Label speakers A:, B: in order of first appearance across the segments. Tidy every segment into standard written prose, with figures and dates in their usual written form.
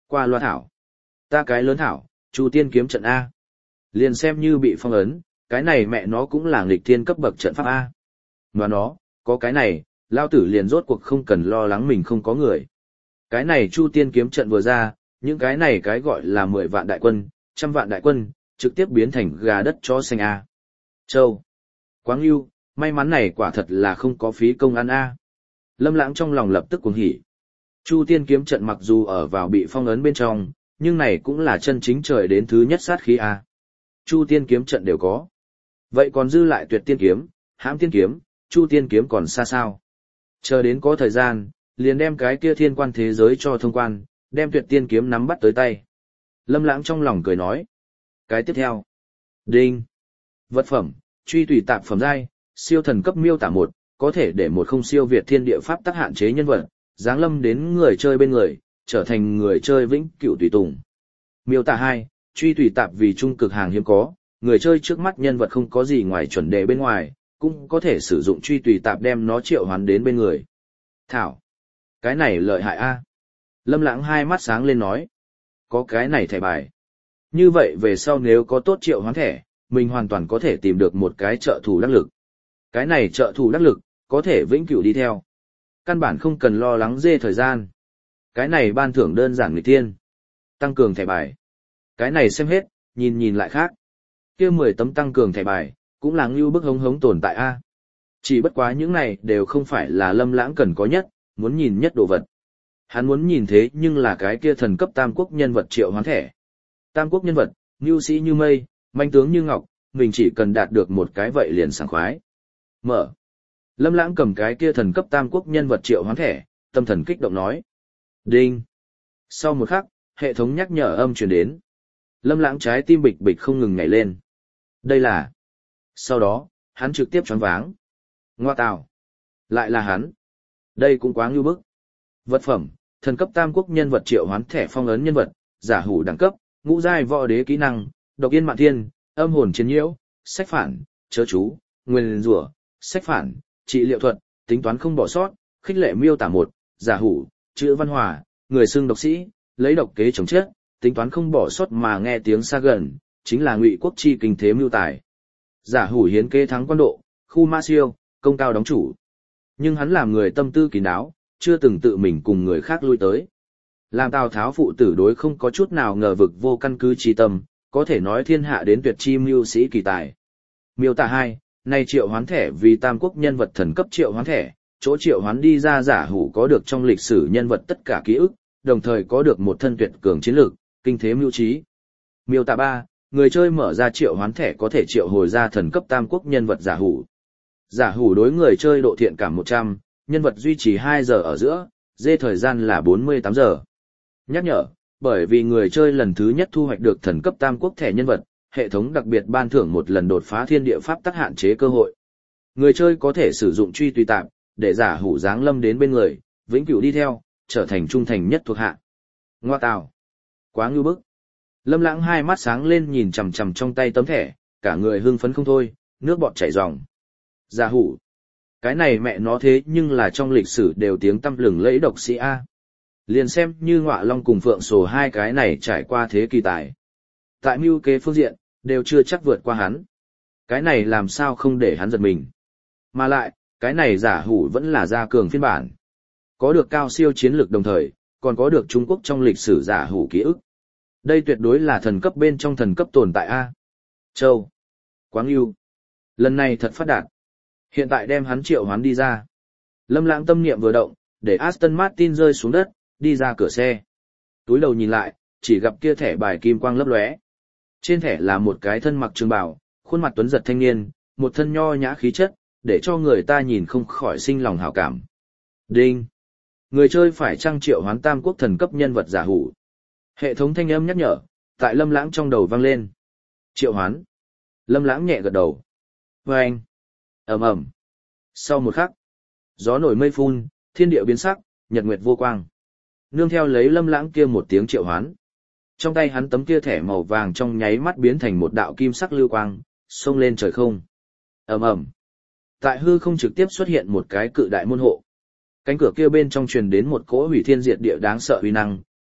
A: Qua loa thảo. Ta cái lớn thảo, Chu Tiên kiếm trận A. Liền xem như bị phong ấn, cái này mẹ nó cũng là nghịch thiên cấp bậc trận pháp A. Và nó, có cái này, lao tử liền rốt cuộc không cần lo lắng mình không có người. Cái này Chu Tiên kiếm trận vừa ra, những cái này cái gọi là 10 vạn đại quân, 100 vạn đại quân, trực tiếp biến thành gà đất chó xanh A. Châu. Quáng yêu, may mắn này quả thật là không có phí công ăn A. Lâm Lãng trong lòng lập tức cuồng hỉ. Chu Tiên kiếm trận mặc dù ở vào bị phong ấn bên trong, nhưng này cũng là chân chính trời đến thứ nhất sát khí A. Chu Tiên kiếm trận đều có. Vậy còn dư lại Tuyệt Tiên kiếm, Hãm Tiên kiếm, Chu Tiên kiếm còn xa sao? Chờ đến có thời gian, liền đem cái kia thiên quan thế giới cho thông quan, đem Tuyệt Tiên kiếm nắm bắt tới tay. Lâm Lãng trong lòng cười nói. Cái tiếp theo. Đinh. Vật phẩm, truy tùy tạp phẩm giai, siêu thần cấp miêu tả 1, có thể để một không siêu việt thiên địa pháp tắc hạn chế nhân vật, giáng lâm đến người chơi bên người, trở thành người chơi vĩnh cửu tùy tùng. Miêu tả 2, truy tùy tạp vì trung cực hàng hiếm có, người chơi trước mắt nhân vật không có gì ngoài chuẩn đề bên ngoài, cũng có thể sử dụng truy tùy tạp đem nó triệu hoán đến bên người. Thảo. Cái này lợi hại a. Lâm Lãng hai mắt sáng lên nói. Có cái này thẻ bài. Như vậy về sau nếu có tốt triệu hoán thẻ, mình hoàn toàn có thể tìm được một cái trợ thủ đắc lực. Cái này trợ thủ đắc lực, có thể vĩnh cửu đi theo. Căn bản không cần lo lắng dê thời gian. Cái này ban thưởng đơn giản nghịch tiên. Tăng cường thẻ bài. Cái này xem hết, nhìn lại khác. Kia 10 tấm tăng cường thẻ bài, cũng là ngưu bức hống hống tồn tại a. Chỉ bất quá những này đều không phải là Lâm Lãng cần có nhất, muốn nhìn nhất đồ vật. Hắn muốn nhìn thế nhưng là cái kia thần cấp tam quốc nhân vật triệu hoán thẻ. Tam quốc nhân vật, ngưu sĩ như mây, manh tướng như ngọc, mình chỉ cần đạt được một cái vậy liền sảng khoái. Mở. Lâm Lãng cầm cái kia thần cấp tam quốc nhân vật triệu hoán thẻ, tâm thần kích động nói. Đinh. Sau một khắc, hệ thống nhắc nhở âm truyền đến. Lâm Lãng trái tim bịch bịch không ngừng nhảy lên. Đây là... Sau đó, hắn trực tiếp choáng váng. Ngoa tào. Lại là hắn. Đây cũng quá ngưu bức. Vật phẩm, thần cấp tam quốc nhân vật triệu hoán thẻ phong ấn nhân vật, giả hủ đẳng cấp, ngũ giai võ đế kỹ năng, độc yên mạn thiên, âm hồn chiến nhiễu, sách phản, chớ chú, nguyên rủa, sách phản, trị liệu thuật, tính toán không bỏ sót, khích lệ miêu tả 1, giả hủ, chữ văn hòa, người xưng độc sĩ, lấy độc kế chống chết, tính toán không bỏ sót mà nghe tiếng xa gần, chính là Ngụy Quốc chi kinh thế mưu tài. Giả hủ hiến kế thắng quan độ, khu ma siêu, công cao đóng chủ. Nhưng hắn làm người tâm tư kín đáo, chưa từng tự mình cùng người khác lui tới. Làm Tào Tháo phụ tử đối không có chút nào ngờ vực vô căn cứ chi tâm, có thể nói thiên hạ đến tuyệt chi mưu sĩ kỳ tài. Miêu tả 2, này triệu hoán thẻ vì tam quốc nhân vật thần cấp triệu hoán thẻ, chỗ triệu hoán đi ra giả hủ có được trong lịch sử nhân vật tất cả ký ức, đồng thời có được một thân tuyệt cường chiến lược, kinh thế mưu trí. Miêu tả 3, người chơi mở ra triệu hoán thẻ có thể triệu hồi ra thần cấp tam quốc nhân vật giả hủ. Giả hủ đối người chơi độ thiện cảm 100, nhân vật duy trì 2 giờ ở giữa, dê thời gian là 48 giờ. Nhắc nhở, bởi vì người chơi lần thứ nhất thu hoạch được thần cấp tam quốc thẻ nhân vật, hệ thống đặc biệt ban thưởng một lần đột phá thiên địa pháp tắc hạn chế cơ hội. Người chơi có thể sử dụng truy tùy tạp, để giả hủ giáng lâm đến bên người, vĩnh cửu đi theo, trở thành trung thành nhất thuộc hạ. Ngoa tào. Quá ngưu bức. Lâm Lãng hai mắt sáng lên nhìn chằm chằm trong tay tấm thẻ, cả người hưng phấn không thôi, nước bọt chảy ròng. Giả hủ. Cái này mẹ nó thế nhưng là trong lịch sử đều tiếng tăm lừng lẫy độc sĩ A. Liền xem như Ngọa Long cùng Phượng Sổ hai cái này trải qua thế kỳ tài. Tại mưu kế phương diện, đều chưa chắc vượt qua hắn. Cái này làm sao không để hắn giật mình. Mà lại, cái này giả hủ vẫn là gia cường phiên bản. Có được cao siêu chiến lược đồng thời, còn có được Trung Quốc trong lịch sử giả hủ ký ức. Đây tuyệt đối là thần cấp bên trong thần cấp tồn tại A. Châu. Quáng yêu. Lần này thật phát đạt. Hiện tại đem hắn triệu hoán đi ra. Lâm Lãng tâm niệm vừa động, để Aston Martin rơi xuống đất, đi ra cửa xe. Túi đầu nhìn lại, chỉ gặp kia thẻ bài kim quang lấp lóe. Trên thẻ là một cái thân mặc trường bào, khuôn mặt tuấn giật thanh niên, một thân nho nhã khí chất, để cho người ta nhìn không khỏi sinh lòng hảo cảm. Đinh. Người chơi phải trang triệu hoán tam quốc thần cấp nhân vật giả hủ. Hệ thống thanh âm nhắc nhở, tại Lâm Lãng trong đầu vang lên. Triệu hoán. Lâm Lãng nhẹ gật đầu. Vâng. Ầm ầm. Sau một khắc, gió nổi mây phun, thiên địa biến sắc, nhật nguyệt vô quang. Nương theo lấy Lâm Lãng kia một tiếng triệu hoán. Trong tay hắn tấm kia thẻ màu vàng trong nháy mắt biến thành một đạo kim sắc lưu quang, xông lên trời không. Ầm ầm. Tại hư không trực tiếp xuất hiện một cái cự đại môn hộ. Cánh cửa kia bên trong truyền đến một cỗ hủy thiên diệt địa đáng sợ uy năng,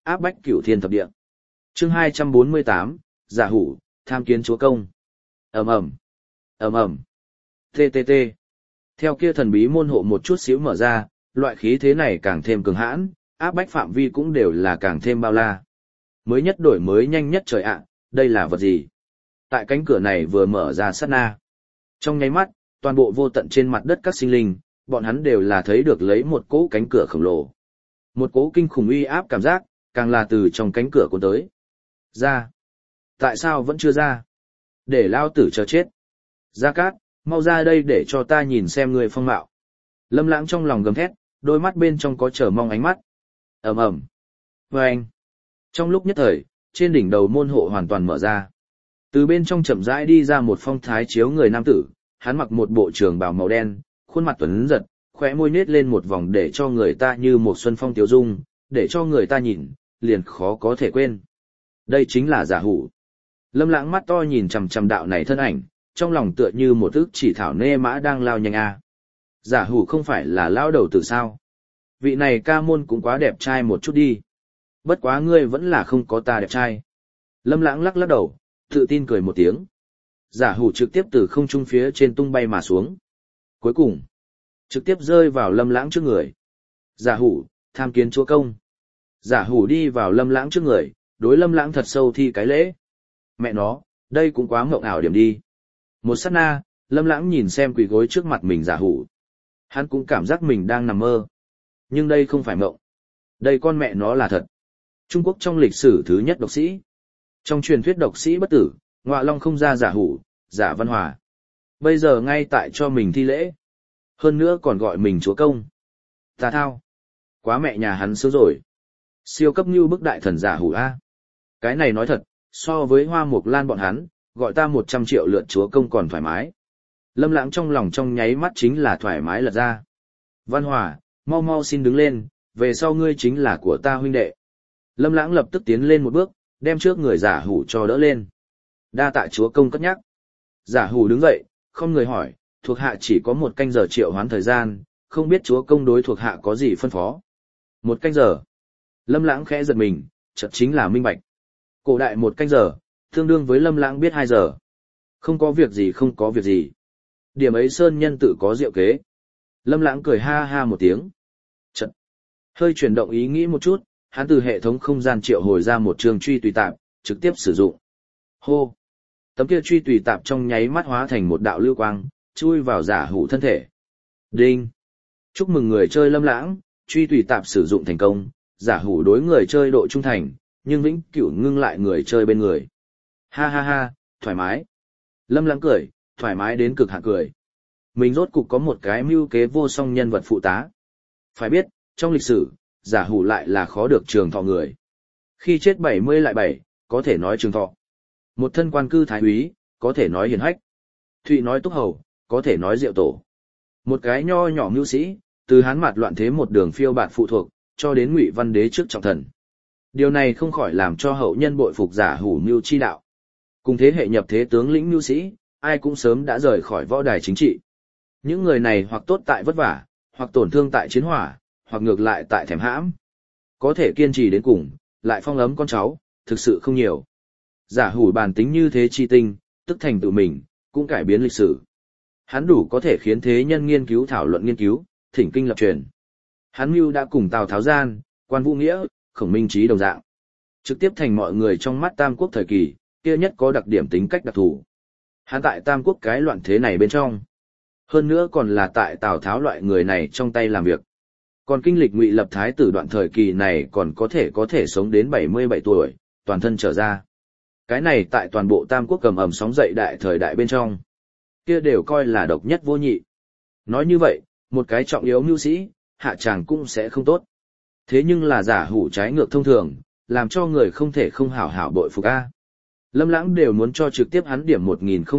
A: áp bách cửu thiên thập địa. Chương 248, Giả Hủ, tham kiến chúa công. Ầm ầm, ầm ầm. TTT. Theo kia thần bí môn hộ một chút xíu mở ra, loại khí thế này càng thêm cường hãn, áp bách phạm vi cũng đều là càng thêm bao la. Mới nhất đổi mới nhanh nhất trời ạ, đây là vật gì? Tại cánh cửa này vừa mở ra sát na. Trong nháy mắt, toàn bộ vô tận trên mặt đất các sinh linh, bọn hắn đều là thấy được lấy một cỗ cánh cửa khổng lồ. Một cỗ kinh khủng uy áp cảm giác, càng là từ trong cánh cửa cuốn tới. Ra. Tại sao vẫn chưa ra? Để lao tử chờ chết. Gia Cát, mau ra đây để cho ta nhìn xem người phong mạo. Lâm Lãng trong lòng gầm thét, đôi mắt bên trong có chờ mong ánh mắt. Ầm ầm. Vâng. Trong lúc nhất thời, trên đỉnh đầu môn hộ hoàn toàn mở ra. Từ bên trong chậm rãi đi ra một phong thái chiếu người nam tử, hắn mặc một bộ trường bào màu đen, khuôn mặt tuấn giật, khóe môi nết lên một vòng để cho người ta như một xuân phong tiêu dung, để cho người ta nhìn, liền khó có thể quên. Đây chính là Giả Hủ. Lâm Lãng mắt to nhìn chằm chằm đạo này thân ảnh, trong lòng tựa như một ức chỉ thảo nê mã đang lao nhanh a. Giả Hủ không phải là lão đầu tử sao? Vị này ca môn cũng quá đẹp trai một chút đi. Bất quá ngươi vẫn là không có ta đẹp trai. Lâm Lãng lắc lắc đầu, tự tin cười một tiếng. Giả Hủ trực tiếp từ không trung phía trên tung bay mà xuống. Cuối cùng, trực tiếp rơi vào Lâm Lãng trước người. Giả Hủ, tham kiến chúa công. Giả Hủ đi vào Lâm Lãng trước người, đối Lâm Lãng thật sâu thi cái lễ. Mẹ nó, đây cũng quá mộng ảo điểm đi. Một sát na, Lâm Lãng nhìn xem quỳ gối trước mặt mình Giả Hủ. Hắn cũng cảm giác mình đang nằm mơ. Nhưng đây không phải mộng. Đây con mẹ nó là thật. Trung Quốc trong lịch sử thứ nhất độc sĩ. Trong truyền thuyết độc sĩ bất tử, Ngọa Long không ra Giả Hủ, Giả Văn Hòa. Bây giờ ngay tại cho mình thi lễ. Hơn nữa còn gọi mình chúa công. Ta thao. Quá mẹ nhà hắn sướng rồi. Siêu cấp như bức đại thần Giả Hủ A. Cái này nói thật, so với Hoa Mộc Lan bọn hắn, gọi ta 100 triệu lượt chúa công còn thoải mái. Lâm Lãng trong lòng trong nháy mắt chính là thoải mái lật ra. Văn Hòa, mau mau xin đứng lên, về sau ngươi chính là của ta huynh đệ. Lâm Lãng lập tức tiến lên một bước, đem trước người Giả Hủ cho đỡ lên. Đa tạ chúa công cất nhắc. Giả Hủ đứng dậy, không người hỏi, thuộc hạ chỉ có 1 canh giờ triệu hoán thời gian, không biết chúa công đối thuộc hạ có gì phân phó. 1 canh giờ. Lâm Lãng khẽ giật mình, chợt chính là minh bạch. Cổ đại 1 canh giờ, tương đương với Lâm Lãng biết 2 giờ. Không có việc gì không có việc gì. Điểm ấy sơn nhân tự có diệu kế. Lâm Lãng cười ha ha một tiếng. Chật. Hơi chuyển động ý nghĩ một chút, hắn từ hệ thống không gian triệu hồi ra một trường truy tùy tạp, trực tiếp sử dụng. Hô. Tấm kia truy tùy tạp trong nháy mắt hóa thành một đạo lưu quang, chui vào Giả Hủ thân thể. Đinh. Chúc mừng người chơi Lâm Lãng, truy tùy tạp sử dụng thành công, Giả Hủ đối người chơi độ trung thành, nhưng vĩnh cửu ngưng lại người chơi bên người. Ha ha ha, thoải mái. Lâm Lãng cười, thoải mái đến cực hạn cười. Mình rốt cục có một cái mưu kế vô song nhân vật phụ tá. Phải biết, trong lịch sử, Giả Hủ lại là khó được trường thọ người. Khi chết 70 lại 7, có thể nói trường thọ. Một thân quan cư thái úy, có thể nói hiền hách. Thụy nói túc hầu, có thể nói diệu tổ. Một cái nho nhỏ mưu sĩ, từ Hán Mạt loạn thế một đường phiêu bạt phụ thuộc, cho đến Ngụy Văn Đế trước trọng thần. Điều này không khỏi làm cho hậu nhân bội phục Giả Hủ mưu chi đạo. Cùng thế hệ nhập thế tướng lĩnh mưu sĩ, ai cũng sớm đã rời khỏi võ đài chính trị. Những người này hoặc tốt tại vất vả, hoặc tổn thương tại chiến hỏa, hoặc ngược lại tại thèm hãm. Có thể kiên trì đến cùng, lại phong ấm con cháu, thực sự không nhiều. Giả Hủ bản tính như thế chi tinh, tức thành tự mình, cũng cải biến lịch sử. Hắn đủ có thể khiến thế nhân nghiên cứu thảo luận nghiên cứu, thỉnh kinh lập truyền. Hắn mưu đã cùng Tào Tháo Gian, Quan Vũ Nghĩa, Khổng Minh Trí đồng dạng. Trực tiếp thành mọi người trong mắt Tam Quốc thời kỳ, kia nhất có đặc điểm tính cách đặc thù. Hắn tại Tam Quốc cái loạn thế này bên trong. Hơn nữa còn là tại Tào Tháo loại người này trong tay làm việc. Còn kinh lịch Ngụy Lập Thái tử đoạn thời kỳ này còn có thể sống đến 77 tuổi, toàn thân trở ra. Cái này tại toàn bộ Tam Quốc cầm ầm sóng dậy đại thời đại bên trong. Kia đều coi là độc nhất vô nhị. Nói như vậy, một cái trọng yếu mưu sĩ, hạ tràng cũng sẽ không tốt. Thế nhưng là Giả Hủ trái ngược thông thường, làm cho người không thể không hảo hảo bội phục a. Lâm Lãng đều muốn cho trực tiếp hắn điểm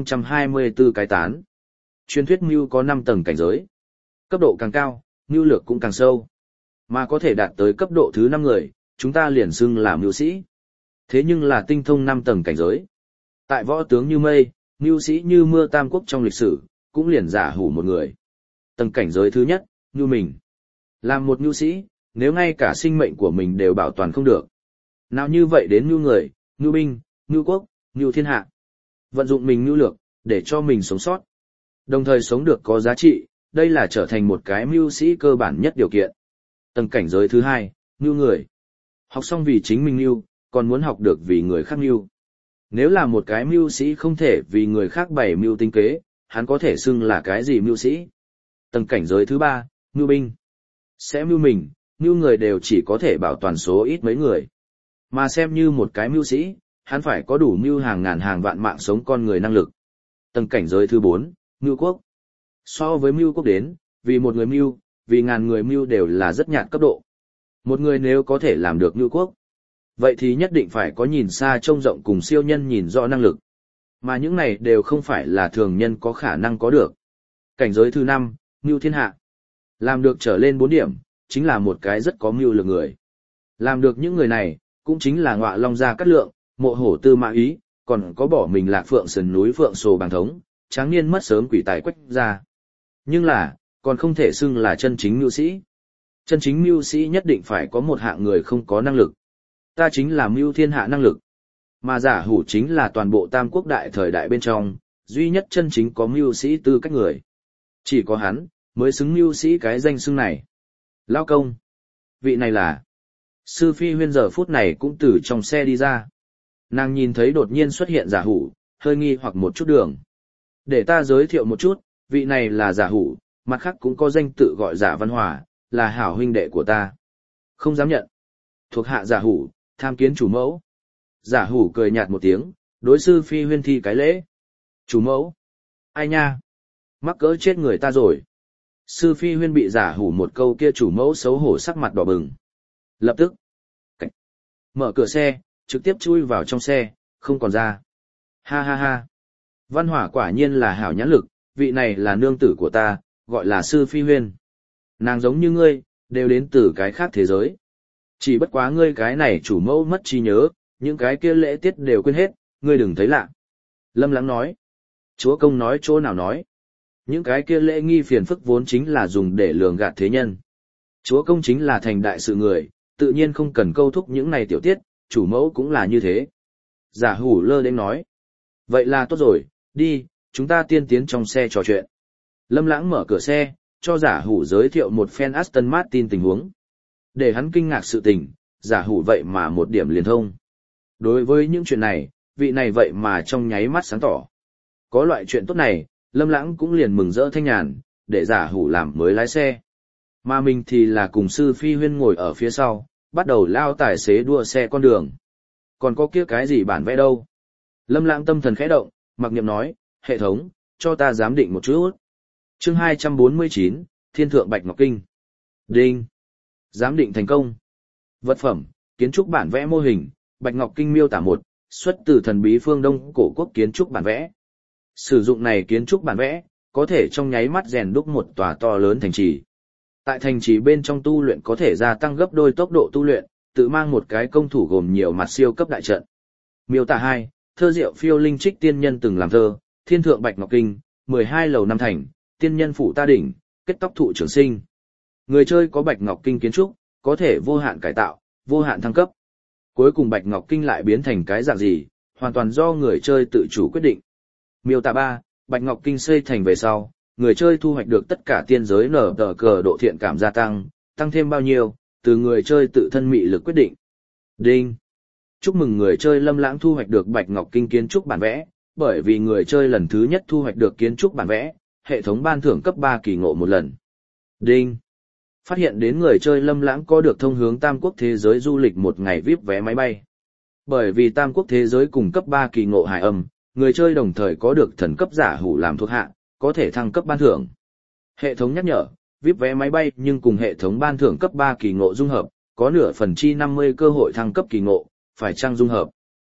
A: 1024 cái tán. Truyền thuyết mưu có 5 tầng cảnh giới. Cấp độ càng cao, mưu lược cũng càng sâu. Mà có thể đạt tới cấp độ thứ 5 người, chúng ta liền xưng là mưu sĩ. Thế nhưng là tinh thông 5 tầng cảnh giới. Tại võ tướng như mây, mưu sĩ như mưa Tam Quốc trong lịch sử, cũng liền Giả Hủ một người. Tầng cảnh giới thứ nhất, như mình. Làm một mưu sĩ, nếu ngay cả sinh mệnh của mình đều bảo toàn không được. Nào như vậy đến mưu người, mưu binh, mưu quốc, mưu thiên hạ. Vận dụng mình mưu lược, để cho mình sống sót. Đồng thời sống được có giá trị, đây là trở thành một cái mưu sĩ cơ bản nhất điều kiện. Tầng cảnh giới thứ hai, mưu người. Học xong vì chính mình mưu, còn muốn học được vì người khác mưu. Nếu là một cái mưu sĩ không thể vì người khác bày mưu tính kế, hắn có thể xưng là cái gì mưu sĩ? Tầng cảnh giới thứ ba, mưu binh. Sẽ mưu mình, mưu người đều chỉ có thể bảo toàn số ít mấy người. Mà xem như một cái mưu sĩ, hắn phải có đủ mưu hàng ngàn hàng vạn mạng sống con người năng lực. Tầng cảnh giới thứ 4, mưu quốc. So với mưu quốc đến, vì một người mưu, vì ngàn người mưu đều là rất nhạt cấp độ. Một người nếu có thể làm được mưu quốc, vậy thì nhất định phải có nhìn xa trông rộng cùng siêu nhân nhìn rõ năng lực. Mà những này đều không phải là thường nhân có khả năng có được. Cảnh giới thứ 5, mưu thiên hạ. Làm được trở lên 4 điểm, chính là một cái rất có mưu lược người. Làm được những người này, cũng chính là Ngọa Long Gia Cát Lượng, Mộ Hổ Tư Mã Ý, còn có bỏ mình Lạc Phượng sườn núi Phượng Sồ Bàng Thống, tráng niên mất sớm Quỷ Tài Quách Gia. Nhưng là, còn không thể xưng là chân chính mưu sĩ. Chân chính mưu sĩ nhất định phải có một hạng người không có năng lực. Ta chính là mưu thiên hạ năng lực. Mà Giả Hủ chính là toàn bộ Tam Quốc đại thời đại bên trong, duy nhất chân chính có mưu sĩ tư cách người. Chỉ có hắn, mới xứng mưu sĩ cái danh xưng này. Lao công. Vị này là... Sư Phi Huyên giờ phút này cũng từ trong xe đi ra. Nàng nhìn thấy đột nhiên xuất hiện Giả Hủ, hơi nghi hoặc một chút đường. Để ta giới thiệu một chút, vị này là Giả Hủ, mặt khác cũng có danh tự gọi Giả Văn Hòa, là hảo huynh đệ của ta. Không dám nhận. Thuộc hạ Giả Hủ, tham kiến chủ mẫu. Giả Hủ cười nhạt một tiếng, đối Sư Phi Huyên thi cái lễ. Chủ mẫu. Ai nha? Mắc cỡ chết người ta rồi. Sư Phi Huyên bị Giả Hủ một câu kia chủ mẫu xấu hổ sắc mặt đỏ bừng. Lập tức. Mở cửa xe, trực tiếp chui vào trong xe, không còn ra. Ha ha ha. Văn Hỏa quả nhiên là hảo nhãn lực, vị này là nương tử của ta, gọi là Sư Phi Huyên. Nàng giống như ngươi, đều đến từ cái khác thế giới. Chỉ bất quá ngươi cái này chủ mẫu mất trí nhớ, những cái kia lễ tiết đều quên hết, ngươi đừng thấy lạ. Lâm Lãng nói. Chúa công nói chỗ nào nói. Những cái kia lễ nghi phiền phức vốn chính là dùng để lường gạt thế nhân. Chúa công chính là thành đại sự người, tự nhiên không cần câu thúc những này tiểu tiết, chủ mẫu cũng là như thế. Giả Hủ lơ đến nói. Vậy là tốt rồi, đi, chúng ta tiên tiến trong xe trò chuyện. Lâm Lãng mở cửa xe, cho Giả Hủ giới thiệu một phen Aston Martin tình huống. Để hắn kinh ngạc sự tình, Giả Hủ vậy mà một điểm liền thông. Đối với những chuyện này, vị này vậy mà trong nháy mắt sáng tỏ. Có loại chuyện tốt này, Lâm Lãng cũng liền mừng rỡ thanh nhàn, để Giả Hủ làm mới lái xe. Mà mình thì là cùng Sư Phi Huyên ngồi ở phía sau, bắt đầu lao tài xế đua xe con đường. Còn có kia cái gì bản vẽ đâu? Lâm Lãng tâm thần khẽ động, mặc niệm nói, hệ thống, cho ta giám định một chút. Chương 249, Thiên Thượng Bạch Ngọc Kinh. Đinh. Giám định thành công. Vật phẩm, kiến trúc bản vẽ mô hình, Bạch Ngọc Kinh miêu tả một, xuất từ thần bí phương Đông cổ quốc kiến trúc bản vẽ. Sử dụng này kiến trúc bản vẽ, có thể trong nháy mắt rèn đúc một tòa to lớn thành trì. Tại thành trì bên trong tu luyện có thể gia tăng gấp đôi tốc độ tu luyện, tự mang một cái công thủ gồm nhiều mặt siêu cấp đại trận. Miêu tả 2, thơ diệu phiêu linh trích tiên nhân từng làm thơ, Thiên Thượng Bạch Ngọc Kinh, 12 lầu năm thành, tiên nhân phủ ta đỉnh, kết tóc thụ trường sinh. Người chơi có Bạch Ngọc Kinh kiến trúc, có thể vô hạn cải tạo, vô hạn thăng cấp. Cuối cùng Bạch Ngọc Kinh lại biến thành cái dạng gì, hoàn toàn do người chơi tự chủ quyết định. Miêu tả 3, Bạch Ngọc Kinh xây thành về sau, người chơi thu hoạch được tất cả tiên giới nở tờ cờ độ thiện cảm gia tăng, tăng thêm bao nhiêu, từ người chơi tự thân mị lực quyết định. Đinh. Chúc mừng người chơi Lâm Lãng thu hoạch được Bạch Ngọc Kinh kiến trúc bản vẽ, bởi vì người chơi lần thứ nhất thu hoạch được kiến trúc bản vẽ, hệ thống ban thưởng cấp 3 kỳ ngộ một lần. Đinh. Phát hiện đến người chơi Lâm Lãng có được thông hướng Tam Quốc thế giới du lịch một ngày VIP vé máy bay. Bởi vì Tam Quốc thế giới cùng cấp 3 kỳ ngộ hải âm, người chơi đồng thời có được thần cấp Giả Hủ làm thuộc hạ, có thể thăng cấp ban thưởng. Hệ thống nhắc nhở, VIP vé máy bay nhưng cùng hệ thống ban thưởng cấp 3 kỳ ngộ dung hợp, có nửa phần chi 50 cơ hội thăng cấp kỳ ngộ, phải chăng dung hợp?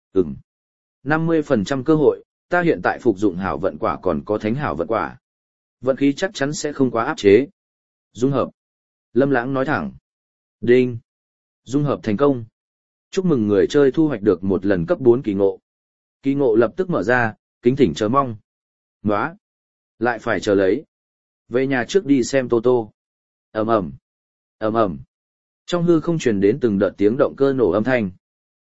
A: 50% cơ hội, ta hiện tại phục dụng hảo vận quả còn có thánh hảo vận quả. Vận khí chắc chắn sẽ không quá áp chế. Dung hợp. Lâm Lãng nói thẳng. Đinh. Dung hợp thành công. Chúc mừng người chơi thu hoạch được một lần cấp 4 kỳ ngộ. Kỳ ngộ lập tức mở ra, kính thỉnh chờ mong. Nóa. Lại phải chờ lấy. Về nhà trước đi xem Tô Tô. Ầm ầm. Ầm ầm. Trong hư không truyền đến từng đợt tiếng động cơ nổ âm thanh.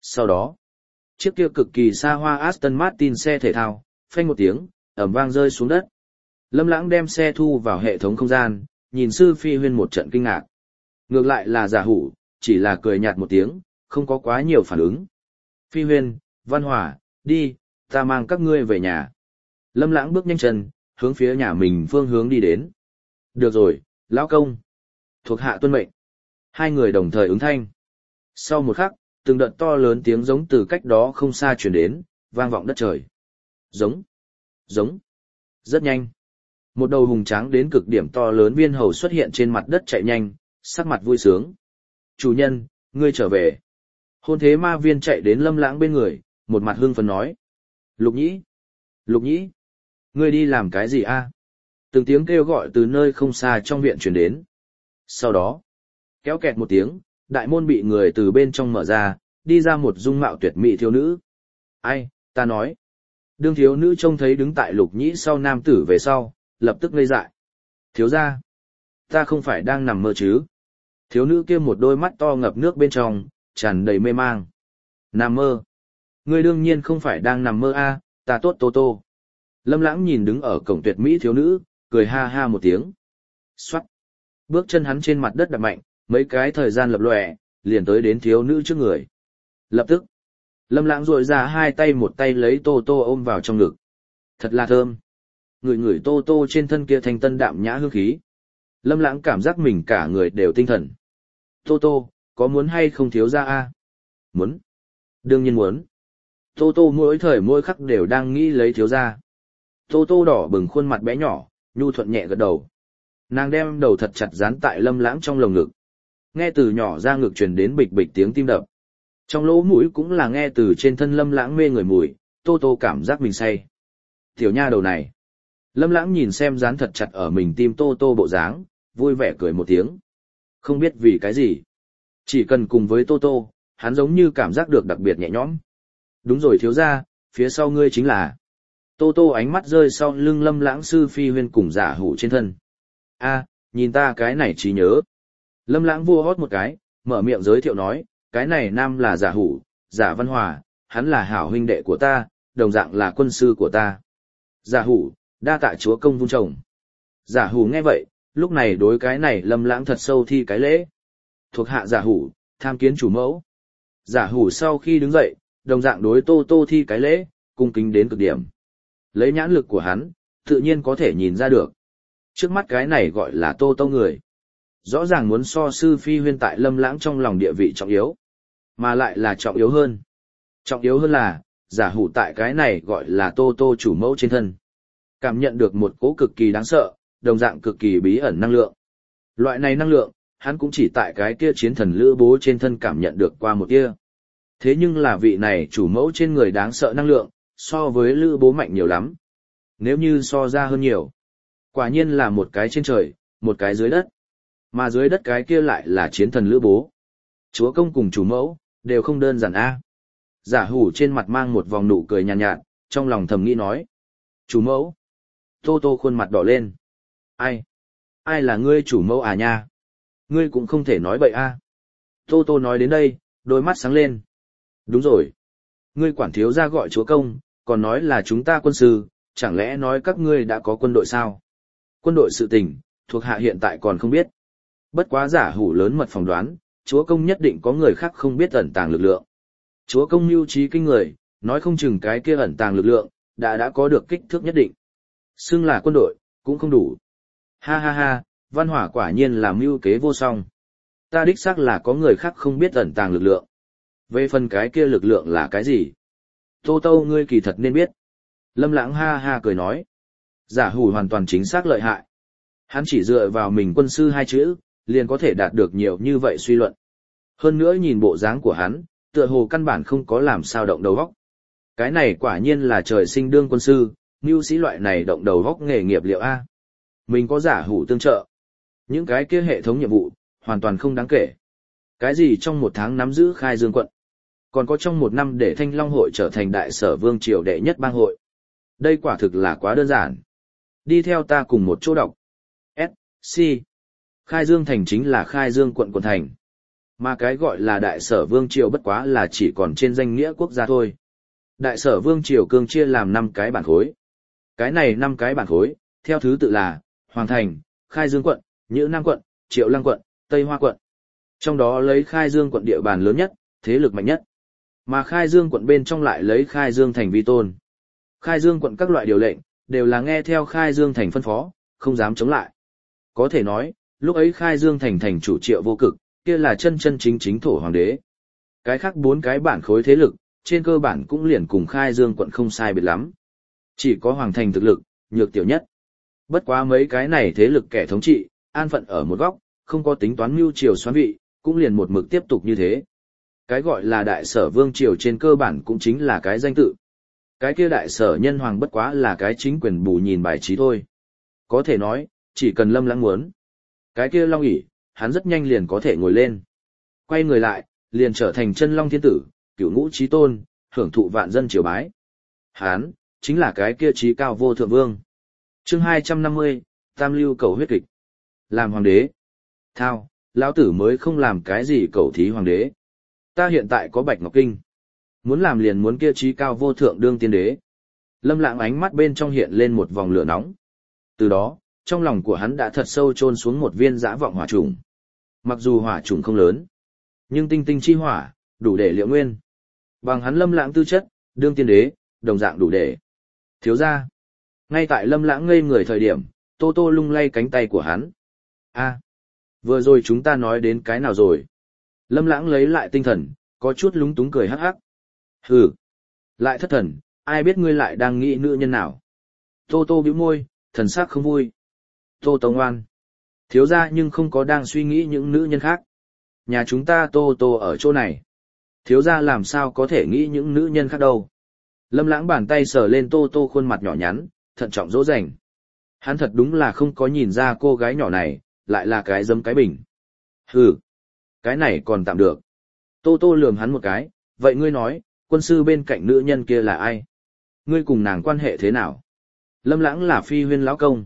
A: Sau đó, chiếc kia cực kỳ xa hoa Aston Martin xe thể thao, phanh một tiếng, ầm vang rơi xuống đất. Lâm Lãng đem xe thu vào hệ thống không gian, nhìn Sư Phi Huyên một trận kinh ngạc. Ngược lại là Giả Hủ, chỉ là cười nhạt một tiếng, không có quá nhiều phản ứng. Phi Huyên, Văn Hòa, đi, ta mang các ngươi về nhà. Lâm Lãng bước nhanh chân, hướng phía nhà mình phương hướng đi đến. Được rồi, lão công. Thuộc hạ tuân mệnh. Hai người đồng thời ứng thanh. Sau một khắc, từng đợt to lớn tiếng giống từ cách đó không xa truyền đến, vang vọng đất trời. Giống, giống. Rất nhanh. Một đầu hùng tráng đến cực điểm to lớn viên hầu xuất hiện trên mặt đất chạy nhanh, sắc mặt vui sướng. Chủ nhân, ngươi trở về. Hôn thế ma viên chạy đến Lâm Lãng bên người, một mặt hưng phấn nói. Lục nhĩ, Lục nhĩ, ngươi đi làm cái gì a? Từng tiếng kêu gọi từ nơi không xa trong viện truyền đến. Sau đó, kéo kẹt một tiếng, đại môn bị người từ bên trong mở ra, đi ra một dung mạo tuyệt mỹ thiếu nữ. Ai, ta nói. Đương thiếu nữ trông thấy đứng tại Lục nhĩ sau nam tử về sau, lập tức ngây dại. Thiếu gia, ta không phải đang nằm mơ chứ? Thiếu nữ kia một đôi mắt to ngập nước bên trong, tràn đầy mê mang. Nằm mơ? Ngươi đương nhiên không phải đang nằm mơ a, ta tốt Tô Tô. Lâm Lãng nhìn đứng ở cổng tuyệt mỹ thiếu nữ, cười ha ha một tiếng. Xoát. Bước chân hắn trên mặt đất đạp mạnh, mấy cái thời gian lập lòe, liền tới đến thiếu nữ trước người. Lập tức, Lâm Lãng duỗi ra hai tay một tay lấy Tô Tô ôm vào trong ngực. Thật là thơm. Người ngửi Tô Tô trên thân kia thanh tân đạm nhã hương khí. Lâm Lãng cảm giác mình cả người đều tinh thần. Tô Tô, có muốn hay không thiếu gia a? Muốn. Đương nhiên muốn. Tô Tô mỗi thời mỗi khắc đều đang nghĩ lấy thiếu gia. Tô Tô đỏ bừng khuôn mặt bé nhỏ, nhu thuận nhẹ gật đầu. Nàng đem đầu thật chặt dán tại Lâm Lãng trong lồng ngực. Nghe từ nhỏ ra ngực truyền đến bịch bịch tiếng tim đập. Trong lỗ mũi cũng là nghe từ trên thân Lâm Lãng mê người mùi, Tô Tô cảm giác mình say. Tiểu nha đầu này. Lâm Lãng nhìn xem dán thật chặt ở mình tim Tô Tô bộ dáng, vui vẻ cười một tiếng. Không biết vì cái gì. Chỉ cần cùng với Tô Tô, hắn giống như cảm giác được đặc biệt nhẹ nhõm. Đúng rồi thiếu gia, phía sau ngươi chính là. Tô Tô ánh mắt rơi sau lưng Lâm Lãng Sư Phi Huyên cùng Giả Hủ trên thân. A, nhìn ta cái này trí nhớ. Lâm Lãng vua hót một cái, mở miệng giới thiệu nói, cái này nam là Giả Hủ, Giả Văn Hòa, hắn là hảo huynh đệ của ta, đồng dạng là quân sư của ta. Giả Hủ, đa tạ chúa công vun trồng. Giả Hủ nghe vậy, lúc này đối cái này Lâm Lãng thật sâu thi cái lễ. Thuộc hạ Giả Hủ, tham kiến chủ mẫu. Giả Hủ sau khi đứng dậy, đồng dạng đối Tô Tô thi cái lễ, cung kính đến cực điểm. Lấy nhãn lực của hắn, tự nhiên có thể nhìn ra được. Trước mắt cái này gọi là Tô Tô người. Rõ ràng muốn so Sư Phi Huyên tại Lâm Lãng trong lòng địa vị trọng yếu. Mà lại là trọng yếu hơn. Trọng yếu hơn là, Giả Hủ tại cái này gọi là Tô Tô chủ mẫu trên thân. Cảm nhận được một cỗ cực kỳ đáng sợ, đồng dạng cực kỳ bí ẩn năng lượng. Loại này năng lượng, hắn cũng chỉ tại cái kia chiến thần lữ bố trên thân cảm nhận được qua một kia. Thế nhưng là vị này chủ mẫu trên người đáng sợ năng lượng, so với lữ bố mạnh nhiều lắm. Nếu như so ra hơn nhiều, quả nhiên là một cái trên trời, một cái dưới đất. Mà dưới đất cái kia lại là chiến thần lữ bố. Chúa công cùng chủ mẫu, đều không đơn giản a. Giả Hủ trên mặt mang một vòng nụ cười nhàn nhạt, trong lòng thầm nghĩ nói. Chủ mẫu. Tô Tô khuôn mặt đỏ lên. Ai? Ai là ngươi chủ mẫu à nha? Ngươi cũng không thể nói bậy a. Tô Tô nói đến đây, đôi mắt sáng lên. Đúng rồi. Ngươi quản thiếu gia gọi chúa công, còn nói là chúng ta quân sư, chẳng lẽ nói các ngươi đã có quân đội sao? Quân đội sự tình, thuộc hạ hiện tại còn không biết. Bất quá Giả Hủ lớn mật phỏng đoán, chúa công nhất định có người khác không biết ẩn tàng lực lượng. Chúa công mưu trí kinh người, nói không chừng cái kia ẩn tàng lực lượng, đã có được kích thước nhất định. Xưng là quân đội, cũng không đủ. Ha ha ha, Văn Hỏa quả nhiên là mưu kế vô song. Ta đích xác là có người khác không biết ẩn tàng lực lượng. Về phần cái kia lực lượng là cái gì? Tô Tô ngươi kỳ thật nên biết. Lâm Lãng ha ha cười nói. Giả Hủ hoàn toàn chính xác lợi hại. Hắn chỉ dựa vào mình quân sư hai chữ, liền có thể đạt được nhiều như vậy suy luận. Hơn nữa nhìn bộ dáng của hắn, tựa hồ căn bản không có làm sao động đầu óc. Cái này quả nhiên là trời sinh đương quân sư, mưu sĩ loại này động đầu óc nghề nghiệp liệu a. Mình có Giả Hủ tương trợ. Những cái kia hệ thống nhiệm vụ, hoàn toàn không đáng kể. Cái gì trong một tháng nắm giữ Khai Dương quận, còn có trong một năm để Thanh Long hội trở thành đại sở vương triều đệ nhất bang hội. Đây quả thực là quá đơn giản. Đi theo ta cùng một chỗ đọc. S. C. Khai Dương thành chính là Khai Dương quận quận thành. Mà cái gọi là đại sở vương triều bất quá là chỉ còn trên danh nghĩa quốc gia thôi. Đại sở vương triều cương chia làm 5 cái bản khối. Cái này 5 cái bản khối, theo thứ tự là Hoàng Thành, Khai Dương quận, Nhữ Nam quận, Triệu Lăng quận, Tây Hoa quận. Trong đó lấy Khai Dương quận địa bàn lớn nhất, thế lực mạnh nhất. Mà Khai Dương quận bên trong lại lấy Khai Dương thành vi tôn. Khai Dương quận các loại điều lệnh, đều là nghe theo Khai Dương thành phân phó, không dám chống lại. Có thể nói, lúc ấy Khai Dương thành thành chủ Triệu Vô Cực, kia là chân chân chính chính thổ hoàng đế. Cái khác 4 cái bản khối thế lực, trên cơ bản cũng liền cùng Khai Dương quận không sai biệt lắm. Chỉ có Hoàng Thành thực lực, nhược tiểu nhất. Bất quá mấy cái này thế lực kẻ thống trị, an phận ở một góc, không có tính toán mưu triều xoán vị, cũng liền một mực tiếp tục như thế. Cái gọi là đại sở vương triều trên cơ bản cũng chính là cái danh tự. Cái kia đại sở nhân hoàng bất quá là cái chính quyền bù nhìn bài trí thôi. Có thể nói, chỉ cần Lâm Lãng muốn. Cái kia long ỷ, hắn rất nhanh liền có thể ngồi lên. Quay người lại, liền trở thành chân long thiên tử, cửu ngũ chí tôn, hưởng thụ vạn dân triều bái. Hắn, chính là cái kia chí cao vô thượng vương. Chương 250, Tam lưu cầu huyết kịch. Làm hoàng đế. Thao, lão tử mới không làm cái gì cầu thí hoàng đế. Ta hiện tại có Bạch Ngọc Kinh. Muốn làm liền muốn kia chí cao vô thượng đương tiên đế. Lâm Lãng ánh mắt bên trong hiện lên một vòng lửa nóng. Từ đó, trong lòng của hắn đã thật sâu chôn xuống một viên dã vọng hỏa trùng. Mặc dù hỏa trùng không lớn, nhưng tinh tinh chi hỏa, đủ để liệu nguyên. Bằng hắn Lâm Lãng tư chất, đương tiên đế, đồng dạng đủ để. Thiếu gia. Ngay tại Lâm Lãng ngây người thời điểm, Tô Tô lung lay cánh tay của hắn. A, vừa rồi chúng ta nói đến cái nào rồi? Lâm Lãng lấy lại tinh thần, có chút lúng túng cười hắc hắc. Hừ, lại thất thần, ai biết ngươi lại đang nghĩ nữ nhân nào? Tô Tô bĩu môi, thần sắc không vui. Tô Tô ngoan. Thiếu gia nhưng không có đang suy nghĩ những nữ nhân khác. Nhà chúng ta Tô Tô ở chỗ này. Thiếu gia làm sao có thể nghĩ những nữ nhân khác đâu. Lâm Lãng bàn tay sờ lên Tô Tô khuôn mặt nhỏ nhắn, thận trọng dỗ dành. Hắn thật đúng là không có nhìn ra cô gái nhỏ này, lại là cái dấm cái bình. Hừ, cái này còn tạm được. Tô Tô lườm hắn một cái, vậy ngươi nói, quân sư bên cạnh nữ nhân kia là ai? Ngươi cùng nàng quan hệ thế nào? Lâm Lãng là Phi Huyên lão công.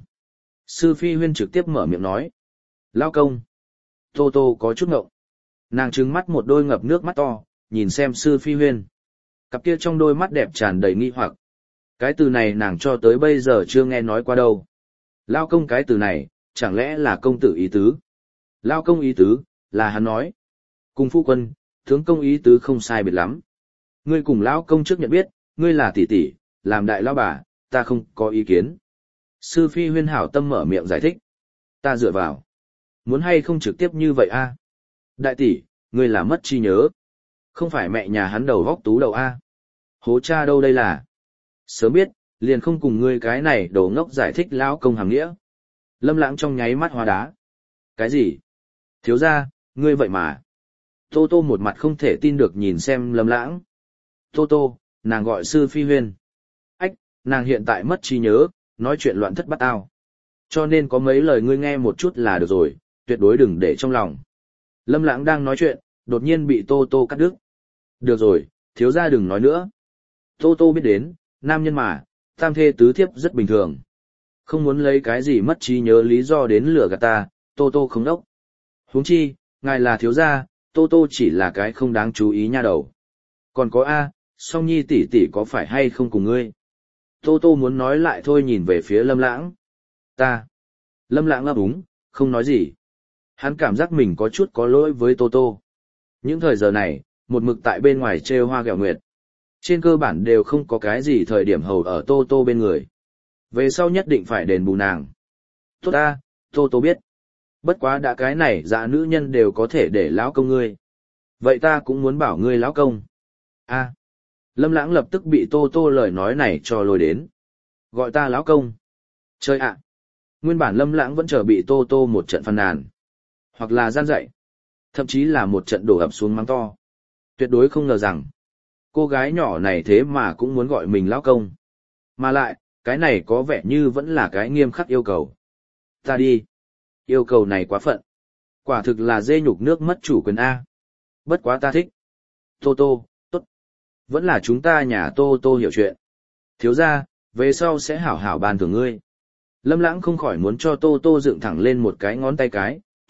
A: Sư Phi Huyên trực tiếp mở miệng nói. Lão công. Tô Tô có chút ngộng. Nàng trừng mắt một đôi ngập nước mắt to, nhìn xem Sư Phi Huyên. Cặp kia trong đôi mắt đẹp tràn đầy nghi hoặc. Cái từ này nàng cho tới bây giờ chưa nghe nói qua đâu. Lão công cái từ này, chẳng lẽ là công tử ý tứ? Lão công ý tứ, là hắn nói. Cùng phu quân, tướng công ý tứ không sai biệt lắm. Ngươi cùng lão công trước nhận biết, ngươi là tỷ tỷ, làm đại lão bà, ta không có ý kiến. Sư Phi Huyên hảo tâm mở miệng giải thích. Ta dựa vào. Muốn hay không trực tiếp như vậy a? Đại tỷ, ngươi là mất trí nhớ. Không phải mẹ nhà hắn đầu vóc tú đầu a? Hố cha đâu đây là? Sớm biết, liền không cùng ngươi cái này đồ ngốc giải thích lão công hàng nghĩa. Lâm Lãng trong nháy mắt hóa đá. Cái gì? Thiếu gia, ngươi vậy mà. Tô Tô một mặt không thể tin được nhìn xem Lâm Lãng. Tô Tô, nàng gọi Sư Phi Huyên. Ách, nàng hiện tại mất trí nhớ, nói chuyện loạn thất bát ao. Cho nên có mấy lời ngươi nghe một chút là được rồi, tuyệt đối đừng để trong lòng. Lâm Lãng đang nói chuyện, đột nhiên bị Tô Tô cắt đứt. Được rồi, thiếu gia đừng nói nữa. Tô Tô biết đến, nam nhân mà, tam thê tứ thiếp rất bình thường. Không muốn lấy cái gì mất trí nhớ lý do đến lừa gạt ta, Tô Tô không đốc. Huống chi, ngài là thiếu gia, Tô Tô chỉ là cái không đáng chú ý nha đầu. Còn có A, Song Nhi tỷ tỷ có phải hay không cùng ngươi? Tô Tô muốn nói lại thôi nhìn về phía Lâm Lãng. Ta. Lâm Lãng ấp úng, không nói gì. Hắn cảm giác mình có chút có lỗi với Tô Tô. Những thời giờ này, một mực tại bên ngoài trêu hoa ghẹo nguyệt. Trên cơ bản đều không có cái gì thời điểm hầu ở Tô Tô bên người. Về sau nhất định phải đền bù nàng. Tốt ta, Tô Tô biết. Bất quá đã cái này dạ nữ nhân đều có thể để lão công ngươi. Vậy ta cũng muốn bảo ngươi lão công. A. Lâm Lãng lập tức bị Tô Tô lời nói này cho lôi đến. Gọi ta lão công. Chơi ạ. Nguyên bản Lâm Lãng vẫn chờ bị Tô Tô một trận phàn nàn. Hoặc là gian dạy. Thậm chí là một trận đổ ập xuống mắng to. Tuyệt đối không ngờ rằng. Cô gái nhỏ này thế mà cũng muốn gọi mình lão công. Mà lại, cái này có vẻ như vẫn là cái nghiêm khắc yêu cầu. Ta đi. Yêu cầu này quá phận. Quả thực là dê nhục nước mất chủ quyền A. Bất quá ta thích. Tô Tô, tốt. Vẫn là chúng ta nhà Tô Tô hiểu chuyện. Thiếu gia, về sau sẽ hảo hảo ban thưởng ngươi. Lâm Lãng không khỏi muốn cho Tô Tô dựng thẳng lên một cái ngón tay cái,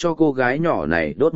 A: cho cô gái nhỏ này đốt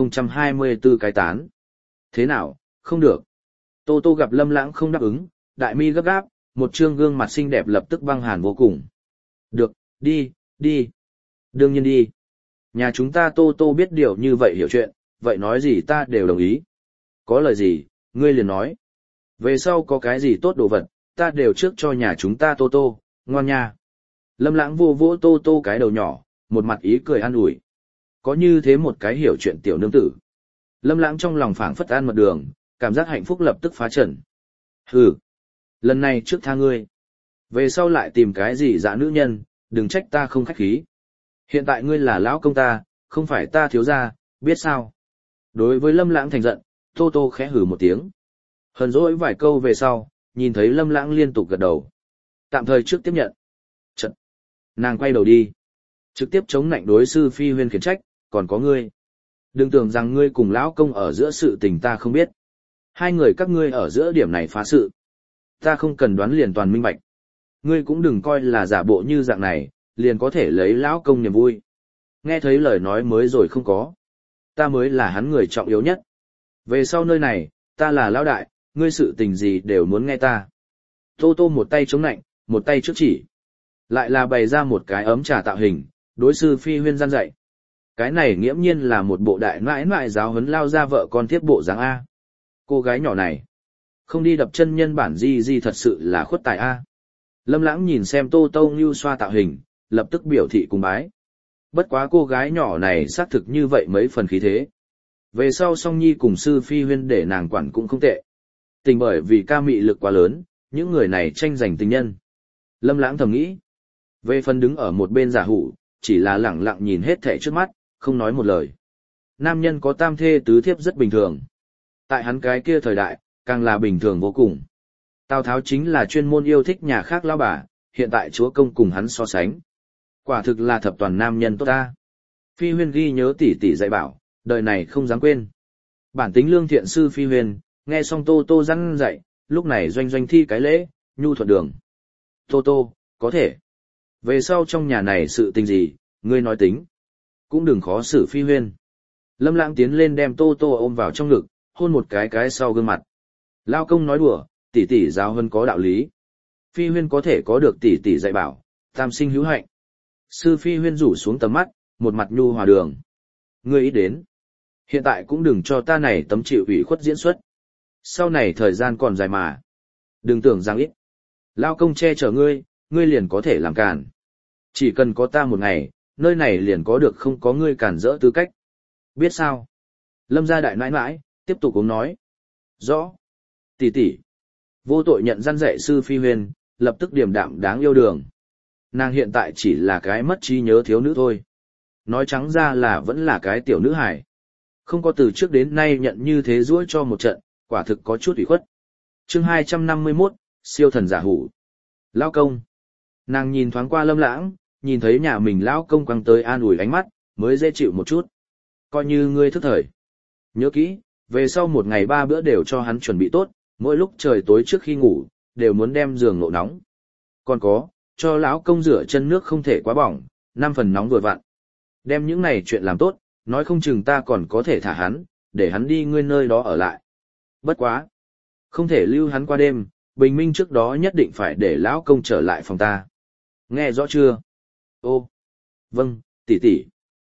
A: 1024 cái tán. Thế nào, không được. Tô Tô gặp Lâm Lãng không đáp ứng, đại mi gấp gáp, một trương gương mặt xinh đẹp lập tức băng hàn vô cùng. Được, đi, đi. Đương nhiên đi. Nhà chúng ta Tô Tô biết điều như vậy hiểu chuyện, vậy nói gì ta đều đồng ý. Có lời gì, ngươi liền nói. Về sau có cái gì tốt đồ vật, ta đều trước cho nhà chúng ta Tô Tô, ngoan nha. Lâm Lãng vô vỗ Tô Tô cái đầu nhỏ, một mặt ý cười an ủi. Có như thế một cái hiểu chuyện tiểu nương tử. Lâm Lãng trong lòng phảng phất an mật đường, cảm giác hạnh phúc lập tức phá trần. Hừ, lần này trước tha ngươi. Về sau lại tìm cái gì dã nữ nhân, đừng trách ta không khách khí. Hiện tại ngươi là lão công ta, không phải ta thiếu gia, biết sao? Đối với Lâm Lãng thành giận, Tô Tô khẽ hừ một tiếng. Hờn dỗi vài câu về sau, nhìn thấy Lâm Lãng liên tục gật đầu. Tạm thời trước tiếp nhận. Chật. Nàng quay đầu đi. Trực tiếp chống nạnh đối sư Phi Huyên khiển trách, còn có ngươi. Đừng tưởng rằng ngươi cùng lão công ở giữa sự tình ta không biết. Hai người các ngươi ở giữa điểm này phá sự. Ta không cần đoán liền toàn minh bạch. Ngươi cũng đừng coi là giả bộ như dạng này, liền có thể lấy lão công niềm vui. Nghe thấy lời nói mới rồi không có. Ta mới là hắn người trọng yếu nhất. Về sau nơi này, ta là lão đại, ngươi sự tình gì đều muốn nghe ta. Tô Tô một tay chống nạnh, một tay trước chỉ. Lại là bày ra một cái ấm trà tạo hình, đối sư Phi Huyên gian dạy. Cái này nghiễm nhiên là một bộ đại nãi nãi giáo huấn lao ra vợ con tiếp bộ dáng A. Cô gái nhỏ này, không đi đập chân nhân bản di thật sự là khuất tài A. Lâm Lãng nhìn xem Tô Tô Ngưu xoa tạo hình, lập tức biểu thị cùng bái. Bất quá cô gái nhỏ này xác thực như vậy mấy phần khí thế. Về sau Song Nhi cùng sư Phi Huyên để nàng quản cũng không tệ. Tình bởi vì ca mị lực quá lớn, những người này tranh giành tình nhân. Lâm Lãng thầm nghĩ. Về phần đứng ở một bên giả hủ, chỉ là lẳng lặng nhìn hết thảy trước mắt, không nói một lời. Nam nhân có tam thê tứ thiếp rất bình thường. Tại hắn cái kia thời đại, càng là bình thường vô cùng. Tào Tháo chính là chuyên môn yêu thích nhà khác lão bà, hiện tại chúa công cùng hắn so sánh. Quả thực là thập toàn nam nhân tốt ta. Phi Huyên ghi nhớ tỷ tỷ dạy bảo, đời này không dám quên. Bản tính lương thiện sư Phi Huyên, nghe xong Tô Tô răn dạy, lúc này doanh doanh thi cái lễ, nhu thuận đường. Tô Tô, có thể. Về sau trong nhà này sự tình gì, ngươi nói tính. Cũng đừng khó xử Phi Huyên. Lâm Lãng tiến lên đem Tô Tô ôm vào trong ngực, hôn một cái sau gương mặt. Lao công nói đùa, tỷ tỷ giáo hơn có đạo lý. Phi Huyên có thể có được tỷ tỷ dạy bảo, tam sinh hữu hạnh. Sư Phi Huyên rủ xuống tầm mắt, một mặt nhu hòa đường. Ngươi ý đến. Hiện tại cũng đừng cho ta này tấm chịu ủy khuất diễn xuất. Sau này thời gian còn dài mà. Đừng tưởng rằng ít. Lao công che chở ngươi, ngươi liền có thể làm càn. Chỉ cần có ta một ngày, nơi này liền có được không có ngươi cản rỡ tư cách. Biết sao? Lâm gia đại nãi nãi, tiếp tục cũng nói. Rõ. Tỷ tỷ. Vô tội nhận răn dạy sư Phi Huyên, lập tức điềm đạm đáng yêu đường. Nàng hiện tại chỉ là cái mất trí nhớ thiếu nữ thôi. Nói trắng ra là vẫn là cái tiểu nữ hài. Không có từ trước đến nay nhận như thế ruỗi cho một trận, quả thực có chút ủy khuất. Chương 251, siêu thần giả hủ. Lao công. Nàng nhìn thoáng qua Lâm Lãng, nhìn thấy nhà mình lão công quăng tới an ủi ánh mắt, mới dễ chịu một chút. Coi như ngươi thức thời. Nhớ kỹ, về sau một ngày 3 bữa đều cho hắn chuẩn bị tốt, mỗi lúc trời tối trước khi ngủ, đều muốn đem giường nộ nóng. Còn có, cho lão công rửa chân nước không thể quá bỏng, 5 phần nóng vừa vặn. Đem những này chuyện làm tốt, nói không chừng ta còn có thể thả hắn, để hắn đi ngươi nơi đó ở lại. Bất quá. Không thể lưu hắn qua đêm, bình minh trước đó nhất định phải để lão công trở lại phòng ta. Nghe rõ chưa? Ô. Vâng, tỷ tỷ.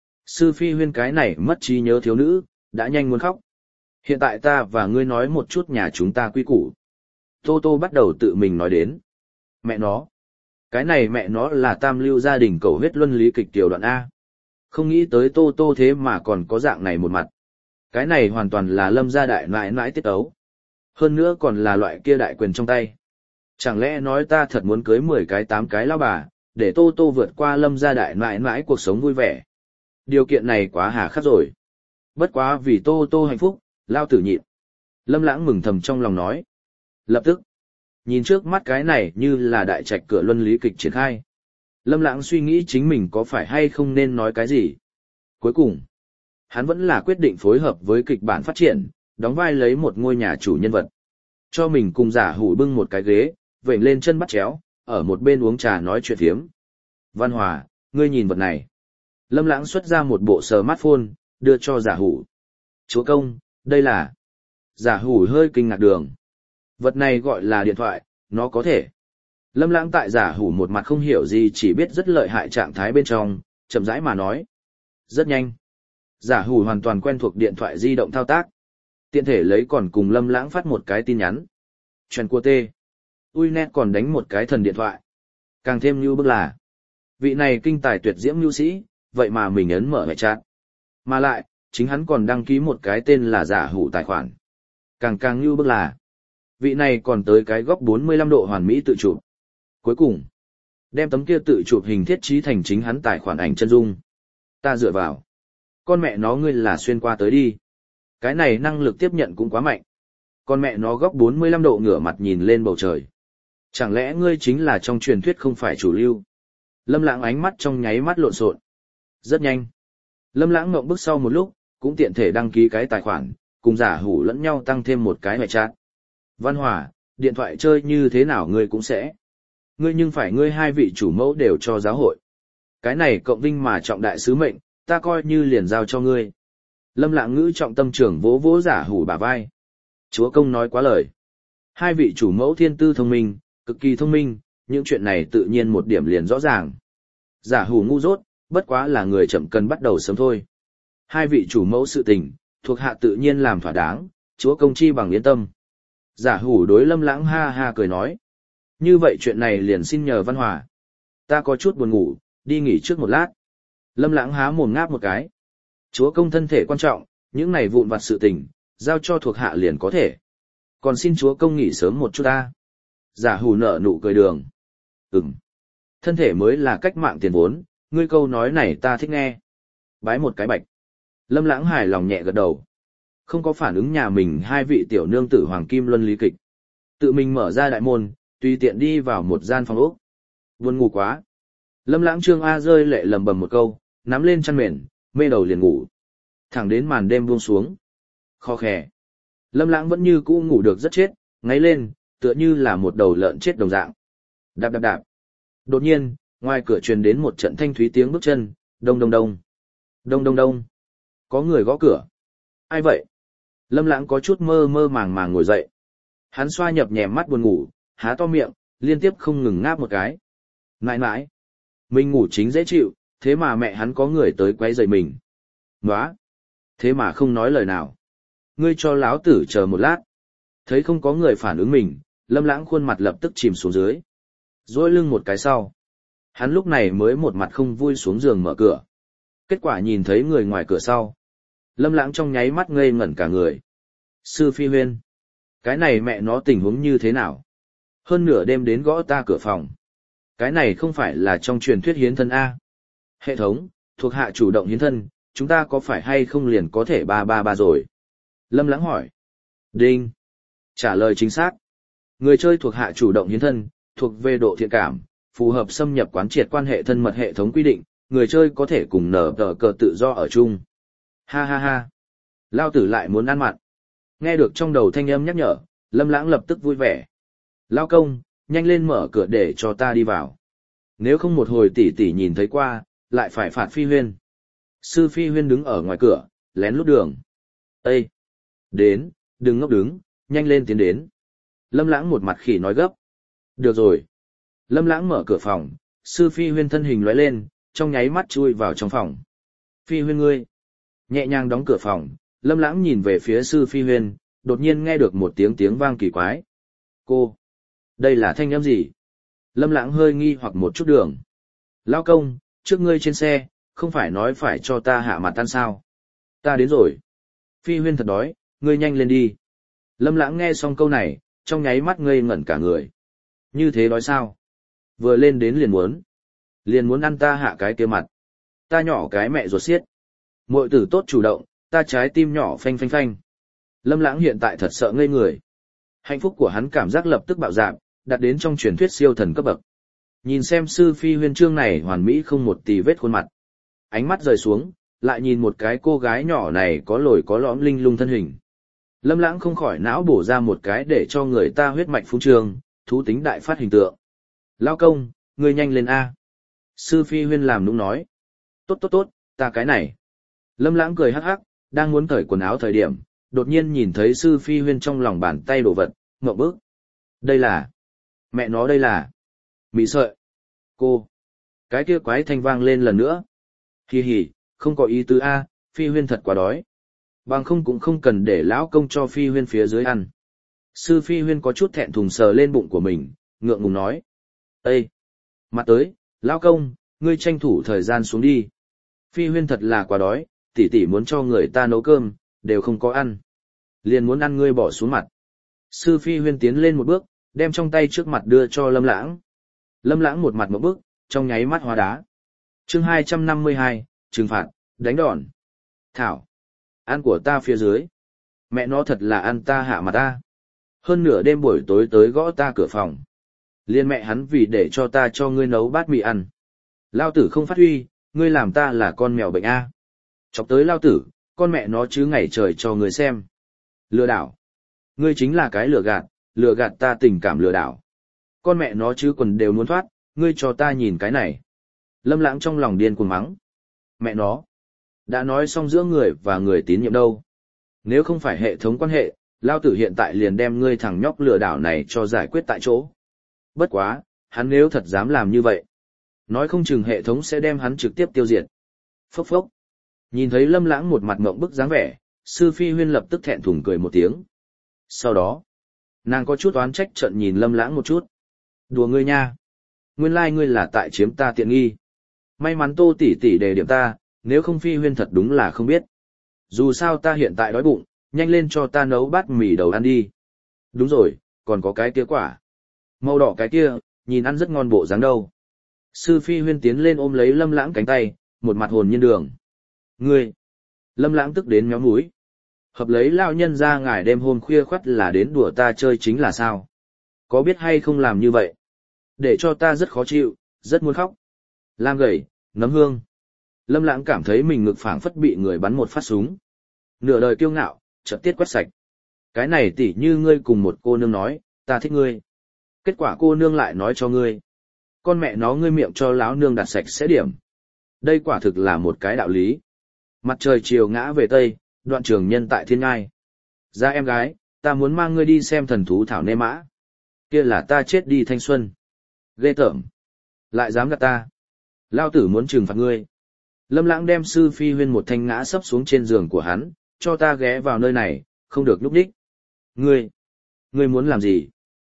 A: Sư Phi Huyên cái này mất trí nhớ thiếu nữ, đã nhanh muốn khóc. Hiện tại ta và ngươi nói một chút nhà chúng ta quy củ. Tô Tô bắt đầu tự mình nói đến. Mẹ nó. Cái này mẹ nó là tam lưu gia đình cầu huyết luân lý kịch tiểu đoạn A. Không nghĩ tới Tô Tô thế mà còn có dạng này một mặt. Cái này hoàn toàn là Lâm gia đại nãi nãi tiết ấu. Hơn nữa còn là loại kia đại quyền trong tay. Chẳng lẽ nói ta thật muốn cưới 10 cái 8 cái lao bà, để Tô Tô vượt qua Lâm gia đại nãi nãi cuộc sống vui vẻ. Điều kiện này quá hà khắc rồi. Bất quá vì Tô Tô hạnh phúc, lao tử nhịn. Lâm Lãng mừng thầm trong lòng nói. Lập tức, nhìn trước mắt cái này như là đại trạch cửa luân lý kịch triển khai. Lâm Lãng suy nghĩ chính mình có phải hay không nên nói cái gì. Cuối cùng, hắn vẫn là quyết định phối hợp với kịch bản phát triển, đóng vai lấy một ngôi nhà chủ nhân vật. Cho mình cùng giả hủ bưng một cái ghế, vểnh lên chân bắt chéo, ở một bên uống trà nói chuyện thiếm. Văn Hòa, ngươi nhìn vật này. Lâm Lãng xuất ra một bộ smartphone, đưa cho giả hủ. Chúa công, đây là... Giả hủ hơi kinh ngạc đường. Vật này gọi là điện thoại, nó có thể. Lâm Lãng tại giả hủ một mặt không hiểu gì chỉ biết rất lợi hại trạng thái bên trong, chậm rãi mà nói. Rất nhanh. Giả hủ hoàn toàn quen thuộc điện thoại di động thao tác. Tiện thể lấy còn cùng Lâm Lãng phát một cái tin nhắn. Chuyện của tê. Ui net còn đánh một cái thần điện thoại. Càng thêm như bức là. Vị này kinh tài tuyệt diễm nhu sĩ, vậy mà mình ấn mở hệ chat. Mà lại, chính hắn còn đăng ký một cái tên là giả hủ tài khoản. Càng như bức là. Vị này còn tới cái góc 45 độ hoàn mỹ tự chụp. Cuối cùng, đem tấm kia tự chụp hình thiết trí thành chính hắn tài khoản ảnh chân dung. Ta dựa vào. Con mẹ nó ngươi là xuyên qua tới đi. Cái này năng lực tiếp nhận cũng quá mạnh. Con mẹ nó góc 45 độ ngửa mặt nhìn lên bầu trời. Chẳng lẽ ngươi chính là trong truyền thuyết không phải chủ lưu? Lâm Lãng ánh mắt trong nháy mắt lộn xộn. Rất nhanh. Lâm Lãng ngậm bức sau một lúc, cũng tiện thể đăng ký cái tài khoản, cùng giả hủ lẫn nhau tăng thêm một cái ngoại chat. Văn Hòa, điện thoại chơi như thế nào ngươi cũng sẽ. Ngươi nhưng phải ngươi hai vị chủ mẫu đều cho giáo hội. Cái này cộng vinh mà trọng đại sứ mệnh, ta coi như liền giao cho ngươi. Lâm Lãng ngữ trọng tâm trưởng vỗ vỗ giả hủ bả vai. Chúa công nói quá lời. Hai vị chủ mẫu thiên tư thông minh, cực kỳ thông minh, những chuyện này tự nhiên một điểm liền rõ ràng. Giả hủ ngu dốt, bất quá là người chậm cần bắt đầu sớm thôi. Hai vị chủ mẫu sự tình, thuộc hạ tự nhiên làm thỏa đáng, chúa công chi bằng yên tâm. Giả hủ đối Lâm Lãng ha ha cười nói. Như vậy chuyện này liền xin nhờ Văn Hòa. Ta có chút buồn ngủ, đi nghỉ trước một lát. Lâm Lãng há mồm ngáp một cái. Chúa công thân thể quan trọng, những này vụn vặt sự tình, giao cho thuộc hạ liền có thể. Còn xin chúa công nghỉ sớm một chút ta. Giả hủ nở nụ cười đường. Thân thể mới là cách mạng tiền vốn, ngươi câu nói này ta thích nghe. Bái một cái bạch. Lâm Lãng hài lòng nhẹ gật đầu. Không có phản ứng nhà mình hai vị tiểu nương tử hoàng kim luân lý kịch. Tự mình mở ra đại môn, tùy tiện đi vào một gian phòng ốc. Buồn ngủ quá. Lâm Lãng Trương A rơi lệ lầm bầm một câu, nắm lên chăn mền, mê đầu liền ngủ. Thẳng đến màn đêm buông xuống. Kho khè. Lâm Lãng vẫn như cũ ngủ được rất chết, ngáy lên, tựa như là một đầu lợn chết đồng dạng. Đạp đạp đạp. Đột nhiên, ngoài cửa truyền đến một trận thanh thúy tiếng bước chân, đông đông đông. Đông đông đông. Có người gõ cửa. Ai vậy? Lâm Lãng có chút mơ mơ màng màng ngồi dậy. Hắn xoa nhập nhèm mắt buồn ngủ, há to miệng, liên tiếp không ngừng ngáp một cái. Nãi nãi. Mình ngủ chính dễ chịu, thế mà mẹ hắn có người tới quấy rầy mình. Nóa. Thế mà không nói lời nào. Ngươi cho láo tử chờ một lát. Thấy không có người phản ứng mình, Lâm Lãng khuôn mặt lập tức chìm xuống dưới. Dỗi lưng một cái sau. Hắn lúc này mới một mặt không vui xuống giường mở cửa. Kết quả nhìn thấy người ngoài cửa sau. Lâm Lãng trong nháy mắt ngây ngẩn cả người. Sư Phi Huyên. Cái này mẹ nó tình huống như thế nào? Hơn nửa đêm đến gõ ta cửa phòng. Cái này không phải là trong truyền thuyết hiến thân A. Hệ thống, thuộc hạ chủ động hiến thân, chúng ta có phải hay không liền có thể 333 rồi? Lâm Lãng hỏi. Đinh. Trả lời chính xác. Người chơi thuộc hạ chủ động hiến thân, thuộc về độ thiện cảm, phù hợp xâm nhập quán triệt quan hệ thân mật hệ thống quy định, người chơi có thể cùng nở tờ cờ tự do ở chung. Ha ha ha. Lao tử lại muốn ăn mặn. Nghe được trong đầu thanh âm nhắc nhở, Lâm Lãng lập tức vui vẻ. Lao công, nhanh lên mở cửa để cho ta đi vào. Nếu không một hồi tỷ tỷ nhìn thấy qua, lại phải phạt Phi Huyên. Sư Phi Huyên đứng ở ngoài cửa, lén lút đường. Ê! Đến, đừng ngốc đứng, nhanh lên tiến đến. Lâm Lãng một mặt khỉ nói gấp. Được rồi. Lâm Lãng mở cửa phòng, Sư Phi Huyên thân hình lóe lên, trong nháy mắt chui vào trong phòng. Phi Huyên ngươi. Nhẹ nhàng đóng cửa phòng, Lâm Lãng nhìn về phía Sư Phi Huyên, đột nhiên nghe được một tiếng vang kỳ quái. Cô! Đây là thanh âm gì? Lâm Lãng hơi nghi hoặc một chút đường. Lao công, trước ngươi trên xe, không phải nói phải cho ta hạ mặt tan sao? Ta đến rồi. Phi Huyên thật đói, ngươi nhanh lên đi. Lâm Lãng nghe xong câu này, trong nháy mắt ngây ngẩn cả người. Như thế nói sao? Vừa lên đến liền muốn ăn ta hạ cái kia mặt. Ta nhỏ cái mẹ ruột xiết. Muội tử tốt chủ động, ta trái tim nhỏ phanh phanh phanh. Lâm Lãng hiện tại thật sợ ngây người. Hạnh phúc của hắn cảm giác lập tức bạo dạn, đạt đến trong truyền thuyết siêu thần cấp bậc. Nhìn xem Sư Phi Huyên trương này hoàn mỹ không một tì vết khuôn mặt. Ánh mắt rời xuống, lại nhìn một cái cô gái nhỏ này có lồi có lõm linh lung thân hình. Lâm Lãng không khỏi não bổ ra một cái để cho người ta huyết mạch phúng trương, thú tính đại phát hình tượng. Lao công, ngươi nhanh lên A. Sư Phi Huyên làm nũng nói. Tốt tốt tốt, ta cái này. Lâm Lãng cười hắc hắc, đang muốn cởi quần áo thời điểm, đột nhiên nhìn thấy Sư Phi Huyên trong lòng bàn tay đồ vật, ngộp bức. Đây là... Mẹ nó đây là... Mị sợi. Cô. Cái kia quái thanh vang lên lần nữa. Hì hì, không có ý tứ A, Phi Huyên thật quá đói. Bằng không cũng không cần để lão công cho Phi Huyên phía dưới ăn. Sư Phi Huyên có chút thẹn thùng sờ lên bụng của mình, ngượng ngùng nói. Ê! Mặt tới, lão công, ngươi tranh thủ thời gian xuống đi. Phi Huyên thật là quá đói, tỷ tỷ muốn cho người ta nấu cơm, đều không có ăn. Liền muốn ăn ngươi bỏ xuống mặt. Sư Phi Huyên tiến lên một bước, đem trong tay trước mặt đưa cho Lâm Lãng. Lâm Lãng một mặt một bước, trong nháy mắt hóa đá. Chương 252, trừng phạt, đánh đòn. Thảo. Ăn của ta phía dưới. Mẹ nó thật là ăn ta hạ mặt ta. Hơn nửa đêm buổi tối tới gõ ta cửa phòng. Liên mẹ hắn vì để cho ta cho ngươi nấu bát mì ăn. Lao tử không phát huy, ngươi làm ta là con mèo bệnh A. Chọc tới lao tử, con mẹ nó chứ ngày trời cho ngươi xem. Lừa đảo. Ngươi chính là cái lừa gạt ta tình cảm lừa đảo. Con mẹ nó chứ quần đều muốn thoát, ngươi cho ta nhìn cái này. Lâm Lãng trong lòng điên cuồng mắng. Mẹ nó. Đã nói xong giữa người và người tín nhiệm đâu. Nếu không phải hệ thống quan hệ, lao tử hiện tại liền đem ngươi thằng nhóc lừa đảo này cho giải quyết tại chỗ. Bất quá, hắn nếu thật dám làm như vậy. Nói không chừng hệ thống sẽ đem hắn trực tiếp tiêu diệt. Phốc phốc. Nhìn thấy Lâm Lãng một mặt ngộng bức dáng vẻ, Sư Phi Huyên lập tức thẹn thùng cười một tiếng. Sau đó, nàng có chút oán trách trợn nhìn Lâm Lãng một chút. Đùa ngươi nha. Nguyên lai ngươi là tại chiếm ta tiện nghi. May mắn Tô tỷ tỷ đề điểm ta, nếu không Phi Huyên thật đúng là không biết. Dù sao ta hiện tại đói bụng, nhanh lên cho ta nấu bát mì đầu ăn đi. Đúng rồi, còn có cái kia quả. Màu đỏ cái kia, nhìn ăn rất ngon bộ dáng đâu. Sư Phi Huyên tiến lên ôm lấy Lâm Lãng cánh tay, một mặt hồn nhiên đường. Ngươi! Lâm Lãng tức đến méo mũi. Hợp lấy lao nhân ra ngài đêm hôm khuya khoắt là đến đùa ta chơi chính là sao? Có biết hay không làm như vậy? Để cho ta rất khó chịu, rất muốn khóc. Lam gầy, nấm hương. Lâm Lãng cảm thấy mình ngực phảng phất bị người bắn một phát súng. Nửa đời kiêu ngạo, chợt tiết quét sạch. Cái này tỉ như ngươi cùng một cô nương nói, ta thích ngươi. Kết quả cô nương lại nói cho ngươi. Con mẹ nó ngươi miệng cho láo nương đặt sạch sẽ điểm. Đây quả thực là một cái đạo lý. Mặt trời chiều ngã về Tây, đoạn trường nhân tại thiên ngai. Ra em gái, ta muốn mang ngươi đi xem thần thú thảo nê mã. Kia là ta chết đi thanh xuân. Ghê tởm. Lại dám gạt ta. Lao tử muốn trừng phạt ngươi. Lâm Lãng đem Sư Phi Huyên một thanh ngã sấp xuống trên giường của hắn, cho ta ghé vào nơi này, không được núp đích. Ngươi muốn làm gì?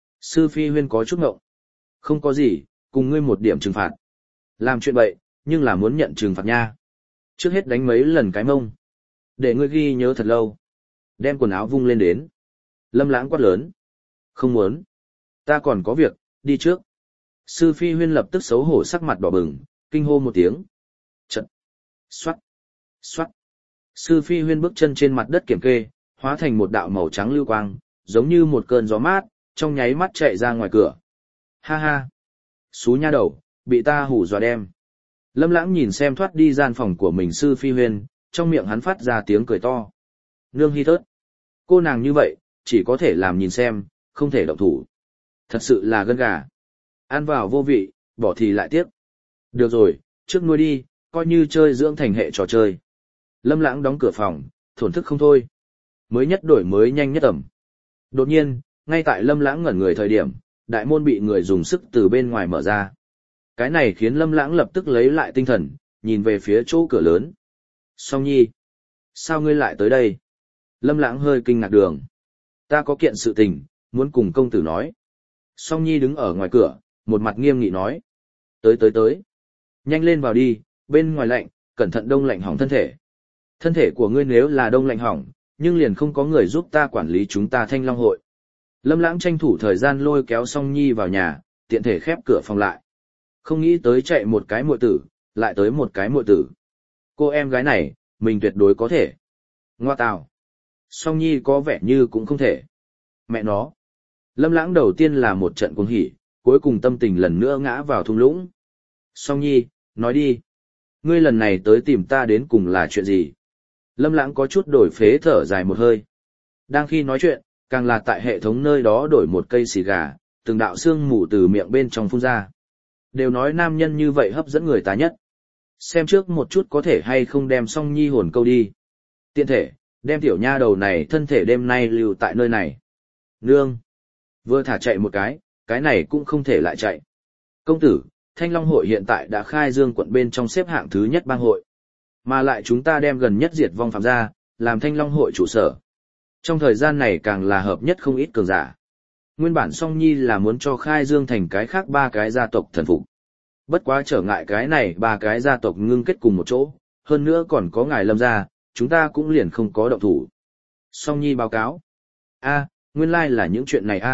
A: Sư Phi Huyên có chút ngộng. Không có gì, cùng ngươi một điểm trừng phạt. Làm chuyện bậy, nhưng là muốn nhận trừng phạt nha. Trước hết đánh mấy lần cái mông. Để ngươi ghi nhớ thật lâu. Đem quần áo vung lên đến. Lâm Lãng quát lớn. Không muốn. Ta còn có việc, đi trước. Sư Phi Huyên lập tức xấu hổ sắc mặt đỏ bừng, kinh hô một tiếng. Trận. Xoát. Xoát. Sư Phi Huyên bước chân trên mặt đất kiểm kê, hóa thành một đạo màu trắng lưu quang, giống như một cơn gió mát, trong nháy mắt chạy ra ngoài cửa. Ha ha. Xú nha đầu, bị ta hù dọa đem. Lâm Lãng nhìn xem thoát đi gian phòng của mình Sư Phi Huyên, trong miệng hắn phát ra tiếng cười to. Nương hi thớt. Cô nàng như vậy, chỉ có thể làm nhìn xem, không thể động thủ. Thật sự là gân gà. Ăn vào vô vị, bỏ thì lại tiếc. Được rồi, trước nuôi đi, coi như chơi dưỡng thành hệ trò chơi. Lâm Lãng đóng cửa phòng, thổn thức không thôi. Mới nhất đổi mới nhanh nhất ẩm. Đột nhiên, ngay tại Lâm Lãng ngẩn người thời điểm, đại môn bị người dùng sức từ bên ngoài mở ra. Cái này khiến Lâm Lãng lập tức lấy lại tinh thần, nhìn về phía chỗ cửa lớn. Song Nhi, sao ngươi lại tới đây? Lâm Lãng hơi kinh ngạc đường. Ta có kiện sự tình, muốn cùng công tử nói. Song Nhi đứng ở ngoài cửa, một mặt nghiêm nghị nói. Tới. Nhanh lên vào đi, bên ngoài lạnh, cẩn thận đông lạnh hỏng thân thể. Thân thể của ngươi nếu là đông lạnh hỏng, nhưng liền không có người giúp ta quản lý chúng ta Thanh Long hội. Lâm Lãng tranh thủ thời gian lôi kéo Song Nhi vào nhà, tiện thể khép cửa phòng lại. Không nghĩ tới chạy một cái muội tử, lại tới một cái muội tử. Cô em gái này, mình tuyệt đối có thể. Ngoa tào. Song Nhi có vẻ như cũng không thể. Mẹ nó. Lâm Lãng đầu tiên là một trận cuồng hỉ, cuối cùng tâm tình lần nữa ngã vào thung lũng. Song Nhi, nói đi. Ngươi lần này tới tìm ta đến cùng là chuyện gì? Lâm Lãng có chút đổi phế thở dài một hơi. Đang khi nói chuyện, càng là tại hệ thống nơi đó đổi một cây xì gà, từng đạo xương mù từ miệng bên trong phun ra. Đều nói nam nhân như vậy hấp dẫn người ta nhất. Xem trước một chút có thể hay không đem Song Nhi hồn câu đi. Tiện thể, đem tiểu nha đầu này thân thể đêm nay lưu tại nơi này. Nương! Vừa thả chạy một cái này cũng không thể lại chạy. Công tử, Thanh Long hội hiện tại đã khai dương quận bên trong xếp hạng thứ nhất bang hội. Mà lại chúng ta đem gần nhất diệt vong phạm ra, làm Thanh Long hội trụ sở. Trong thời gian này càng là hợp nhất không ít cường giả. Nguyên bản Song Nhi là muốn cho khai dương thành cái khác 3 cái gia tộc thần phục. Bất quá trở ngại cái này 3 cái gia tộc ngưng kết cùng một chỗ, hơn nữa còn có ngài Lâm gia, chúng ta cũng liền không có động thủ. Song Nhi báo cáo. Nguyên lai là những chuyện này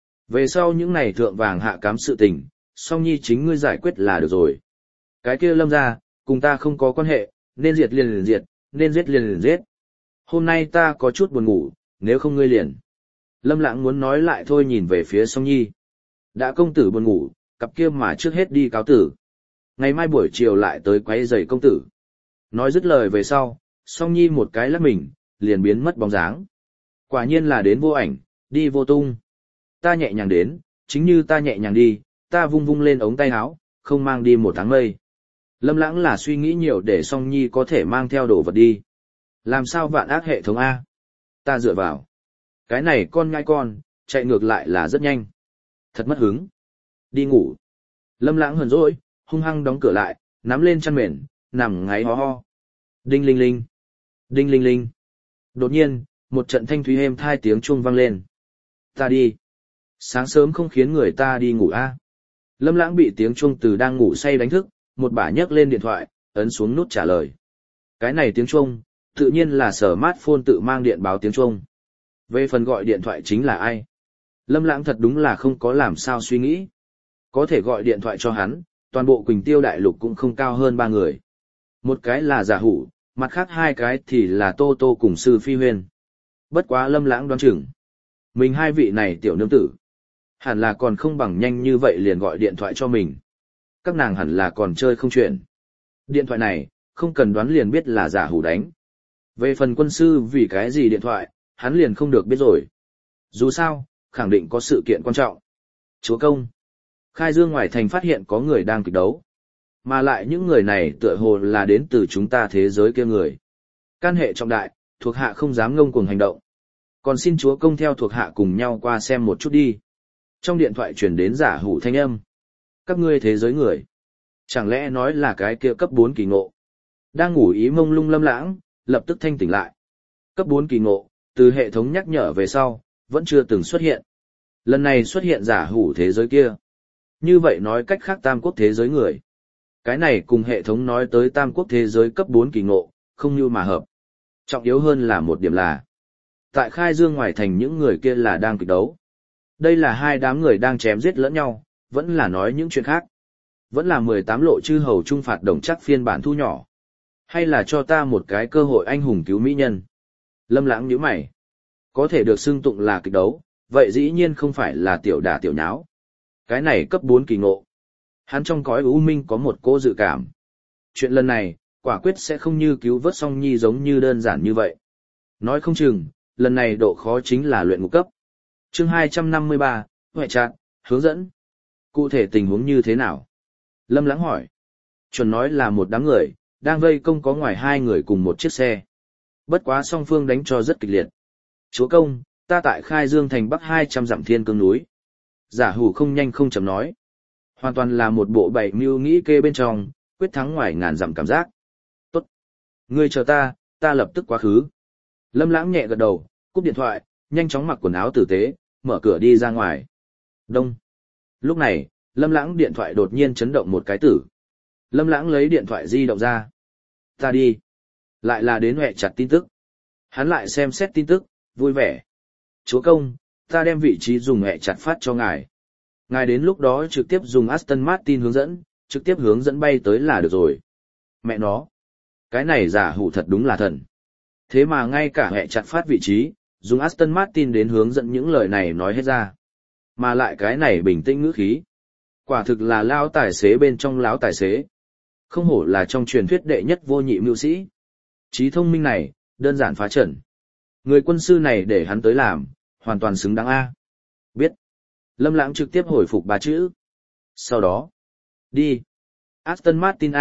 A: Về sau những này thượng vàng hạ cám sự tình, Song Nhi chính ngươi giải quyết là được rồi. Cái kia Lâm gia, cùng ta không có quan hệ, nên diệt liền diệt, nên giết liền giết. Hôm nay ta có chút buồn ngủ, nếu không ngươi liền. Lâm Lãng muốn nói lại thôi nhìn về phía Song Nhi. Đã công tử buồn ngủ, cặp kia mà trước hết đi cáo tử. Ngày mai buổi chiều lại tới quấy rầy công tử. Nói dứt lời về sau, Song Nhi một cái lắc mình, liền biến mất bóng dáng. Quả nhiên là đến vô ảnh, đi vô tung. Ta nhẹ nhàng đến, chính như ta nhẹ nhàng đi, ta vung vung lên ống tay áo, không mang đi một tháng mây. Lâm Lãng là suy nghĩ nhiều để Song Nhi có thể mang theo đồ vật đi. Làm sao vạn ác hệ thống A? Ta dựa vào. Cái này con ngai con, chạy ngược lại là rất nhanh. Thật mất hứng. Đi ngủ. Lâm Lãng hờn dỗi, hung hăng đóng cửa lại, nắm lên chăn mền, nằm ngáy ho ho. Đinh linh linh. Đinh linh linh. Đột nhiên, một trận thanh thúy êm thai tiếng chuông vang lên. Ta đi. Sáng sớm không khiến người ta đi ngủ Lâm Lãng bị tiếng chuông từ đang ngủ say đánh thức, một bả nhấc lên điện thoại, ấn xuống nút trả lời. Cái này tiếng chuông, tự nhiên là smartphone tự mang điện báo tiếng chuông. Về phần gọi điện thoại chính là ai? Lâm Lãng thật đúng là không có làm sao suy nghĩ. Có thể gọi điện thoại cho hắn, toàn bộ Quỳnh Tiêu Đại Lục cũng không cao hơn 3 người. Một cái là Giả Hủ, mặt khác 2 cái thì là Tô Tô cùng Sư Phi Huyên. Bất quá Lâm Lãng đoán chừng. Mình 2 vị này tiểu nương tử. Hẳn là còn không bằng nhanh như vậy liền gọi điện thoại cho mình. Các nàng hẳn là còn chơi không chuyện. Điện thoại này, không cần đoán liền biết là Giả Hủ đánh. Về phần quân sư vì cái gì điện thoại, hắn liền không được biết rồi. Dù sao, khẳng định có sự kiện quan trọng. Chúa công. Khai Dương ngoài thành phát hiện có người đang kịch đấu. Mà lại những người này tựa hồ là đến từ chúng ta thế giới kia người. Can hệ trọng đại, thuộc hạ không dám ngông cuồng hành động. Còn xin chúa công theo thuộc hạ cùng nhau qua xem một chút đi. Trong điện thoại truyền đến Giả Hủ thanh âm. Các ngươi thế giới người. Chẳng lẽ nói là cái kia cấp 4 kỳ ngộ. Đang ngủ ý mông lung Lâm Lãng, lập tức thanh tỉnh lại. Cấp 4 kỳ ngộ, từ hệ thống nhắc nhở về sau, vẫn chưa từng xuất hiện. Lần này xuất hiện Giả Hủ thế giới kia. Như vậy nói cách khác tam quốc thế giới người. Cái này cùng hệ thống nói tới tam quốc thế giới cấp 4 kỳ ngộ, không như mà hợp. Trọng yếu hơn là một điểm là, tại Khai Dương ngoài thành những người kia là đang kịch đấu. Đây là 2 đám người đang chém giết lẫn nhau, vẫn là nói những chuyện khác. Vẫn là 18 lộ chư hầu trung phạt đồng chắc phiên bản thu nhỏ. Hay là cho ta một cái cơ hội anh hùng cứu mỹ nhân. Lâm Lãng nhíu mày. Có thể được xưng tụng là kịch đấu, vậy dĩ nhiên không phải là tiểu đả tiểu nháo. Cái này cấp 4 kỳ ngộ. Hắn trong cõi u minh có một cô dự cảm. Chuyện lần này, quả quyết sẽ không như cứu vớt Song Nhi giống như đơn giản như vậy. Nói không chừng, lần này độ khó chính là luyện ngục cấp. Chương 253, Huệ Trạng, hướng dẫn. Cụ thể tình huống như thế nào? Lâm Lãng hỏi. Chuẩn nói là một đám người, đang vây công có ngoài 2 người cùng một chiếc xe. Bất quá song phương đánh cho rất kịch liệt. Chúa công, ta tại Khai Dương thành bắc 200 dặm thiên cương núi. Giả Hủ không nhanh không chậm nói. Hoàn toàn là một bộ bảy mưu nghĩ kê bên trong, quyết thắng ngoài ngàn dặm cảm giác. Tốt. Ngươi chờ ta lập tức quá khứ. Lâm Lãng nhẹ gật đầu, cúp điện thoại, nhanh chóng mặc quần áo tử tế, mở cửa đi ra ngoài. Đông. Lúc này, Lâm Lãng điện thoại đột nhiên chấn động một cái tử. Lâm Lãng lấy điện thoại di động ra. Ta đi. Lại là đến Huệ Chặt tin tức. Hắn lại xem xét tin tức, vui vẻ. Chúa công, ta đem vị trí dùng Huệ Chặt phát cho ngài. Ngài đến lúc đó trực tiếp dùng Aston Martin hướng dẫn, trực tiếp hướng dẫn bay tới là được rồi. Mẹ nó. Cái này Giả Hủ thật đúng là thần. Thế mà ngay cả Huệ Chặt phát vị trí, dùng Aston Martin đến hướng dẫn những lời này nói hết ra. Mà lại cái này bình tĩnh ngữ khí. Quả thực là lão tài xế bên trong lão tài xế. Không hổ là trong truyền thuyết đệ nhất vô nhị mưu sĩ. Trí thông minh này, đơn giản phá trận. Người quân sư này để hắn tới làm, hoàn toàn xứng đáng A. Biết. Lâm Lãng trực tiếp hồi phục 3 chữ. Sau đó. Đi. Aston Martin A,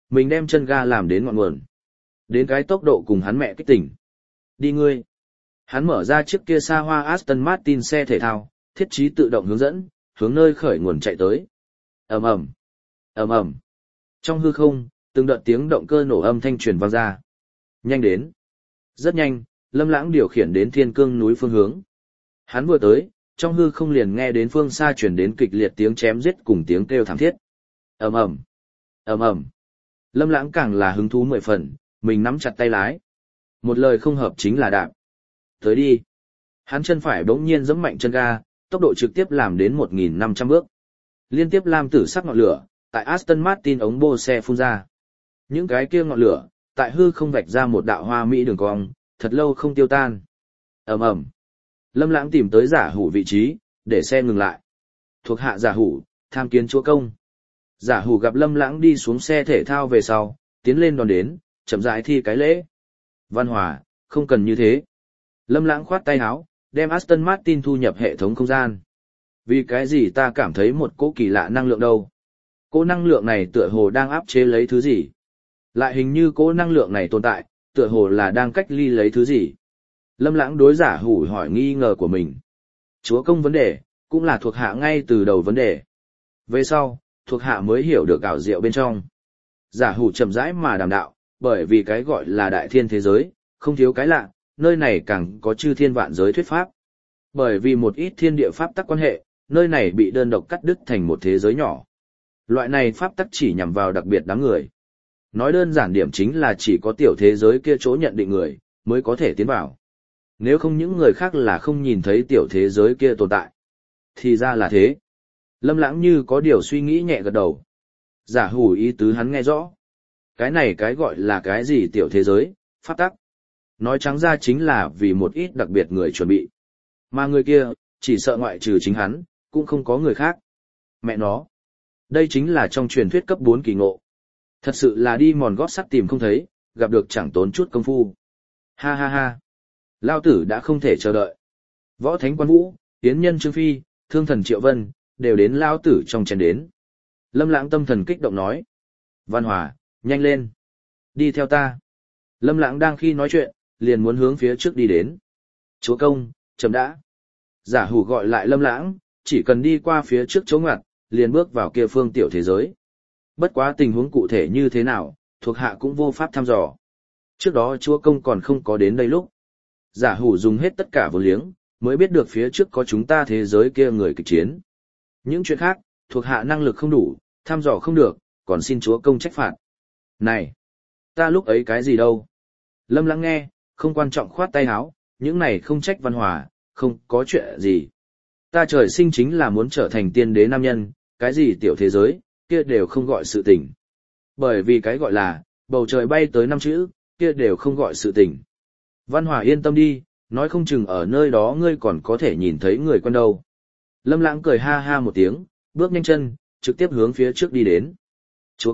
A: Mình đem chân ga làm đến ngọn nguồn. Đến cái tốc độ cùng hắn mẹ kích tỉnh. Đi ngươi. Hắn mở ra chiếc kia xa hoa Aston Martin xe thể thao, thiết trí tự động hướng dẫn, hướng nơi khởi nguồn chạy tới. Ầm ầm, ầm ầm. Trong hư không, từng đợt tiếng động cơ nổ âm thanh truyền vang ra. Nhanh đến. Rất nhanh, Lâm Lãng điều khiển đến Thiên Cương núi phương hướng. Hắn vừa tới, trong hư không liền nghe đến phương xa truyền đến kịch liệt tiếng chém giết cùng tiếng kêu thảm thiết. Ầm ầm, ầm ầm. Lâm Lãng càng là hứng thú mười phần, mình nắm chặt tay lái. Một lời không hợp chính là đạp. Tới đi. Hắn chân phải bỗng nhiên giẫm mạnh chân ga, tốc độ trực tiếp làm đến 1.500 bước. Liên tiếp lam tử sắc ngọn lửa, tại Aston Martin ống bô xe phun ra. Những cái kia ngọn lửa, tại hư không vạch ra một đạo hoa mỹ đường cong, thật lâu không tiêu tan. Ầm ầm. Lâm Lãng tìm tới giả hủ vị trí, để xe ngừng lại. Thuộc hạ giả hủ, tham kiến chúa công. Giả hủ gặp Lâm Lãng đi xuống xe thể thao về sau, tiến lên đón đến, chậm rãi thi cái lễ. Văn Hòa, không cần như thế. Lâm Lãng khoát tay áo, đem Aston Martin thu nhập hệ thống không gian. Vì cái gì ta cảm thấy một cỗ kỳ lạ năng lượng đâu? Cỗ năng lượng này tựa hồ đang áp chế lấy thứ gì? Lại hình như cỗ năng lượng này tồn tại, tựa hồ là đang cách ly lấy thứ gì? Lâm Lãng đối giả hủ hỏi nghi ngờ của mình. Chúa công vấn đề, cũng là thuộc hạ ngay từ đầu vấn đề. Về sau, thuộc hạ mới hiểu được ảo diệu bên trong. Giả hủ chậm rãi mà đàm đạo, bởi vì cái gọi là đại thiên thế giới, không thiếu cái lạ, nơi này càng có chư thiên vạn giới thuyết pháp. Bởi vì một ít thiên địa pháp tắc quan hệ, nơi này bị đơn độc cắt đứt thành một thế giới nhỏ. Loại này pháp tắc chỉ nhằm vào đặc biệt đám người. Nói đơn giản điểm chính là chỉ có tiểu thế giới kia chỗ nhận định người, mới có thể tiến vào. Nếu không những người khác là không nhìn thấy tiểu thế giới kia tồn tại. Thì ra là thế. Lâm Lãng như có điều suy nghĩ nhẹ gật đầu. Giả hủ ý tứ hắn nghe rõ. Cái này cái gọi là cái gì tiểu thế giới, pháp tắc. Nói trắng ra chính là vì một ít đặc biệt người chuẩn bị. Mà người kia, chỉ sợ ngoại trừ chính hắn, cũng không có người khác. Mẹ nó. Đây chính là trong truyền thuyết cấp 4 kỳ ngộ. Thật sự là đi mòn gót sắt tìm không thấy, gặp được chẳng tốn chút công phu. Ha ha ha. Lao tử đã không thể chờ đợi. Võ Thánh Quan Vũ, Tiến Nhân Trương Phi, Thương Thần Triệu Vân, đều đến Lao tử trong chén đến. Lâm Lãng tâm thần kích động nói. Văn Hòa, nhanh lên. Đi theo ta. Lâm Lãng đang khi nói chuyện, liền muốn hướng phía trước đi đến. Chúa công, chậm đã. Giả hủ gọi lại Lâm Lãng, chỉ cần đi qua phía trước chỗ ngoặt, liền bước vào kia phương tiểu thế giới. Bất quá tình huống cụ thể như thế nào, thuộc hạ cũng vô pháp thăm dò. Trước đó chúa công còn không có đến đây lúc. Giả hủ dùng hết tất cả vốn liếng, mới biết được phía trước có chúng ta thế giới kia người kịch chiến. Những chuyện khác, thuộc hạ năng lực không đủ, thăm dò không được, còn xin chúa công trách phạt. Này, ta lúc ấy cái gì đâu? Lâm Lãng nghe, không quan trọng khoát tay áo, những này không trách Văn Hòa, không có chuyện gì. Ta trời sinh chính là muốn trở thành tiên đế nam nhân, cái gì tiểu thế giới, kia đều không gọi sự tình. Bởi vì cái gọi là, bầu trời bay tới 5 chữ, kia đều không gọi sự tình. Văn Hòa yên tâm đi, nói không chừng ở nơi đó ngươi còn có thể nhìn thấy người quen đâu. Lâm Lãng cười ha ha một tiếng, bước nhanh chân, trực tiếp hướng phía trước đi đến. Chúa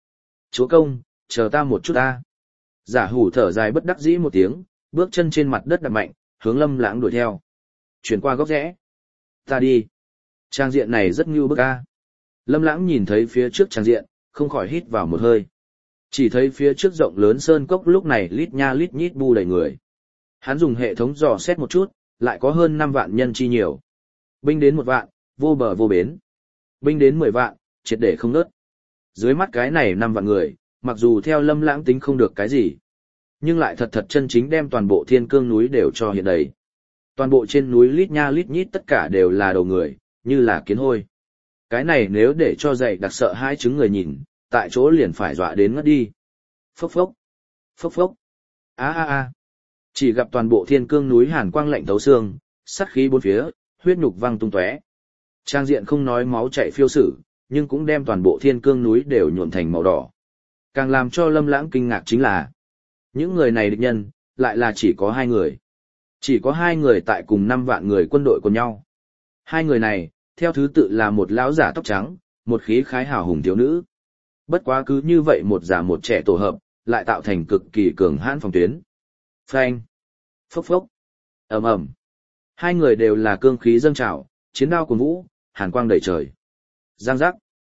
A: công, chờ ta một chút ta. Giả hủ thở dài bất đắc dĩ một tiếng, bước chân trên mặt đất đạp mạnh, hướng Lâm Lãng đuổi theo. Chuyển qua góc rẽ. Ta đi. Trang diện này rất ngưu bức a. Lâm Lãng nhìn thấy phía trước trang diện, không khỏi hít vào một hơi. Chỉ thấy phía trước rộng lớn sơn cốc lúc này lít nha lít nhít bu đầy người. Hắn dùng hệ thống dò xét một chút, lại có hơn 5 vạn nhân chi nhiều. Binh đến 1 vạn, vô bờ vô bến. Binh đến 10 vạn, triệt để không nớt. Dưới mắt cái này 5 vạn người, mặc dù theo Lâm Lãng tính không được cái gì, nhưng lại thật thật chân chính đem toàn bộ Thiên Cương núi đều cho hiện đầy. Toàn bộ trên núi lít nha lít nhít tất cả đều là đầu người, như là kiến hôi. Cái này nếu để cho dạy đặc sợ hai chứng người nhìn, tại chỗ liền phải dọa đến ngất đi. Phốc phốc, phốc phốc, a a a. Chỉ gặp toàn bộ Thiên Cương núi hàn quang lạnh thấu xương, sát khí bốn phía, huyết nhục văng tung tóe. Trang diện không nói máu chảy phiêu sử, nhưng cũng đem toàn bộ Thiên Cương núi đều nhuộm thành màu đỏ. Càng làm cho Lâm Lãng kinh ngạc chính là, những người này địch nhân, lại là chỉ có 2 người. Chỉ có 2 người tại cùng 5 vạn người quân đội của nhau. 2 người này, theo thứ tự là một lão giả tóc trắng, một khí khái hào hùng thiếu nữ. Bất quá cứ như vậy một già một trẻ tổ hợp, lại tạo thành cực kỳ cường hãn phòng tuyến. Phanh, phốc phốc, ầm ầm. 2 người đều là cương khí dâng trào, chiến đao cuồn vũ, hàn quang đầy trời. Giang giác.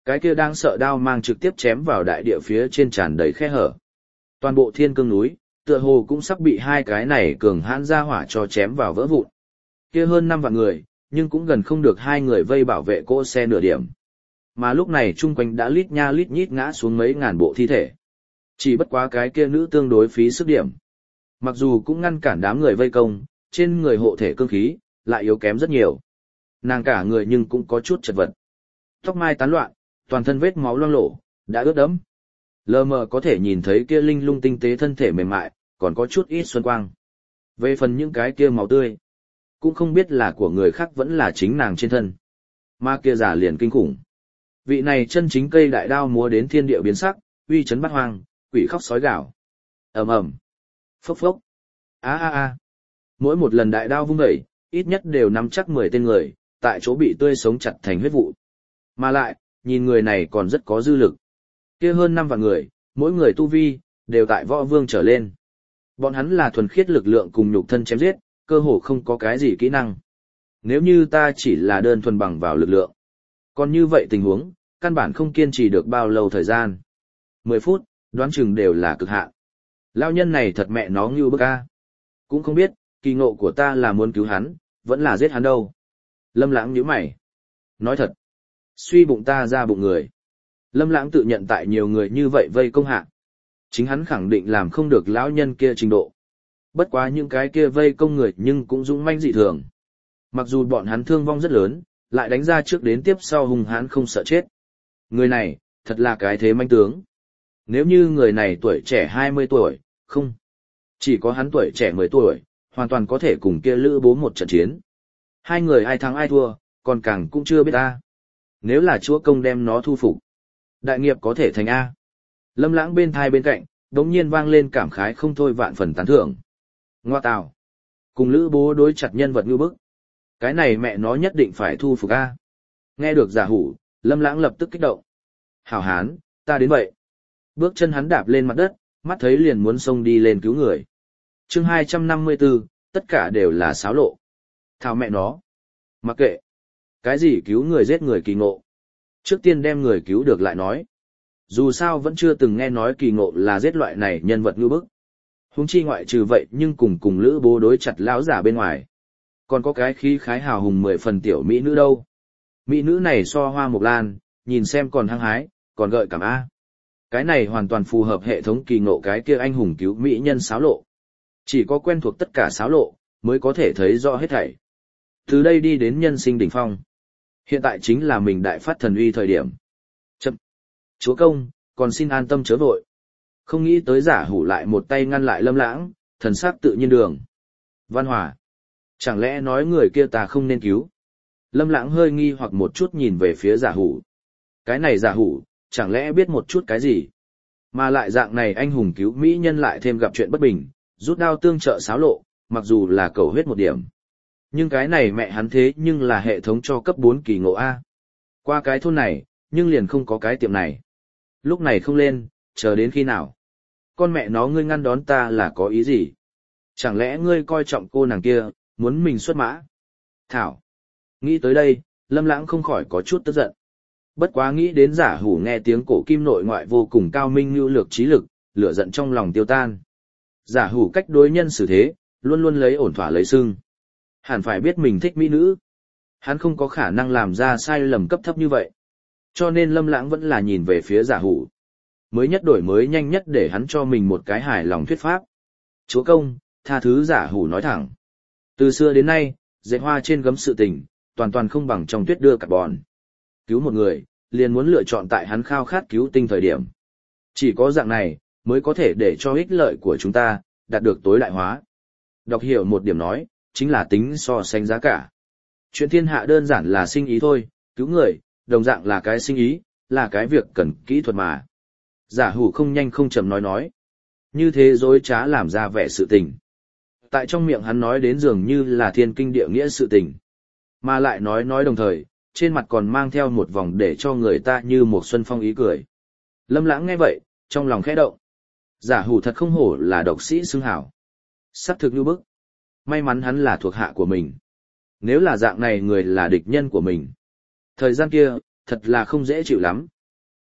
A: Cái kia đang sợ đao mang trực tiếp chém vào đại địa phía trên tràn đầy khe hở. Toàn bộ thiên cương núi, tựa hồ cũng sắp bị hai cái này cường hãn ra hỏa cho chém vào vỡ vụn. Kia hơn 5 vạn người, nhưng cũng gần không được hai người vây bảo vệ cỗ xe nửa điểm. Mà lúc này chung quanh đã lít nha lít nhít ngã xuống mấy ngàn bộ thi thể. Chỉ bất quá cái kia nữ tương đối phí sức điểm. Mặc dù cũng ngăn cản đám người vây công, trên người hộ thể cương khí, lại yếu kém rất nhiều. Nàng cả người nhưng cũng có chút chật vật. Tóc mai tán loạn, toàn thân vết máu loang lổ, đã ướt đẫm. Lờ mờ có thể nhìn thấy kia linh lung tinh tế thân thể mềm mại, còn có chút ít xuân quang. Về phần những cái kia máu tươi, cũng không biết là của người khác vẫn là chính nàng trên thân. Ma kia giả liền kinh khủng. Vị này chân chính cây đại đao múa đến thiên địa biến sắc, uy chấn bát hoang, quỷ khóc sói gào. Ầm ầm, phốc phốc, a a a. Mỗi một lần đại đao vung đẩy, ít nhất đều nắm chắc 10 tên người, tại chỗ bị tươi sống chặt thành huyết vụ. Mà lại, nhìn người này còn rất có dư lực. Kia hơn 5 vạn người, mỗi người tu vi, đều tại võ vương trở lên. Bọn hắn là thuần khiết lực lượng cùng nhục thân chém giết, cơ hồ không có cái gì kỹ năng. Nếu như ta chỉ là đơn thuần bằng vào lực lượng. Còn như vậy tình huống, căn bản không kiên trì được bao lâu thời gian. 10 phút, đoán chừng đều là cực hạn. Lao nhân này thật mẹ nó ngưu bức a. Cũng không biết, kỳ ngộ của ta là muốn cứu hắn, vẫn là giết hắn đâu. Lâm Lãng nhíu mày. Nói thật, suy bụng ta ra bụng người. Lâm Lãng tự nhận tại nhiều người như vậy vây công hạ. Chính hắn khẳng định làm không được lão nhân kia trình độ. Bất quá những cái kia vây công người nhưng cũng dũng manh dị thường. Mặc dù bọn hắn thương vong rất lớn, lại đánh ra trước đến tiếp sau hung hãn không sợ chết. Người này, thật là cái thế manh tướng. Nếu như người này tuổi trẻ 20 tuổi, không. Chỉ có hắn tuổi trẻ 10 tuổi, hoàn toàn có thể cùng kia Lữ Bố một trận chiến. Hai người ai thắng ai thua, còn càng cũng chưa biết ta. Nếu là chúa công đem nó thu phục, đại nghiệp có thể thành A. Lâm Lãng bên thai bên cạnh, đống nhiên vang lên cảm khái không thôi vạn phần tán thưởng. Ngoa tào. Cùng Lữ Bố đối chặt nhân vật như bức. Cái này mẹ nó nhất định phải thu phục A. Nghe được giả hủ, Lâm Lãng lập tức kích động. Hảo hán, ta đến vậy. Bước chân hắn đạp lên mặt đất, mắt thấy liền muốn xông đi lên cứu người. Chương 254, tất cả đều là xáo lộ. Thảo mẹ nó. Mặc kệ. Cái gì cứu người giết người kỳ ngộ. Trước tiên đem người cứu được lại nói. Dù sao vẫn chưa từng nghe nói kỳ ngộ là giết loại này nhân vật như bức. Huống chi ngoại trừ vậy nhưng cùng Lữ Bố đối chặt lão giả bên ngoài. Còn có cái khí khái hào hùng 10 phần tiểu mỹ nữ đâu. Mỹ nữ này so hoa mộc lan, nhìn xem còn hăng hái, còn gợi cảm A. Cái này hoàn toàn phù hợp hệ thống kỳ ngộ cái kia anh hùng cứu mỹ nhân xáo lộ. Chỉ có quen thuộc tất cả xáo lộ, mới có thể thấy rõ hết thảy. Từ đây đi đến nhân sinh đỉnh phong. Hiện tại chính là mình đại phát thần uy thời điểm. Chậm. Chúa công, còn xin an tâm chớ vội. Không nghĩ tới giả hủ lại một tay ngăn lại Lâm Lãng, thần sắc tự nhiên đường. Văn Hòa. Chẳng lẽ nói người kia ta không nên cứu? Lâm Lãng hơi nghi hoặc một chút nhìn về phía giả hủ. Cái này giả hủ, chẳng lẽ biết một chút cái gì? Mà lại dạng này anh hùng cứu mỹ nhân lại thêm gặp chuyện bất bình, rút đao tương trợ xáo lộ, mặc dù là cầu huyết một điểm. Nhưng cái này mẹ hắn thế nhưng là hệ thống cho cấp 4 kỳ ngộ A. Qua cái thôn này, nhưng liền không có cái tiệm này. Lúc này không lên, chờ đến khi nào? Con mẹ nó ngươi ngăn đón ta là có ý gì? Chẳng lẽ ngươi coi trọng cô nàng kia, muốn mình xuất mã? Thảo. Nghĩ tới đây, Lâm Lãng không khỏi có chút tức giận. Bất quá nghĩ đến giả hủ nghe tiếng cổ kim nội ngoại vô cùng cao minh nhu lược trí lực, lửa giận trong lòng tiêu tan. Giả hủ cách đối nhân xử thế, luôn luôn lấy ổn thỏa lấy sưng. Hẳn phải biết mình thích mỹ nữ. Hắn không có khả năng làm ra sai lầm cấp thấp như vậy. Cho nên Lâm Lãng vẫn là nhìn về phía giả hủ. Mới nhất đổi mới nhanh nhất để hắn cho mình một cái hài lòng thuyết pháp. Chúa công, tha thứ giả hủ nói thẳng. Từ xưa đến nay, dệt hoa trên gấm sự tình, toàn toàn không bằng trong tuyết đưa carbon. Cứu một người, liền muốn lựa chọn tại hắn khao khát cứu tinh thời điểm. Chỉ có dạng này, mới có thể để cho ích lợi của chúng ta, đạt được tối đại hóa. Đọc hiểu một điểm nói, chính là tính so sánh giá cả. Chuyện thiên hạ đơn giản là sinh ý thôi, cứu người, đồng dạng là cái sinh ý, là cái việc cần kỹ thuật mà. Giả hủ không nhanh không chậm nói. Như thế dối trá làm ra vẻ sự tình. Tại trong miệng hắn nói đến dường như là thiên kinh địa nghĩa sự tình. Mà lại nói đồng thời, trên mặt còn mang theo một vòng để cho người ta như một xuân phong ý cười. Lâm Lãng nghe vậy, trong lòng khẽ động. Giả hủ thật không hổ là độc sĩ xưng hảo. Sắc thực như bức. May mắn hắn là thuộc hạ của mình. Nếu là dạng này người là địch nhân của mình. Thời gian kia, thật là không dễ chịu lắm,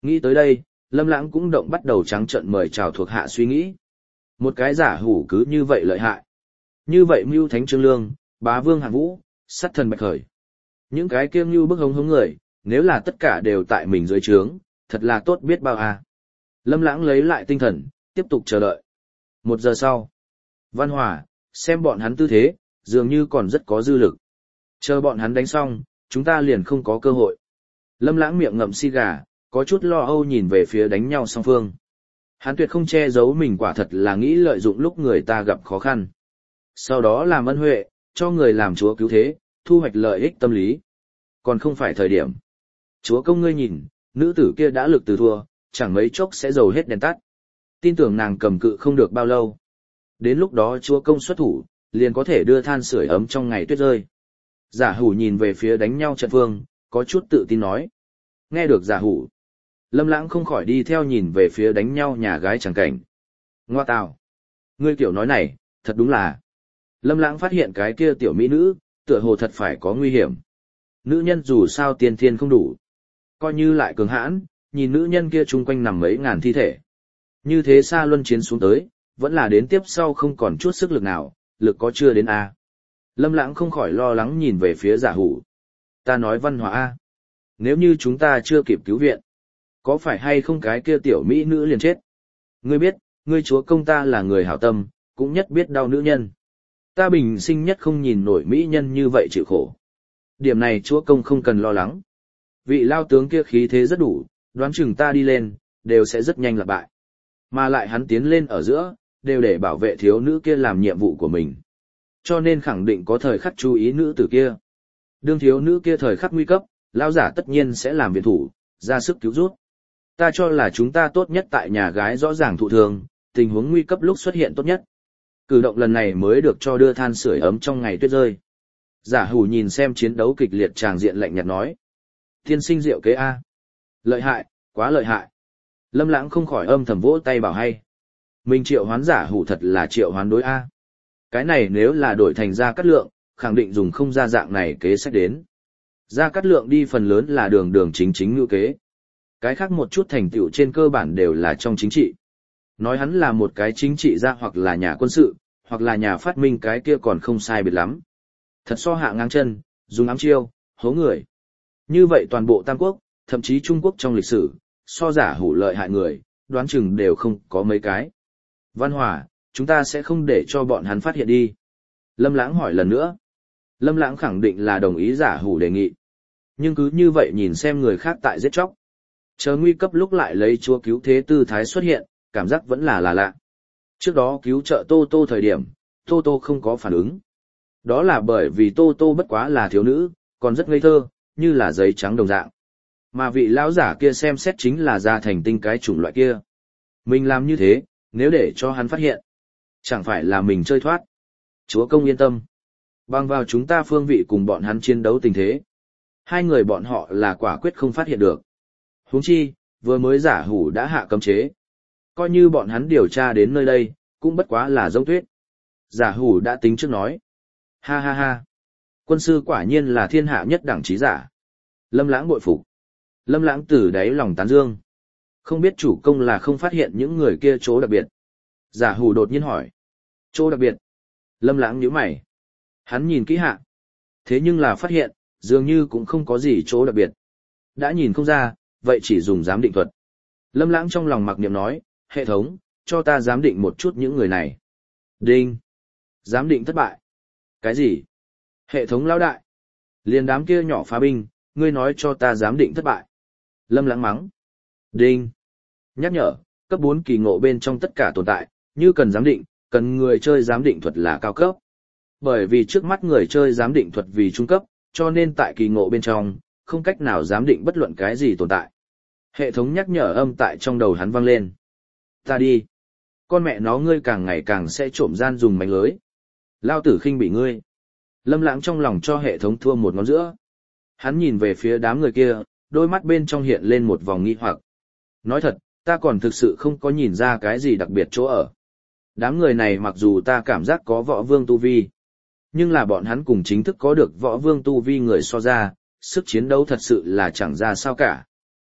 A: Nghĩ tới đây, Lâm Lãng cũng động bắt đầu trắng trợn mời chào thuộc hạ suy nghĩ. Một cái giả hủ cứ như vậy lợi hại. Như vậy mưu thánh Trương Lương, bá vương Hàn Vũ, sát thần Bạch Khởi. Những cái kiêng như bức hống hống người, nếu là tất cả đều tại mình dưới trướng, thật là tốt biết bao à. Lâm Lãng lấy lại tinh thần, tiếp tục chờ đợi. 1 giờ sau, Văn Hòa, xem bọn hắn tư thế, dường như còn rất có dư lực. Chờ bọn hắn đánh xong, chúng ta liền không có cơ hội. Lâm Lãng miệng ngậm xi gà, có chút lo âu nhìn về phía đánh nhau song phương. Hắn tuyệt không che giấu mình quả thật là nghĩ lợi dụng lúc người ta gặp khó khăn. Sau đó làm ân huệ, cho người làm chúa cứu thế, thu hoạch lợi ích tâm lý. Còn không phải thời điểm. Chúa công ngươi nhìn, nữ tử kia đã lực từ thua, chẳng mấy chốc sẽ dầu hết đèn tắt. Tin tưởng nàng cầm cự không được bao lâu. Đến lúc đó chúa công xuất thủ, liền có thể đưa than sưởi ấm trong ngày tuyết rơi. Giả hủ nhìn về phía đánh nhau trận phương, có chút tự tin nói. Nghe được giả hủ. Lâm Lãng không khỏi đi theo nhìn về phía đánh nhau nhà gái chẳng cảnh. Ngoa tào. Ngươi kiểu nói này, thật đúng là. Lâm Lãng phát hiện cái kia tiểu mỹ nữ, tựa hồ thật phải có nguy hiểm. Nữ nhân dù sao tiên thiên không đủ. Coi như lại cường hãn, nhìn nữ nhân kia chung quanh nằm mấy ngàn thi thể. Như thế xa luân chiến xuống tới, vẫn là đến tiếp sau không còn chút sức lực nào, lực có chưa đến A. Lâm Lãng không khỏi lo lắng nhìn về phía giả hủ. Ta nói Văn Hòa A. Nếu như chúng ta chưa kịp cứu viện, có phải hay không cái kia tiểu mỹ nữ liền chết? Ngươi biết, ngươi chúa công ta là người hảo tâm, cũng nhất biết đau nữ nhân. Ta bình sinh nhất không nhìn nổi mỹ nhân như vậy chịu khổ. Điểm này chúa công không cần lo lắng. Vị lao tướng kia khí thế rất đủ, đoán chừng ta đi lên, đều sẽ rất nhanh là bại. Mà lại hắn tiến lên ở giữa, đều để bảo vệ thiếu nữ kia làm nhiệm vụ của mình. Cho nên khẳng định có thời khắc chú ý nữ tử kia. Đương thiếu nữ kia thời khắc nguy cấp, lao giả tất nhiên sẽ làm viện thủ, ra sức cứu rút. Ta cho là chúng ta tốt nhất tại nhà gái rõ ràng thụ thường, tình huống nguy cấp lúc xuất hiện tốt nhất. Cử động lần này mới được cho đưa than sưởi ấm trong ngày tuyết rơi. Giả hủ nhìn xem chiến đấu kịch liệt tràng diện lạnh nhạt nói. Tiên sinh diệu kế A. Lợi hại, quá lợi hại. Lâm Lãng không khỏi âm thầm vỗ tay bảo hay. Mình triệu hoán giả hủ thật là triệu hoán đối A. Cái này nếu là đổi thành Gia Cát Lượng, khẳng định dùng không ra dạng này kế sách đến. Gia Cát Lượng đi phần lớn là đường đường chính chính ngữ kế. Cái khác một chút thành tựu trên cơ bản đều là trong chính trị. Nói hắn là một cái chính trị gia hoặc là nhà quân sự, hoặc là nhà phát minh cái kia còn không sai biệt lắm. Thật so hạ ngang chân, dùng ám chiêu, hố người. Như vậy toàn bộ Tam Quốc, thậm chí Trung Quốc trong lịch sử, so giả hủ lợi hại người, đoán chừng đều không có mấy cái. Văn Hòa, chúng ta sẽ không để cho bọn hắn phát hiện đi. Lâm Lãng hỏi lần nữa. Lâm Lãng khẳng định là đồng ý giả hủ đề nghị. Nhưng cứ như vậy nhìn xem người khác tại giết chóc. Chờ nguy cấp lúc lại lấy chúa cứu thế tư thái xuất hiện, cảm giác vẫn là lạ. Trước đó cứu trợ Tô Tô thời điểm, Tô Tô không có phản ứng. Đó là bởi vì Tô Tô bất quá là thiếu nữ, còn rất ngây thơ, như là giấy trắng đồng dạng. Mà vị lão giả kia xem xét chính là ra thành tinh cái chủng loại kia. Mình làm như thế, nếu để cho hắn phát hiện, chẳng phải là mình chơi thoát. Chúa công yên tâm. Bằng vào chúng ta phương vị cùng bọn hắn chiến đấu tình thế. Hai người bọn họ là quả quyết không phát hiện được. Huống chi, vừa mới giả hủ đã hạ cấm chế. Coi như bọn hắn điều tra đến nơi đây, cũng bất quá là giống tuyết. Giả hủ đã tính trước nói. Ha ha ha. Quân sư quả nhiên là thiên hạ nhất đẳng trí giả. Lâm Lãng bội phục. Lâm Lãng từ đáy lòng tán dương. Không biết chủ công là không phát hiện những người kia chỗ đặc biệt. Giả hủ đột nhiên hỏi. Chỗ đặc biệt. Lâm Lãng nhíu mày. Hắn nhìn kỹ hạ. Thế nhưng là phát hiện, dường như cũng không có gì chỗ đặc biệt. Đã nhìn không ra, vậy chỉ dùng giám định thuật. Lâm Lãng trong lòng mặc niệm nói, hệ thống, cho ta giám định một chút những người này. Đinh. Giám định thất bại. Cái gì? Hệ thống lão đại. Liền đám kia nhỏ phá binh, ngươi nói cho ta giám định thất bại. Lâm Lãng mắng. Đinh. Nhắc nhở, cấp 4 kỳ ngộ bên trong tất cả tồn tại, như cần giám định, cần người chơi giám định thuật là cao cấp. Bởi vì trước mắt người chơi giám định thuật vì trung cấp, cho nên tại kỳ ngộ bên trong, không cách nào giám định bất luận cái gì tồn tại. Hệ thống nhắc nhở âm tại trong đầu hắn vang lên. Ta đi. Con mẹ nó ngươi càng ngày càng sẽ trộm gian dùng mánh lưới. Lao tử khinh bị ngươi. Lâm Lãng trong lòng cho hệ thống thua một ngón giữa. Hắn nhìn về phía đám người kia, đôi mắt bên trong hiện lên một vòng nghi hoặc. Nói thật, ta còn thực sự không có nhìn ra cái gì đặc biệt chỗ ở. Đám người này mặc dù ta cảm giác có võ vương tu vi, nhưng là bọn hắn cùng chính thức có được võ vương tu vi người so ra, sức chiến đấu thật sự là chẳng ra sao cả.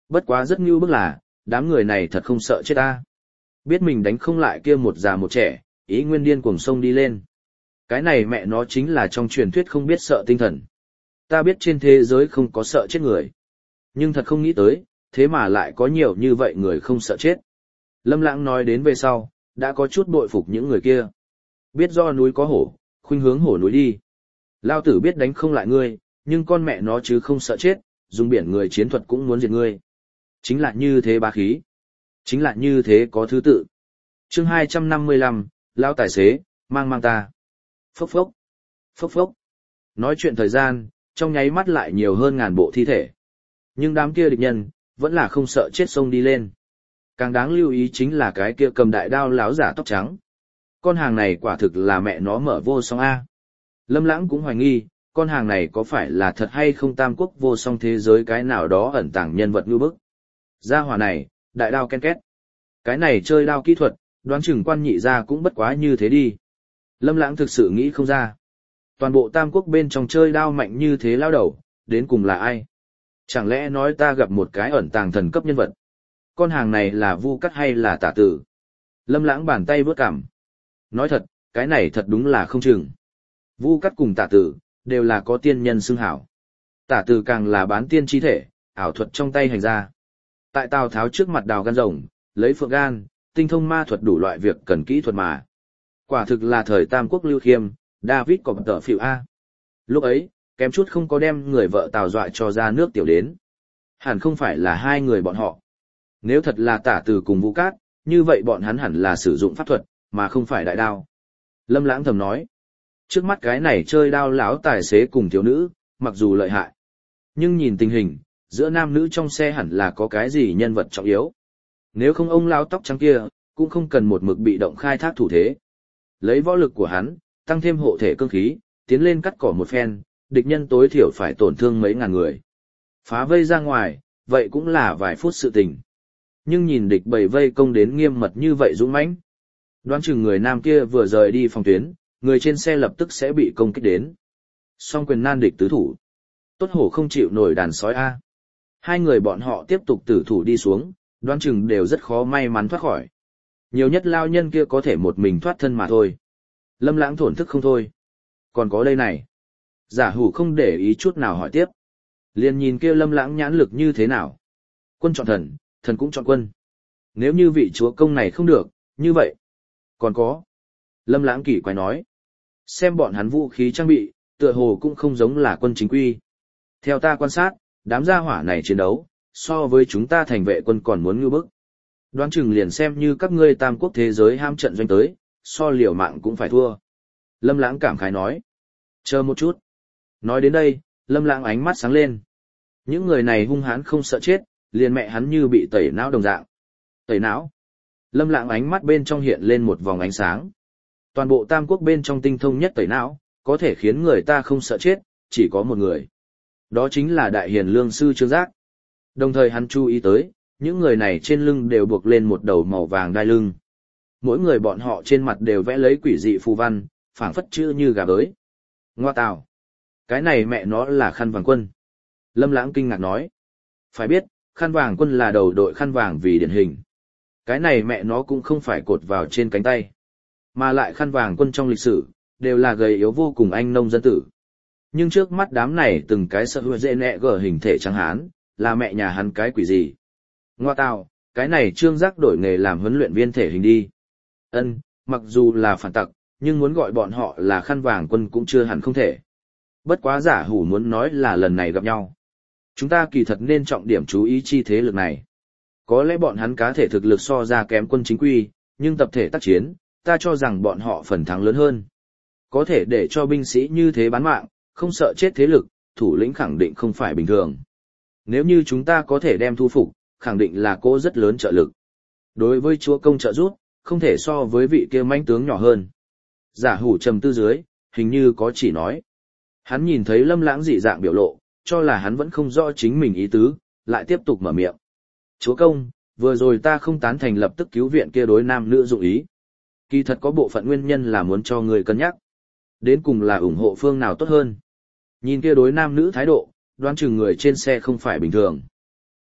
A: Bất quá rất ngưu bức là, đám người này thật không sợ chết ta. Biết mình đánh không lại kia một già một trẻ, ý nguyên điên cuồng sông đi lên. Cái này mẹ nó chính là trong truyền thuyết không biết sợ tinh thần. Ta biết trên thế giới không có sợ chết người. Nhưng thật không nghĩ tới, thế mà lại có nhiều như vậy người không sợ chết. Lâm Lãng nói đến về sau, đã có chút bội phục những người kia. Biết do núi có hổ, khuynh hướng hổ núi đi. Lao tử biết đánh không lại ngươi, nhưng con mẹ nó chứ không sợ chết, dùng biển người chiến thuật cũng muốn diệt ngươi. Chính là như thế bá khí. Chính là như thế có thứ tự. Chương 255, Lao tài xế, mang ta. Phốc phốc. Phốc phốc. Nói chuyện thời gian, trong nháy mắt lại nhiều hơn ngàn bộ thi thể. Nhưng đám kia địch nhân, vẫn là không sợ chết sông đi lên. Càng đáng lưu ý chính là cái kia cầm đại đao láo giả tóc trắng. Con hàng này quả thực là mẹ nó mở vô song A. Lâm Lãng cũng hoài nghi, con hàng này có phải là thật hay không tam quốc vô song thế giới cái nào đó ẩn tàng nhân vật ngư bức. Gia hỏa này, đại đao ken két. Cái này chơi đao kỹ thuật, đoán chừng quan nhị ra cũng bất quá như thế đi. Lâm Lãng thực sự nghĩ không ra. Toàn bộ tam quốc bên trong chơi đao mạnh như thế lao đầu, đến cùng là ai? Chẳng lẽ nói ta gặp một cái ẩn tàng thần cấp nhân vật? Con hàng này là Vu Cắt hay là Tả Tử? Lâm Lãng bàn tay vướt cằm. Nói thật, cái này thật đúng là không chừng. Vu Cắt cùng Tả Tử, đều là có tiên nhân xưng hảo. Tả Tử càng là bán tiên chi thể, ảo thuật trong tay hành ra. Tại Tào Tháo trước mặt đào gan rồng, lấy phượng gan, tinh thông ma thuật đủ loại việc cần kỹ thuật mà. Quả thực là thời Tam Quốc Lưu Khiêm, David có tờ phiệu A. Lúc ấy, kém chút không có đem người vợ Tào dọa cho ra nước tiểu đến. Hẳn không phải là hai người bọn họ. Nếu thật là Tả Tử cùng Vu Cát, như vậy bọn hắn hẳn là sử dụng pháp thuật, mà không phải đại đao. Lâm Lãng thầm nói. Trước mắt cái này chơi đao lão tài xế cùng thiếu nữ, mặc dù lợi hại. Nhưng nhìn tình hình, giữa nam nữ trong xe hẳn là có cái gì nhân vật trọng yếu. Nếu không ông lão tóc trắng kia, cũng không cần một mực bị động khai thác thủ thế. Lấy võ lực của hắn, tăng thêm hộ thể cương khí, tiến lên cắt cỏ một phen, địch nhân tối thiểu phải tổn thương mấy ngàn người. Phá vây ra ngoài, vậy cũng là vài phút sự tình. Nhưng nhìn địch bầy vây công đến nghiêm mật như vậy dũng mãnh, đoán chừng người nam kia vừa rời đi phòng tuyến, người trên xe lập tức sẽ bị công kích đến. Song quyền nan địch tứ thủ. Tốt hổ không chịu nổi đàn sói A. Hai người bọn họ tiếp tục tử thủ đi xuống, đoán chừng đều rất khó may mắn thoát khỏi. Nhiều nhất lao nhân kia có thể một mình thoát thân mà thôi. Lâm Lãng thổn thức không thôi. Còn có đây này. Giả hủ không để ý chút nào hỏi tiếp. Liền nhìn kia Lâm Lãng nhãn lực như thế nào. Quân chọn thần, thần cũng chọn quân. Nếu như vị chúa công này không được, như vậy. Còn có. Lâm Lãng kỳ quái nói. Xem bọn hắn vũ khí trang bị, tựa hồ cũng không giống là quân chính quy. Theo ta quan sát, đám gia hỏa này chiến đấu, so với chúng ta thành vệ quân còn muốn ngưu bức. Đoán chừng liền xem như các ngươi tam quốc thế giới ham trận doanh tới, so liều mạng cũng phải thua. Lâm Lãng cảm khái nói. Chờ một chút. Nói đến đây, Lâm Lãng ánh mắt sáng lên. Những người này hung hãn không sợ chết, liền mẹ hắn như bị tẩy não đồng dạng. Tẩy não. Lâm Lãng ánh mắt bên trong hiện lên một vòng ánh sáng. Toàn bộ tam quốc bên trong tinh thông nhất tẩy não, có thể khiến người ta không sợ chết, chỉ có một người. Đó chính là đại hiền lương sư Trương Giác. Đồng thời hắn chú ý tới, những người này trên lưng đều buộc lên một đầu màu vàng đai lưng. Mỗi người bọn họ trên mặt đều vẽ lấy quỷ dị phù văn, phảng phất chữ như gà bới. Ngoa tào. Cái này mẹ nó là khăn vàng quân. Lâm Lãng kinh ngạc nói. Phải biết, khăn vàng quân là đầu đội khăn vàng vì điển hình. Cái này mẹ nó cũng không phải cột vào trên cánh tay. Mà lại khăn vàng quân trong lịch sử, đều là gầy yếu vô cùng anh nông dân tử. Nhưng trước mắt đám này từng cái sợ hữu dễ nẹ gở hình thể trắng hán, là mẹ nhà hắn cái quỷ gì. Ngoa tào, cái này Trương Giác đổi nghề làm huấn luyện viên thể hình đi. Ân, mặc dù là phản tặc, nhưng muốn gọi bọn họ là khăn vàng quân cũng chưa hẳn không thể. Bất quá giả hủ muốn nói là lần này gặp nhau. Chúng ta kỳ thật nên trọng điểm chú ý chi thế lực này. Có lẽ bọn hắn cá thể thực lực so ra kém quân chính quy, nhưng tập thể tác chiến, ta cho rằng bọn họ phần thắng lớn hơn. Có thể để cho binh sĩ như thế bán mạng, không sợ chết thế lực, thủ lĩnh khẳng định không phải bình thường. Nếu như chúng ta có thể đem thu phục, khẳng định là cô rất lớn trợ lực. Đối với chúa công trợ giúp, không thể so với vị kia manh tướng nhỏ hơn. Giả hủ trầm tư dưới, hình như có chỉ nói. Hắn nhìn thấy Lâm Lãng dị dạng biểu lộ, cho là hắn vẫn không rõ chính mình ý tứ, lại tiếp tục mở miệng. Chúa công, vừa rồi ta không tán thành lập tức cứu viện kia đối nam nữ dụng ý. Kỳ thật có bộ phận nguyên nhân là muốn cho người cân nhắc. Đến cùng là ủng hộ phương nào tốt hơn. Nhìn kia đối nam nữ thái độ, đoán chừng người trên xe không phải bình thường.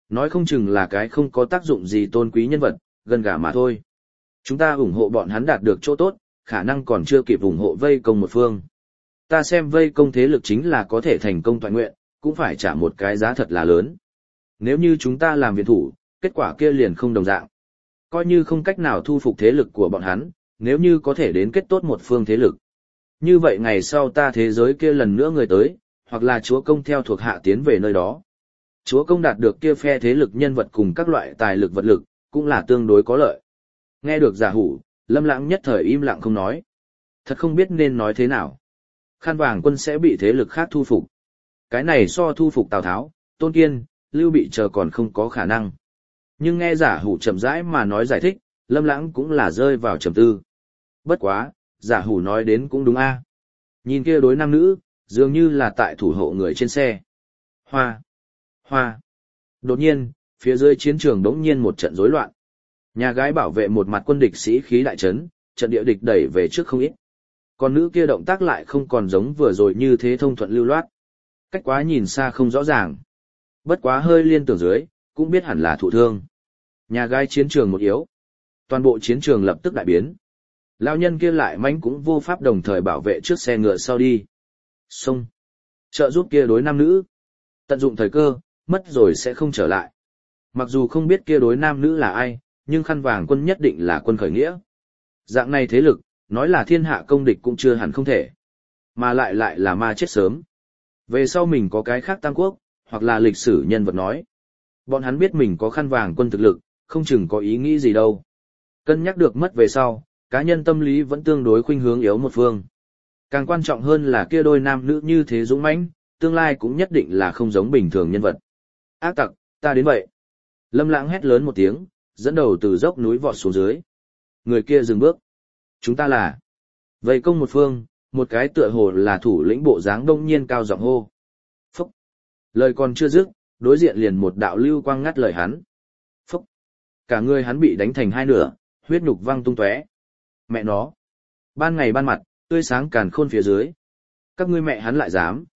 A: Nói không chừng là cái không có tác dụng gì tôn quý nhân vật, gần gà mà thôi. Chúng ta ủng hộ bọn hắn đạt được chỗ tốt, khả năng còn chưa kịp ủng hộ vây công một phương. Ta xem vây công thế lực chính là có thể thành công toàn nguyện, cũng phải trả một cái giá thật là lớn. Nếu như chúng ta làm viện thủ, kết quả kia liền không đồng dạng. Coi như không cách nào thu phục thế lực của bọn hắn, nếu như có thể đến kết tốt một phương thế lực. Như vậy ngày sau ta thế giới kia lần nữa người tới, hoặc là chúa công theo thuộc hạ tiến về nơi đó. Chúa công đạt được kia phe thế lực nhân vật cùng các loại tài lực vật lực, cũng là tương đối có lợi. Nghe được giả hủ, Lâm Lãng nhất thời im lặng không nói. Thật không biết nên nói thế nào. Khăn vàng quân sẽ bị thế lực khác thu phục. Cái này so thu phục Tào Tháo, Tôn Kiên, Lưu Bị chờ còn không có khả năng. Nhưng nghe giả hủ chậm rãi mà nói giải thích, Lâm Lãng cũng là rơi vào trầm tư. Bất quá, giả hủ nói đến cũng đúng a. Nhìn kia đối nam nữ, dường như là tại thủ hộ người trên xe. Hoa! Hoa! Đột nhiên, phía dưới chiến trường đống nhiên một trận rối loạn. Nhà gái bảo vệ một mặt quân địch sĩ khí đại trấn, trận địa địch đẩy về trước không ít. Còn nữ kia động tác lại không còn giống vừa rồi như thế thông thuận lưu loát. Cách quá nhìn xa không rõ ràng. Bất quá hơi liên tưởng dưới, cũng biết hẳn là thụ thương. Nhà gái chiến trường một yếu. Toàn bộ chiến trường lập tức đại biến. Lao nhân kia lại mãnh cũng vô pháp đồng thời bảo vệ trước xe ngựa sau đi. Xông. Trợ giúp kia đối nam nữ. Tận dụng thời cơ, mất rồi sẽ không trở lại. Mặc dù không biết kia đối nam nữ là ai, nhưng khăn vàng quân nhất định là quân khởi nghĩa. Dạng này thế lực, nói là thiên hạ công địch cũng chưa hẳn không thể. Mà lại là ma chết sớm. Về sau mình có cái khác tam quốc, hoặc là lịch sử nhân vật nói. Bọn hắn biết mình có khăn vàng quân thực lực, không chừng có ý nghĩ gì đâu. Cân nhắc được mất về sau, cá nhân tâm lý vẫn tương đối khuynh hướng yếu một phương. Càng quan trọng hơn là kia đôi nam nữ như thế dũng mãnh, tương lai cũng nhất định là không giống bình thường nhân vật. Ác tặc, ta đến vậy. Lâm Lãng hét lớn một tiếng, dẫn đầu từ dốc núi vọt xuống dưới. Người kia dừng bước. Chúng ta là vây công một phương, một cái tựa hồ là thủ lĩnh bộ dáng đông nhiên cao giọng hô. Phúc. Lời còn chưa dứt, đối diện liền một đạo lưu quang ngắt lời hắn. Phúc. Cả người hắn bị đánh thành hai nửa, huyết nhục văng tung tóe. Mẹ nó. Ban ngày ban mặt, tươi sáng càn khôn phía dưới. Các ngươi mẹ hắn lại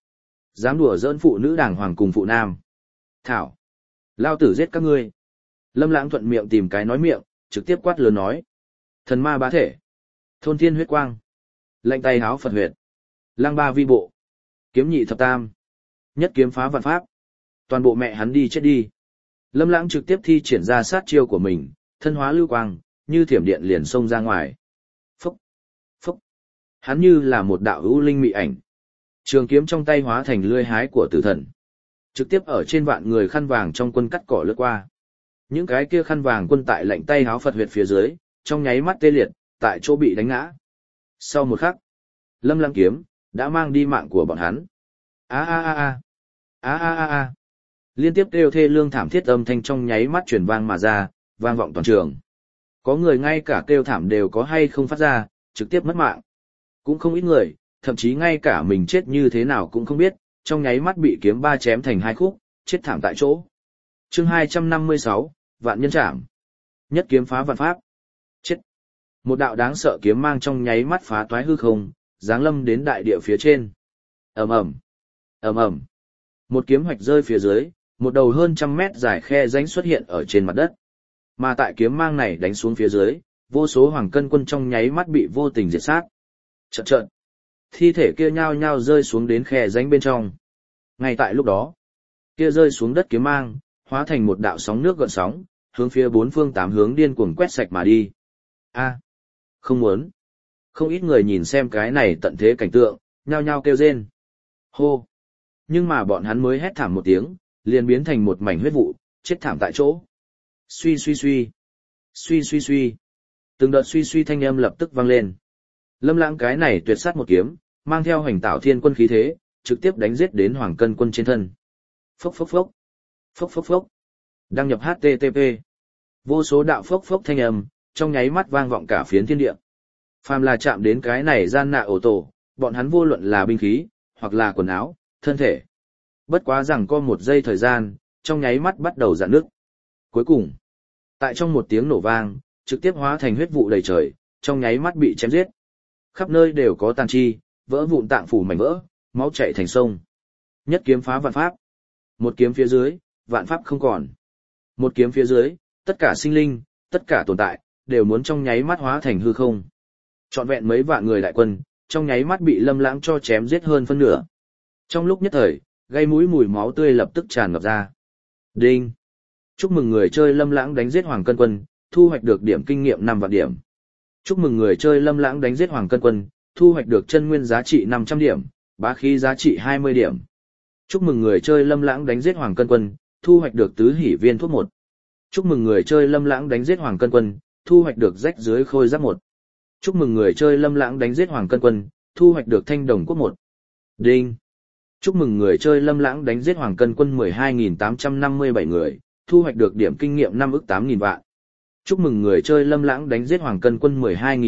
A: dám đùa giỡn phụ nữ đàng hoàng cùng phụ nam. Thảo. Lao tử giết các ngươi. Lâm Lãng thuận miệng tìm cái nói miệng, trực tiếp quát lớn nói. Thần ma bá thể. Thôn thiên huyết quang. Lệnh tay háo Phật huyệt. Lăng ba vi bộ. Kiếm nhị thập tam. Nhất kiếm phá vạn pháp. Toàn bộ mẹ hắn đi chết đi. Lâm Lãng trực tiếp thi triển ra sát chiêu của mình, thân hóa lưu quang, như thiểm điện liền xông ra ngoài. Phúc. Phúc. Hắn như là một đạo hữu linh mị ảnh. Trường kiếm trong tay hóa thành lưỡi hái của tử thần. Trực tiếp ở trên vạn người khăn vàng trong quân cắt cỏ lướt qua. Những cái kia khăn vàng quân tại lệnh tay háo Phật huyệt phía dưới, trong nháy mắt tê liệt, tại chỗ bị đánh ngã. Sau một khắc, Lâm Lãng kiếm đã mang đi mạng của bọn hắn. A a a a, a a a a. Liên tiếp kêu thê lương thảm thiết âm thanh trong nháy mắt truyền vang mà ra, vang vọng toàn trường. Có người ngay cả kêu thảm đều có hay không phát ra, trực tiếp mất mạng. Cũng không ít người, thậm chí ngay cả mình chết như thế nào cũng không biết, trong nháy mắt bị kiếm ba chém thành hai khúc, chết thảm tại chỗ. Chương 256, Vạn nhân trảm. Nhất kiếm phá vạn pháp. Chết. Một đạo đáng sợ kiếm mang trong nháy mắt phá toái hư không, giáng lâm đến đại địa phía trên. Ầm ầm, ầm ầm. Một kiếm hoạch rơi phía dưới, một đầu hơn trăm mét dài khe rãnh xuất hiện ở trên mặt đất. Mà tại kiếm mang này đánh xuống phía dưới, vô số hoàng cân quân trong nháy mắt bị vô tình diệt sát. Chợt chợt, thi thể kia nhao nhao rơi xuống đến khe rãnh bên trong. Ngay tại lúc đó, kia rơi xuống đất kiếm mang, hóa thành một đạo sóng nước gợn sóng, hướng phía bốn phương tám hướng điên cuồng quét sạch mà đi. A, không muốn. Không ít người nhìn xem cái này tận thế cảnh tượng, nhao nhao kêu rên. Hô. Nhưng mà bọn hắn mới hét thảm một tiếng, liền biến thành một mảnh huyết vụ, chết thảm tại chỗ. Suy suy suy. Suy suy suy. Từng đợt suy suy thanh âm lập tức vang lên. Lâm Lãng cái này tuyệt sát một kiếm, mang theo hành tạo thiên quân khí thế, trực tiếp đánh giết đến hoàng cân quân trên thân. Phốc phốc phốc. Phốc phốc phốc. Đăng nhập HTTP. Vô số đạo phốc phốc thanh âm, trong nháy mắt vang vọng cả phiến thiên địa. Phàm là chạm đến cái này gian nạ ổ tổ, bọn hắn vô luận là binh khí, hoặc là quần áo, thân thể. Bất quá rằng có một giây thời gian, trong nháy mắt bắt đầu rạn nước. Cuối cùng, tại trong một tiếng nổ vang, trực tiếp hóa thành huyết vụ đầy trời, trong nháy mắt bị chém giết. Khắp nơi đều có tàn chi, vỡ vụn tạng phủ mảnh vỡ, máu chảy thành sông. Nhất kiếm phá vạn pháp. Một kiếm phía dưới, vạn pháp không còn. Một kiếm phía dưới, tất cả sinh linh, tất cả tồn tại, đều muốn trong nháy mắt hóa thành hư không. Trọn vẹn mấy vạn người đại quân, trong nháy mắt bị Lâm Lãng cho chém giết hơn phân nửa. Trong lúc nhất thời, gây mũi mùi máu tươi lập tức tràn ngập ra. Đinh! Chúc mừng người chơi Lâm Lãng đánh giết Hoàng Cân Quân, thu hoạch được điểm kinh nghiệm 5 vạn điểm. Chúc mừng người chơi Lâm Lãng đánh giết Hoàng Cân Quân, thu hoạch được chân nguyên giá trị 500 điểm, bá khí giá trị 20 điểm. Chúc mừng người chơi Lâm Lãng đánh giết Hoàng Cân Quân, thu hoạch được tứ hỷ viên thuốc 1. Chúc mừng người chơi Lâm Lãng đánh giết Hoàng Cân Quân, thu hoạch được rách dưới khôi giáp 1. Chúc mừng người chơi Lâm Lãng đánh giết Hoàng Cân Quân, thu hoạch được thanh đồng quốc 1. Đinh. Chúc mừng người chơi Lâm Lãng đánh giết Hoàng Cân Quân 12.857 người, thu hoạch được điểm kinh nghiệm 5 ức 8.000 vạn. Chúc mừng người chơi Lâm Lãng đánh giết Hoàng Cân Quân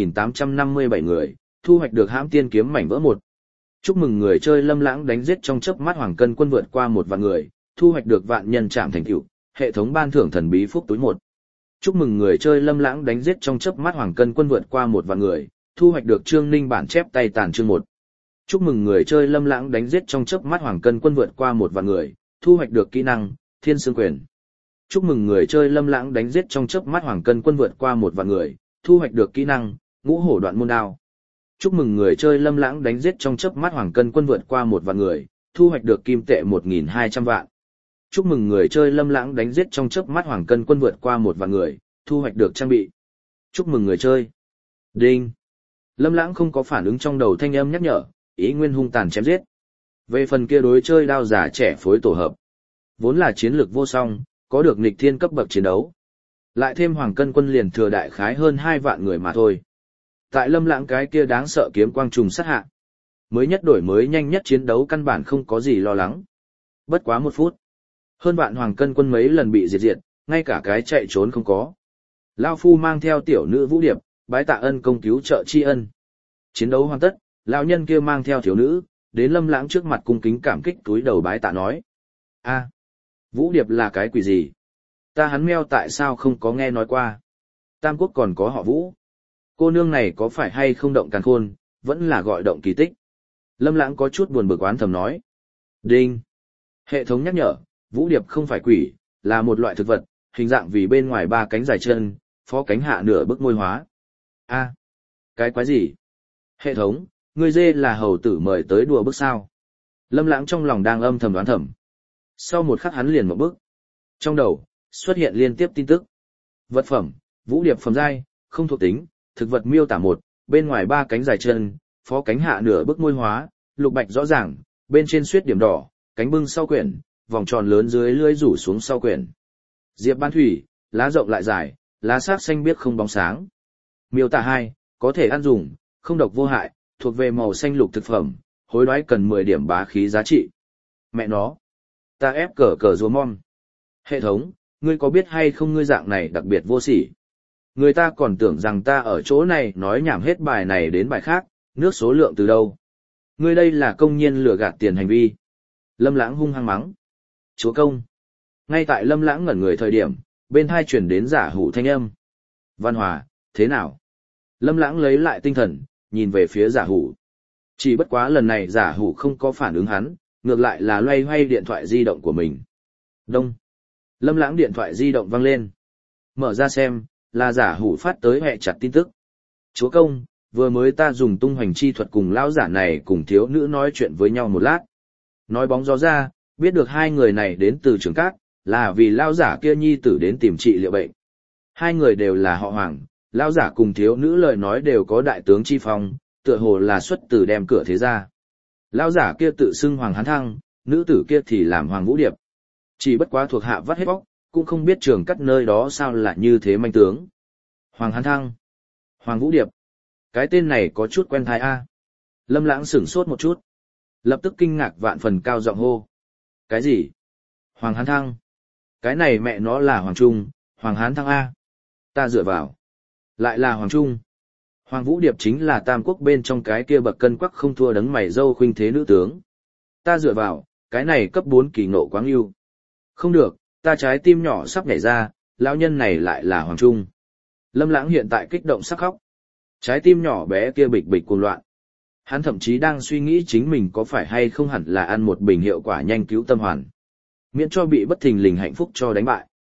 A: 12.857 người, thu hoạch được hãm tiên kiếm mảnh vỡ 1. Chúc mừng người chơi Lâm Lãng đánh giết trong chớp mắt Hoàng Cân Quân vượt qua 1 vạn người, thu hoạch được vạn nhân trạm thành tựu, hệ thống ban thưởng thần bí phúc túi 1. Chúc mừng người chơi Lâm Lãng đánh giết trong chớp mắt Hoàng Cân Quân vượt qua 1 vạn người, thu hoạch được Trương Ninh bản chép tay tàn chương 1. Chúc mừng người chơi Lâm Lãng đánh giết trong chớp mắt Hoàng Cân Quân vượt qua 1 vạn người, thu hoạch được kỹ năng Thiên Sương Quyền. Chúc mừng người chơi Lâm Lãng đánh giết trong chớp mắt Hoàng Cân Quân vượt qua 1 vạn người, thu hoạch được kỹ năng Ngũ Hổ Đoạn Môn Đao. Chúc mừng người chơi Lâm Lãng đánh giết trong chớp mắt Hoàng Cân Quân vượt qua 1 vạn người, thu hoạch được kim tệ 1.200 vạn. Chúc mừng người chơi Lâm Lãng đánh giết trong chớp mắt Hoàng Cân Quân vượt qua 1 vạn người, thu hoạch được trang bị. Chúc mừng người chơi. Đinh. Lâm Lãng không có phản ứng trong đầu thanh âm nhắc nhở, ý nguyên hung tàn chém giết. Về phần kia đối chơi đao giả trẻ phối tổ hợp, vốn là chiến lược vô song, có được nghịch thiên cấp bậc chiến đấu. Lại thêm Hoàng Cân Quân liền thừa đại khái hơn 2 vạn người mà thôi. Tại Lâm Lãng cái kia đáng sợ kiếm quang trùng sát hạ, mới nhất đổi mới nhanh nhất chiến đấu căn bản không có gì lo lắng. Bất quá 1 phút, hơn vạn Hoàng Cân Quân mấy lần bị diệt, ngay cả cái chạy trốn không có. Lao Phu mang theo tiểu nữ Vũ Điệp, bái tạ ân công cứu trợ tri ân. Chiến đấu hoàn tất, lão nhân kia mang theo thiếu nữ, đến Lâm Lãng trước mặt cung kính cảm kích túi đầu bái tạ nói. A, Vũ Điệp là cái quỷ gì? Ta hắn meo tại sao không có nghe nói qua? Tam Quốc còn có họ Vũ. Cô nương này có phải hay không động càn khôn, vẫn là gọi động kỳ tích. Lâm Lãng có chút buồn bực oán thầm nói. Đinh. Hệ thống nhắc nhở, Vũ Điệp không phải quỷ, là một loại thực vật, hình dạng vì bên ngoài 3 cánh dài chân, phó cánh hạ nửa bức môi hóa. A, cái quái gì? Hệ thống, ngươi dê là hầu tử mời tới đùa bức sao? Lâm Lãng trong lòng đang âm thầm đoán thầm. Sau một khắc hắn liền một bước. Trong đầu, xuất hiện liên tiếp tin tức. Vật phẩm, Vũ Điệp phẩm giai, không thuộc tính, thực vật miêu tả 1, bên ngoài 3 cánh dài chân, phó cánh hạ nửa bức môi hóa, lục bạch rõ ràng, bên trên xuyết điểm đỏ, cánh bưng sau quyển, vòng tròn lớn dưới lưỡi rủ xuống sau quyển. Diệp ban thủy, lá rộng lại dài, lá sắc xanh biếc không bóng sáng. Miêu tả 2, có thể ăn dùng, không độc vô hại, thuộc về màu xanh lục thực phẩm, hối đoái cần 10 điểm bá khí giá trị. Mẹ nó, ta ép cờ rùa mon. Hệ thống, ngươi có biết hay không ngươi dạng này đặc biệt vô sỉ. Người ta còn tưởng rằng ta ở chỗ này nói nhảm hết bài này đến bài khác, nước số lượng từ đâu. Ngươi đây là công nhiên lừa gạt tiền hành vi. Lâm Lãng hung hăng mắng. Chúa công. Ngay tại Lâm Lãng ngẩn người thời điểm, bên hai chuyển đến Giả Hủ thanh âm. Văn Hòa, thế nào? Lâm Lãng lấy lại tinh thần, nhìn về phía Giả Hủ. Chỉ bất quá lần này Giả Hủ không có phản ứng hắn, ngược lại là loay hoay điện thoại di động của mình. Đông. Lâm Lãng điện thoại di động vang lên. Mở ra xem, là Giả Hủ phát tới hẹ chặt tin tức. Chúa công, vừa mới ta dùng tung hoành chi thuật cùng lão giả này cùng thiếu nữ nói chuyện với nhau một lát. Nói bóng gió ra, biết được 2 người này đến từ Trường Cát, là vì lão giả kia nhi tử đến tìm trị liệu bệnh. 2 người đều là họ Hoàng, lão giả cùng thiếu nữ lời nói đều có đại tướng chi phong, tựa hồ là xuất từ đem cửa thế gia. Lão giả kia tự xưng Hoàng Hán Thăng, nữ tử kia thì làm Hoàng Vũ Điệp. Chỉ bất quá thuộc hạ vắt hết bóc, cũng không biết Trường Cát nơi đó sao lại như thế manh tướng. Hoàng Hán Thăng, Hoàng Vũ Điệp, cái tên này có chút quen tai a. Lâm Lãng sửng sốt một chút, lập tức kinh ngạc vạn phần cao giọng hô. Cái gì? Hoàng Hán Thăng? Cái này mẹ nó là Hoàng Trung, Hoàng Hán Thăng a. Ta dựa vào. Lại là Hoàng Trung. Hoàng Vũ Điệp chính là Tam Quốc bên trong cái kia bậc cân quắc không thua đấng mày râu khuynh thế nữ tướng. Ta dựa vào, cái này cấp 4 kỳ ngộ quáng ưu. Không được, ta trái tim nhỏ sắp nhảy ra, lão nhân này lại là Hoàng Trung. Lâm Lãng hiện tại kích động sắp khóc. Trái tim nhỏ bé kia bịch bịch cuồng loạn. Hắn thậm chí đang suy nghĩ chính mình có phải hay không hẳn là ăn một bình hiệu quả nhanh cứu tâm hoàn. Miễn cho bị bất thình lình hạnh phúc cho đánh bại.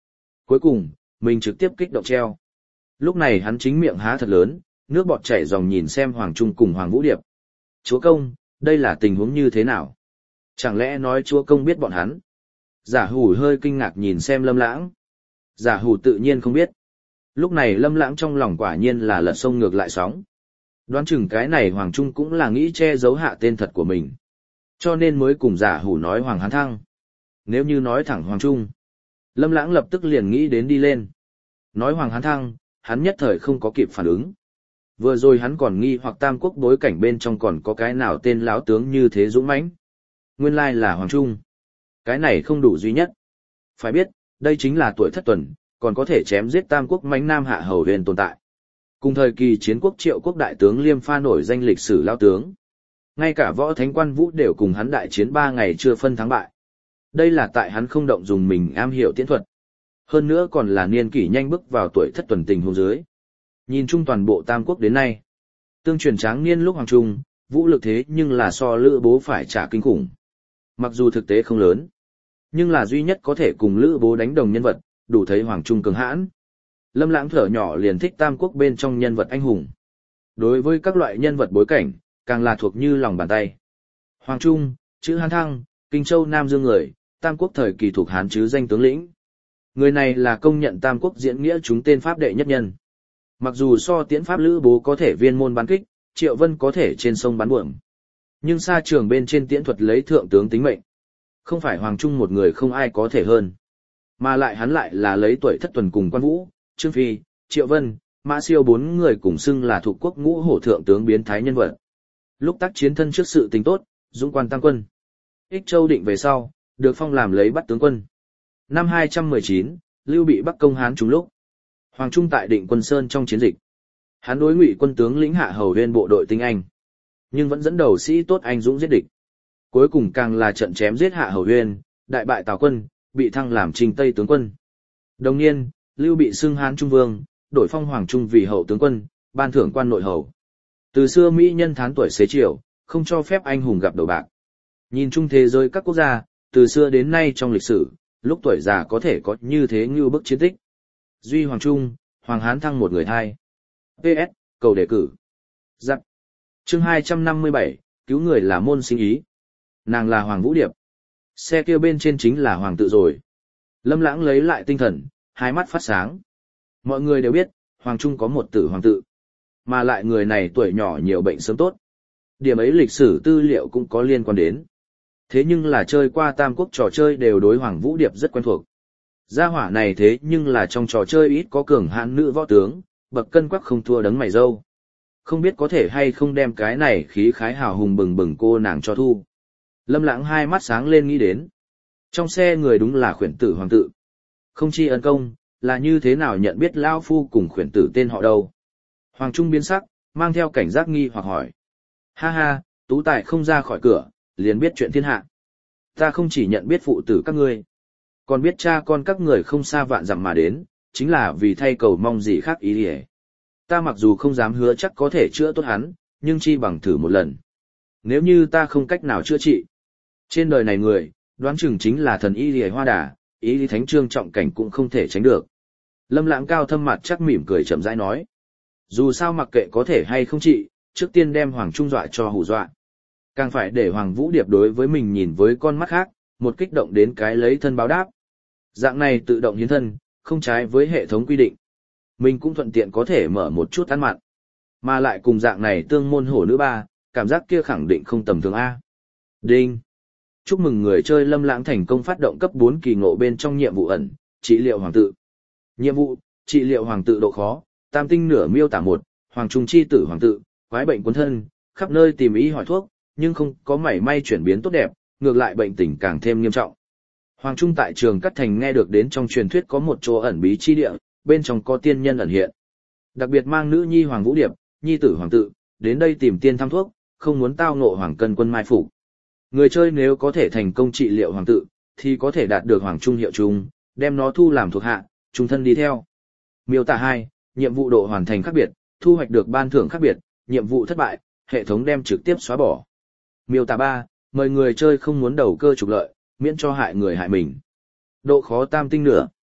A: Cuối cùng, mình trực tiếp kích động treo. Lúc này hắn chính miệng há thật lớn, nước bọt chảy ròng nhìn xem Hoàng Trung cùng Hoàng Vũ Điệp. Chúa công, đây là tình huống như thế nào? Chẳng lẽ nói chúa công biết bọn hắn? Giả hủ hơi kinh ngạc nhìn xem Lâm Lãng. Giả hủ tự nhiên không biết. Lúc này Lâm Lãng trong lòng quả nhiên là lật sông ngược lại sóng. Đoán chừng cái này Hoàng Trung cũng là nghĩ che giấu hạ tên thật của mình. Cho nên mới cùng giả hủ nói Hoàng Hán Thăng. Nếu như nói thẳng Hoàng Trung, Lâm Lãng lập tức liền nghĩ đến đi lên. Nói Hoàng Hán Thăng, hắn nhất thời không có kịp phản ứng. Vừa rồi hắn còn nghi hoặc Tam Quốc bối cảnh bên trong còn có cái nào tên láo tướng như thế dũng mãnh. Nguyên lai là Hoàng Trung. Cái này không đủ duy nhất. Phải biết, đây chính là tuổi Thất Tuần, còn có thể chém giết Tam Quốc mãnh nam hạ hầu huyền tồn tại. Cùng thời kỳ chiến quốc Triệu Quốc đại tướng Liêm Pha nổi danh lịch sử lao tướng. Ngay cả Võ Thánh Quan Vũ đều cùng hắn đại chiến 3 ngày chưa phân thắng bại. Đây là tại hắn không động dùng mình am hiểu tiễn thuật. Hơn nữa còn là niên kỷ nhanh bước vào tuổi Thất Tuần tình huống dưới. Nhìn chung toàn bộ Tam Quốc đến nay, tương truyền tráng niên lúc Hoàng Trung, vũ lực thế nhưng là so Lữ Bố phải trả kinh khủng. Mặc dù thực tế không lớn, nhưng là duy nhất có thể cùng Lữ Bố đánh đồng nhân vật, đủ thấy Hoàng Trung cường hãn. Lâm Lãng thở nhỏ liền thích Tam Quốc bên trong nhân vật anh hùng. Đối với các loại nhân vật bối cảnh, càng là thuộc như lòng bàn tay. Hoàng Trung, chữ Hán Thăng, Kinh Châu Nam Dương người, Tam Quốc thời kỳ thuộc Hán chứ danh tướng lĩnh. Người này là công nhận Tam Quốc diễn nghĩa chúng tên pháp đệ nhất nhân. Mặc dù so tiễn pháp Lữ Bố có thể viên môn bắn kích, Triệu Vân có thể trên sông bắn buồm. Nhưng xa trường bên trên tiễn thuật lấy thượng tướng tính mệnh. Không phải Hoàng Trung một người không ai có thể hơn. Mà lại hắn lại là lấy tuổi Thất Tuần cùng Quan Vũ, Trương Phi, Triệu Vân, Mã Siêu 4 người cùng xưng là thuộc quốc ngũ hổ thượng tướng biến thái nhân vật. Lúc tác chiến thân trước sự tình tốt, dũng quan tăng quân. Ích Châu định về sau, được phong làm lấy bắt tướng quân. Năm 219, Lưu Bị Bắc công Hán trúng lúc. Hoàng Trung tại Định Quân Sơn trong chiến dịch. Hắn đối Ngụy quân tướng lĩnh hạ hầu huyên bộ đội tinh anh, nhưng vẫn dẫn đầu sĩ tốt anh dũng giết địch. Cuối cùng càng là trận chém giết hạ hầu huyên, đại bại Tào quân, bị thăng làm Trình Tây tướng quân. Đồng niên, Lưu Bị xưng Hán Trung Vương, đổi phong Hoàng Trung vì hậu tướng quân, ban thưởng quan nội hầu. Từ xưa Mỹ nhân thán tuổi xế chiều, không cho phép anh hùng gặp đầu bạc. Nhìn chung thế giới các quốc gia, từ xưa đến nay trong lịch sử, lúc tuổi già có thể có như thế như bức chiến tích. Duy Hoàng Trung, Hoàng Hán Thăng một người thai. PS, cầu đề cử. Giặc. Chương 257, cứu người là môn sinh ý. Nàng là Hoàng Vũ Điệp. Xe kia bên trên chính là Hoàng tự rồi. Lâm Lãng lấy lại tinh thần, hai mắt phát sáng. Mọi người đều biết, Hoàng Trung có một tử hoàng tự. Mà lại người này tuổi nhỏ nhiều bệnh sớm tốt. Điểm ấy lịch sử tư liệu cũng có liên quan đến. Thế nhưng là chơi qua Tam Quốc trò chơi đều đối Hoàng Vũ Điệp rất quen thuộc. Gia hỏa này thế nhưng là trong trò chơi ít có cường hãn nữ võ tướng, bậc cân quắc không thua đấng mày râu. Không biết có thể hay không đem cái này khí khái hào hùng bừng bừng cô nàng cho thu. Lâm Lãng hai mắt sáng lên nghĩ đến. Trong xe người đúng là khuyển tử hoàng tự. Không chi ân công, là như thế nào nhận biết Lao Phu cùng khuyển tử tên họ đâu. Hoàng Trung biến sắc, mang theo cảnh giác nghi hoặc hỏi. Ha ha, tú tài không ra khỏi cửa, liền biết chuyện thiên hạ. Ta không chỉ nhận biết phụ tử các ngươi, còn biết cha con các người không xa vạn dặm mà đến, chính là vì thay cầu mong gì khác ý đi. Ta mặc dù không dám hứa chắc có thể chữa tốt hắn, nhưng chi bằng thử một lần. Nếu như ta không cách nào chữa trị, trên đời này người, đoán chừng chính là thần y lìa hoa đà, ý lý thánh trương trọng cảnh cũng không thể tránh được. Lâm Lãng cao thâm mặt chắc mỉm cười chậm rãi nói. Dù sao mặc kệ có thể hay không trị, trước tiên đem Hoàng Trung dọa cho hù dọa. Càng phải để Hoàng Vũ Điệp đối với mình nhìn với con mắt khác, một kích động đến cái lấy thân báo đáp. Dạng này tự động hiến thân, không trái với hệ thống quy định. Mình cũng thuận tiện có thể mở một chút ăn mặn. Mà lại cùng dạng này tương môn hổ nữ ba, cảm giác kia khẳng định không tầm thường A. Đinh! Chúc mừng người chơi Lâm Lãng thành công phát động cấp 4 kỳ ngộ bên trong nhiệm vụ ẩn, trị liệu hoàng tự. Nhiệm vụ, trị liệu hoàng tự độ khó, tam tinh nửa miêu tả 1, Hoàng Trung chi tử hoàng tự, quái bệnh cuốn thân, khắp nơi tìm ý hỏi thuốc, nhưng không có mảy may chuyển biến tốt đẹp, ngược lại bệnh tình càng thêm nghiêm trọng. Hoàng Trung tại Trường Cát Thành nghe được đến trong truyền thuyết có một chỗ ẩn bí chi địa, bên trong có tiên nhân ẩn hiện. Đặc biệt mang nữ nhi Hoàng Vũ Điệp, nhi tử hoàng tự, đến đây tìm tiên thăm thuốc, không muốn tao ngộ Hoàng Cân Quân mai phục. Người chơi nếu có thể thành công trị liệu hoàng tự, thì có thể đạt được Hoàng Trung hiệu chung, đem nó thu làm thuộc hạ, trung thân đi theo. Miêu tả 2, nhiệm vụ độ hoàn thành khác biệt, thu hoạch được ban thưởng khác biệt, nhiệm vụ thất bại, hệ thống đem trực tiếp xóa bỏ. Miêu tả 3, mời người chơi không muốn đầu cơ trục lợi, miễn cho hại người hại mình. Độ khó tam tinh nửa.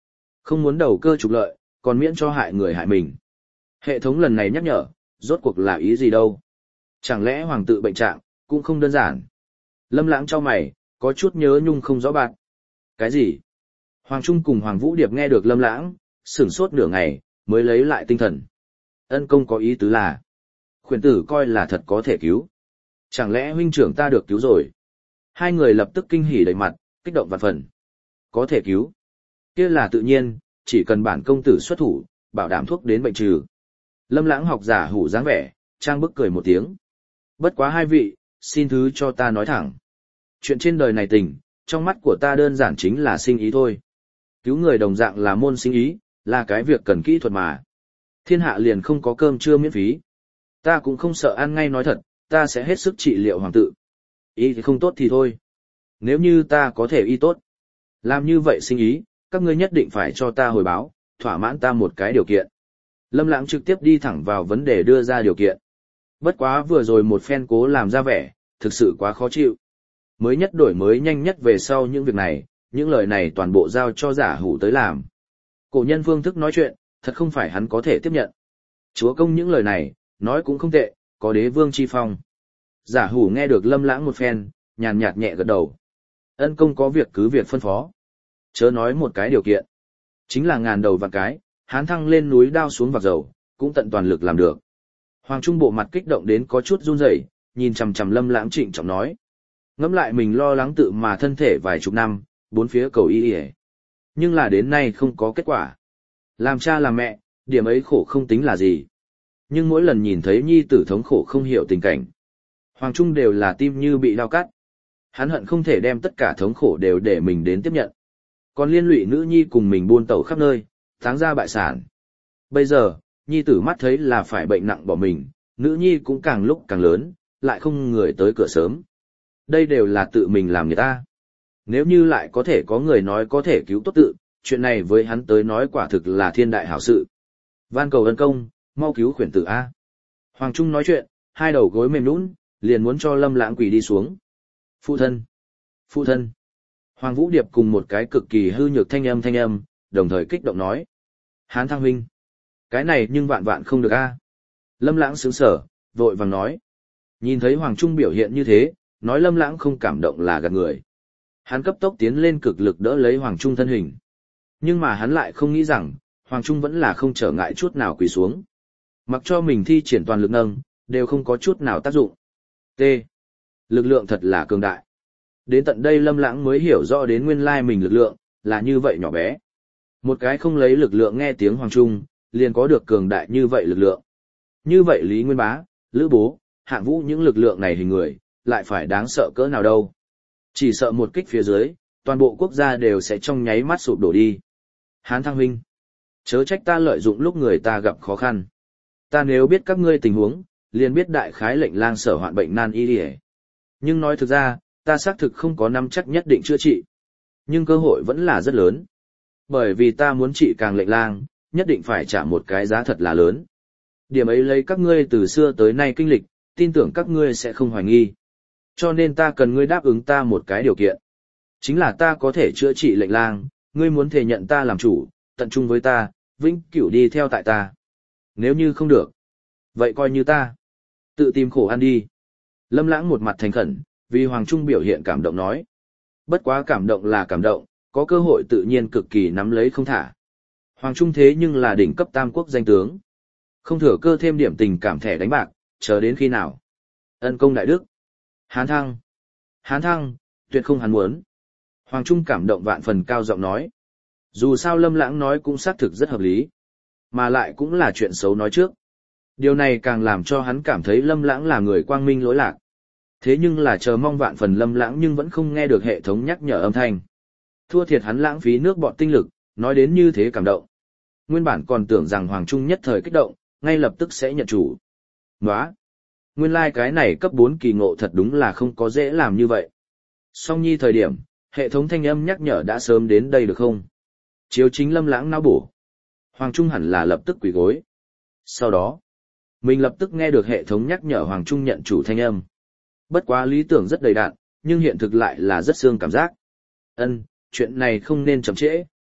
A: Không muốn đầu cơ trục lợi, còn miễn cho hại người hại mình. Hệ thống lần này nhắc nhở, rốt cuộc là ý gì đâu? Chẳng lẽ hoàng tự bệnh trạng, cũng không đơn giản. Lâm Lãng chau mày, có chút nhớ nhung không rõ bạc. Cái gì? Hoàng Trung cùng Hoàng Vũ Điệp nghe được Lâm Lãng, sửng sốt nửa ngày, mới lấy lại tinh thần. Ân công có ý tứ là, khuyển tử coi là thật có thể cứu. Chẳng lẽ huynh trưởng ta được cứu rồi? Hai người lập tức kinh hỉ đầy mặt, kích động vạn phần. Có thể cứu. Kia là tự nhiên, chỉ cần bản công tử xuất thủ, bảo đảm thuốc đến bệnh trừ. Lâm Lãng học giả hủ dáng vẻ, trang bức cười một tiếng. Bất quá hai vị, xin thứ cho ta nói thẳng. Chuyện trên đời này tình, trong mắt của ta đơn giản chính là sinh ý thôi. Cứu người đồng dạng là môn sinh ý, là cái việc cần kỹ thuật mà. Thiên hạ liền không có cơm trưa miễn phí. Ta cũng không sợ ăn ngay nói thật, ta sẽ hết sức trị liệu hoàng tự. Y thì không tốt thì thôi. Nếu như ta có thể y tốt. Làm như vậy sinh ý, các ngươi nhất định phải cho ta hồi báo, thỏa mãn ta một cái điều kiện. Lâm Lãng trực tiếp đi thẳng vào vấn đề đưa ra điều kiện. Bất quá vừa rồi một phen cố làm ra vẻ, thực sự quá khó chịu. Mới nhất đổi mới nhanh nhất về sau những việc này, những lời này toàn bộ giao cho giả hủ tới làm. Cổ nhân phương thức nói chuyện, thật không phải hắn có thể tiếp nhận. Chúa công những lời này, nói cũng không tệ, có đế vương chi phong. Giả hủ nghe được Lâm Lãng một phen, nhàn nhạt nhẹ gật đầu. Ân công có việc cứ việc phân phó. Chớ nói một cái điều kiện. Chính là ngàn đầu vạn cái, hán thăng lên núi đao xuống vạc dầu, cũng tận toàn lực làm được. Hoàng Trung bộ mặt kích động đến có chút run rẩy, nhìn chằm chằm Lâm Lãng trịnh trọng nói. Ngẫm lại mình lo lắng tự mà thân thể vài chục năm, bốn phía cầu y y. Nhưng là đến nay không có kết quả. Làm cha làm mẹ, điểm ấy khổ không tính là gì. Nhưng mỗi lần nhìn thấy nhi tử thống khổ không hiểu tình cảnh. Hoàng Trung đều là tim như bị đau cắt. Hắn hận không thể đem tất cả thống khổ đều để mình đến tiếp nhận. Còn liên lụy nữ nhi cùng mình buôn tẩu khắp nơi, táng ra bại sản. Bây giờ, nhi tử mắt thấy là phải bệnh nặng bỏ mình, nữ nhi cũng càng lúc càng lớn, lại không người tới cửa sớm. Đây đều là tự mình làm người ta. Nếu như lại có thể có người nói có thể cứu tốt tự, chuyện này với hắn tới nói quả thực là thiên đại hảo sự. Van cầu ân công, mau cứu khuyển tử A. Hoàng Trung nói chuyện, hai đầu gối mềm nhũn, liền muốn cho Lâm Lãng quỳ đi xuống. Phụ thân! Phụ thân! Hoàng Vũ Điệp cùng một cái cực kỳ hư nhược thanh âm, đồng thời kích động nói. Hán Thăng huynh! Cái này nhưng vạn vạn không được A. Lâm Lãng sững sờ, vội vàng nói. Nhìn thấy Hoàng Trung biểu hiện như thế, nói Lâm Lãng không cảm động là gạt người. Hắn cấp tốc tiến lên cực lực đỡ lấy Hoàng Trung thân hình. Nhưng mà hắn lại không nghĩ rằng, Hoàng Trung vẫn là không trở ngại chút nào quỳ xuống. Mặc cho mình thi triển toàn lực nâng, đều không có chút nào tác dụng. T. Lực lượng thật là cường đại. Đến tận đây Lâm Lãng mới hiểu rõ đến nguyên lai mình lực lượng, là như vậy nhỏ bé. Một cái không lấy lực lượng nghe tiếng Hoàng Trung, liền có được cường đại như vậy lực lượng. Như vậy Lý Nguyên Bá, Lữ Bố, Hạng Vũ những lực lượng này hình người, lại phải đáng sợ cỡ nào đâu. Chỉ sợ một kích phía dưới, toàn bộ quốc gia đều sẽ trong nháy mắt sụp đổ đi. Hán Thăng huynh, chớ trách ta lợi dụng lúc người ta gặp khó khăn. Ta nếu biết các ngươi tình huống, liền biết đại khái lệnh lang sở hoạn bệnh nan y đi. Nhưng nói thực ra, ta xác thực không có nắm chắc nhất định chữa trị. Nhưng cơ hội vẫn là rất lớn. Bởi vì ta muốn trị càng lệnh lang, nhất định phải trả một cái giá thật là lớn. Điểm ấy lấy các ngươi từ xưa tới nay kinh lịch, tin tưởng các ngươi sẽ không hoài nghi. Cho nên ta cần ngươi đáp ứng ta một cái điều kiện. Chính là ta có thể chữa trị lệnh lang, ngươi muốn thể nhận ta làm chủ, tận trung với ta, vĩnh cửu đi theo tại ta. Nếu như không được, vậy coi như ta tự tìm khổ ăn đi. Lâm Lãng một mặt thành khẩn, vì Hoàng Trung biểu hiện cảm động nói. Bất quá cảm động là cảm động, có cơ hội tự nhiên cực kỳ nắm lấy không thả. Hoàng Trung thế nhưng là đỉnh cấp tam quốc danh tướng. Không thừa cơ thêm điểm tình cảm thẻ đánh bạc, chờ đến khi nào. Ân công đại đức. Hán Thăng. Hán Thăng, tuyệt không hắn muốn. Hoàng Trung cảm động vạn phần cao giọng nói. Dù sao Lâm Lãng nói cũng xác thực rất hợp lý. Mà lại cũng là chuyện xấu nói trước. Điều này càng làm cho hắn cảm thấy Lâm Lãng là người quang minh lỗi lạc. Thế nhưng là chờ mong vạn phần Lâm Lãng nhưng vẫn không nghe được hệ thống nhắc nhở âm thanh. Thua thiệt hắn lãng phí nước bọt tinh lực, nói đến như thế cảm động. Nguyên bản còn tưởng rằng Hoàng Trung nhất thời kích động, ngay lập tức sẽ nhận chủ. Nóa! Nguyên lai cái này cấp 4 kỳ ngộ thật đúng là không có dễ làm như vậy. Song nhi thời điểm, hệ thống thanh âm nhắc nhở đã sớm đến đây được không? Chiếu chính Lâm Lãng não bổ. Hoàng Trung hẳn là lập tức quỳ gối. Sau đó, mình lập tức nghe được hệ thống nhắc nhở Hoàng Trung nhận chủ thanh âm. Bất quá lý tưởng rất đầy đặn, nhưng hiện thực lại là rất xương cảm giác. Chuyện này không nên chậm trễ.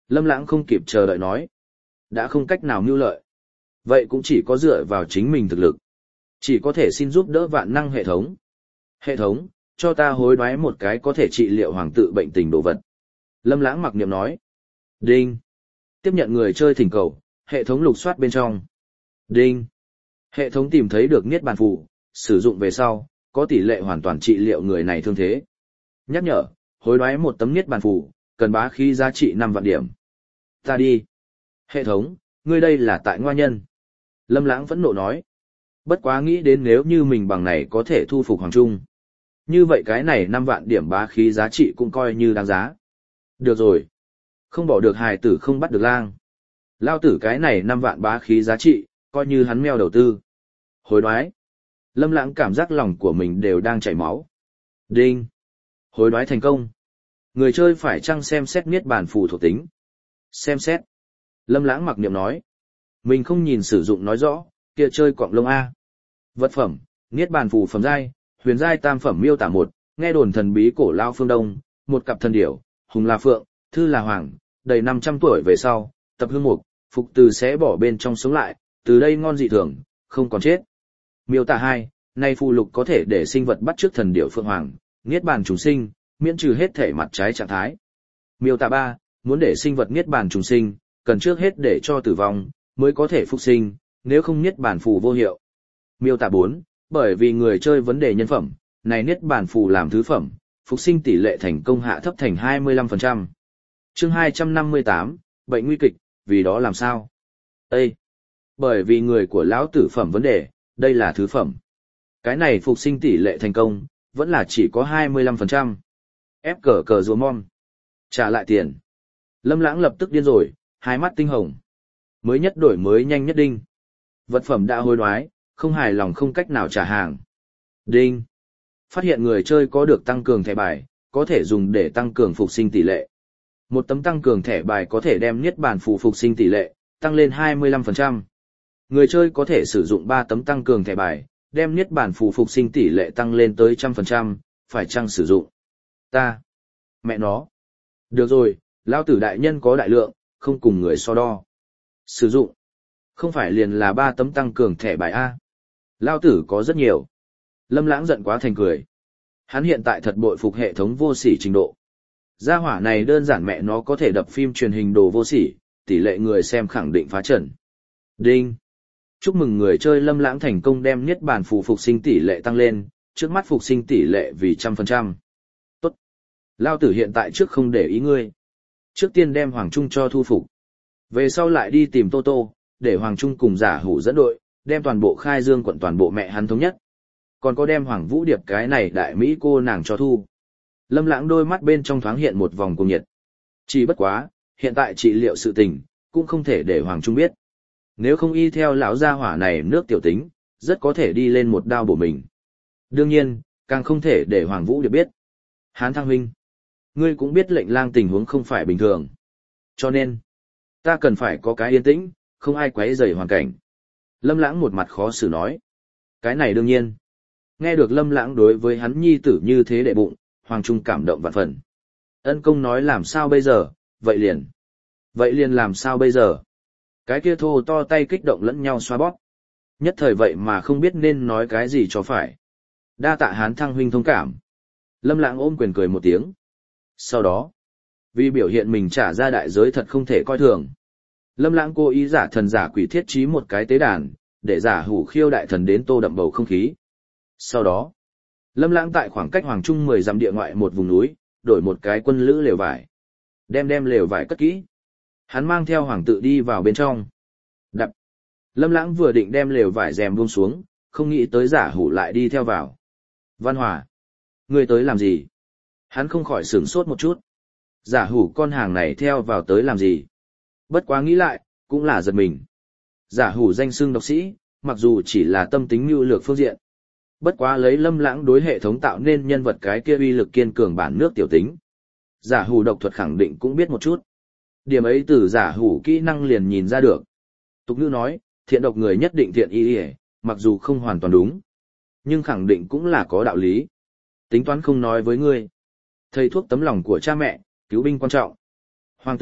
A: Lâm Lãng không kịp chờ đợi nói. Đã không cách nào mưu lợi. Vậy cũng chỉ có dựa vào chính mình thực lực. Chỉ có thể xin giúp đỡ vạn năng hệ thống. Hệ thống, cho ta hối đoái một cái có thể trị liệu hoàng tự bệnh tình đồ vật. Lâm Lãng mặc niệm nói. Đinh. Tiếp nhận người chơi thỉnh cầu, hệ thống lục soát bên trong. Đinh. Hệ thống tìm thấy được niết bàn phù, sử dụng về sau, có tỷ lệ hoàn toàn trị liệu người này thương thế. Nhắc nhở, hối đoái một tấm niết bàn phù, cần bá khí giá trị 5 vạn điểm. Ta đi. Hệ thống, ngươi đây là tại ngoa nhân. Lâm Lãng phẫn nộ nói. Bất quá nghĩ đến nếu như mình bằng này có thể thu phục Hoàng Trung. Như vậy cái này 5 vạn điểm bá khí giá trị cũng coi như đáng giá. Được rồi. Không bỏ được hài tử không bắt được lang. Lao tử cái này 5 vạn bá khí giá trị, coi như hắn meo đầu tư. Hối đoái. Lâm Lãng cảm giác lòng của mình đều đang chảy máu. Đinh. Hối đoái thành công. Người chơi phải chăng xem xét niết bàn phù thuộc tính. Xem xét. Lâm Lãng mặc niệm nói. Mình không nhìn sử dụng nói rõ, kia chơi quạng lông A. Vật phẩm, niết bàn phù phẩm giai, huyền giai tam phẩm miêu tả 1, nghe đồn thần bí cổ lao phương Đông, một cặp thần điểu, hùng là phượng, thư là hoàng, đầy 500 tuổi về sau, tập hương mục, phục từ sẽ bỏ bên trong sống lại, từ đây ngon dị thường, không còn chết. Miêu tả 2, nay phù lục có thể để sinh vật bắt chước thần điểu phượng hoàng, niết bàn trùng sinh, miễn trừ hết thể mặt trái trạng thái. Miêu tả 3, muốn để sinh vật niết bàn trùng sinh, cần trước hết để cho tử vong, mới có thể phục sinh, nếu không niết bàn phù vô hiệu. Miêu tả 4, bởi vì người chơi vấn đề nhân phẩm, này niết bàn phù làm thứ phẩm, phục sinh tỷ lệ thành công hạ thấp thành 25%. Chương 258, bệnh nguy kịch, vì đó làm sao? Ê! Bởi vì người của lão tử phẩm vấn đề, đây là thứ phẩm. Cái này phục sinh tỷ lệ thành công, vẫn là chỉ có 25%. Ép cờ cờ rùa mon. Trả lại tiền. Lâm Lãng lập tức điên rồi, hai mắt tinh hồng. Mới nhất đổi mới nhanh nhất đinh. Vật phẩm đã hối đoái, không hài lòng không cách nào trả hàng. Đinh. Phát hiện người chơi có được tăng cường thẻ bài, có thể dùng để tăng cường phục sinh tỷ lệ. Một tấm tăng cường thẻ bài có thể đem niết bàn phù phục sinh tỷ lệ, tăng lên 25%. Người chơi có thể sử dụng 3 tấm tăng cường thẻ bài, đem niết bàn phù phục sinh tỷ lệ tăng lên tới 100%, phải chăng sử dụng? Ta. Mẹ nó. Được rồi, lão tử đại nhân có đại lượng, không cùng người so đo. Sử dụng. Không phải liền là 3 tấm tăng cường thẻ bài A. Lão tử có rất nhiều. Lâm Lãng giận quá thành cười. Hắn hiện tại thật bội phục hệ thống vô sỉ trình độ. Gia hỏa này đơn giản mẹ nó có thể đập phim truyền hình đồ vô sỉ, tỷ lệ người xem khẳng định phá trần. Đinh. Chúc mừng người chơi Lâm Lãng thành công đem niết bàn phù phục sinh tỷ lệ tăng lên, trước mắt phục sinh tỷ lệ vì 100%. Tốt. Lao tử hiện tại trước không để ý ngươi. Trước tiên đem Hoàng Trung cho thu phục. Về sau lại đi tìm Tô Tô, để Hoàng Trung cùng giả hủ dẫn đội, đem toàn bộ Khai Dương quận toàn bộ mẹ hắn thống nhất. Còn có đem Hoàng Vũ Điệp cái này đại Mỹ cô nàng cho thu. Lâm Lãng đôi mắt bên trong thoáng hiện một vòng cuồng nhiệt. Chỉ bất quá, hiện tại trị liệu sự tình, cũng không thể để Hoàng Trung biết. Nếu không y theo lão gia hỏa này nước tiểu tính, rất có thể đi lên một đao bổ mình. Đương nhiên, càng không thể để Hoàng Vũ Điệp biết. Hán Thăng huynh, ngươi cũng biết lệnh lang tình huống không phải bình thường. Cho nên, ta cần phải có cái yên tĩnh, không ai quấy rầy hoàn cảnh. Lâm Lãng một mặt khó xử nói. Cái này đương nhiên. Nghe được Lâm Lãng đối với hắn nhi tử như thế đệ bụng, Hoàng Trung cảm động vạn phần. Ân công nói làm sao bây giờ, vậy liền. Vậy liền làm sao bây giờ? Cái kia thô to tay kích động lẫn nhau xoa bóp. Nhất thời vậy mà không biết nên nói cái gì cho phải. Đa tạ Hán Thăng huynh thông cảm. Lâm Lãng ôm quyền cười một tiếng. Sau đó, vì biểu hiện mình trả ra đại giới thật không thể coi thường. Lâm Lãng cố ý giả thần giả quỷ thiết trí một cái tế đàn, để giả hủ khiêu đại thần đến tô đậm bầu không khí. Sau đó, Lâm Lãng tại khoảng cách Hoàng Trung 10 dặm địa ngoại một vùng núi, đổi một cái quân lữ lều vải. Đem lều vải cất kỹ. Hắn mang theo hoàng tự đi vào bên trong. Đập. Lâm Lãng vừa định đem lều vải rèm buông xuống, không nghĩ tới giả hủ lại đi theo vào. Văn Hòa, ngươi tới làm gì? Hắn không khỏi sửng sốt một chút. Giả hủ con hàng này theo vào tới làm gì? Bất quá nghĩ lại, cũng là giật mình. Giả hủ danh xưng độc sĩ, mặc dù chỉ là tâm tính mưu lược phương diện. Bất quá lấy Lâm Lãng đối hệ thống tạo nên nhân vật cái kia uy lực kiên cường bản nước tiểu tính. Giả hủ độc thuật khẳng định cũng biết một chút. Điểm ấy từ giả hủ kỹ năng liền nhìn ra được. Tục ngữ nói, thiện độc người nhất định thiện y y, mặc dù không hoàn toàn đúng, nhưng khẳng định cũng là có đạo lý. Tính toán không nói với ngươi. Thầy thuốc tấm lòng của cha mẹ, cứu binh quan trọng. Hoàng tự,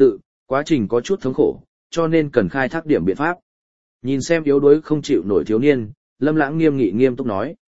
A: Quá trình có chút thống khổ, cho nên cần khai thác điểm biện pháp. Nhìn xem yếu đuối không chịu nổi thiếu niên, Lâm Lãng nghiêm nghị nghiêm túc nói.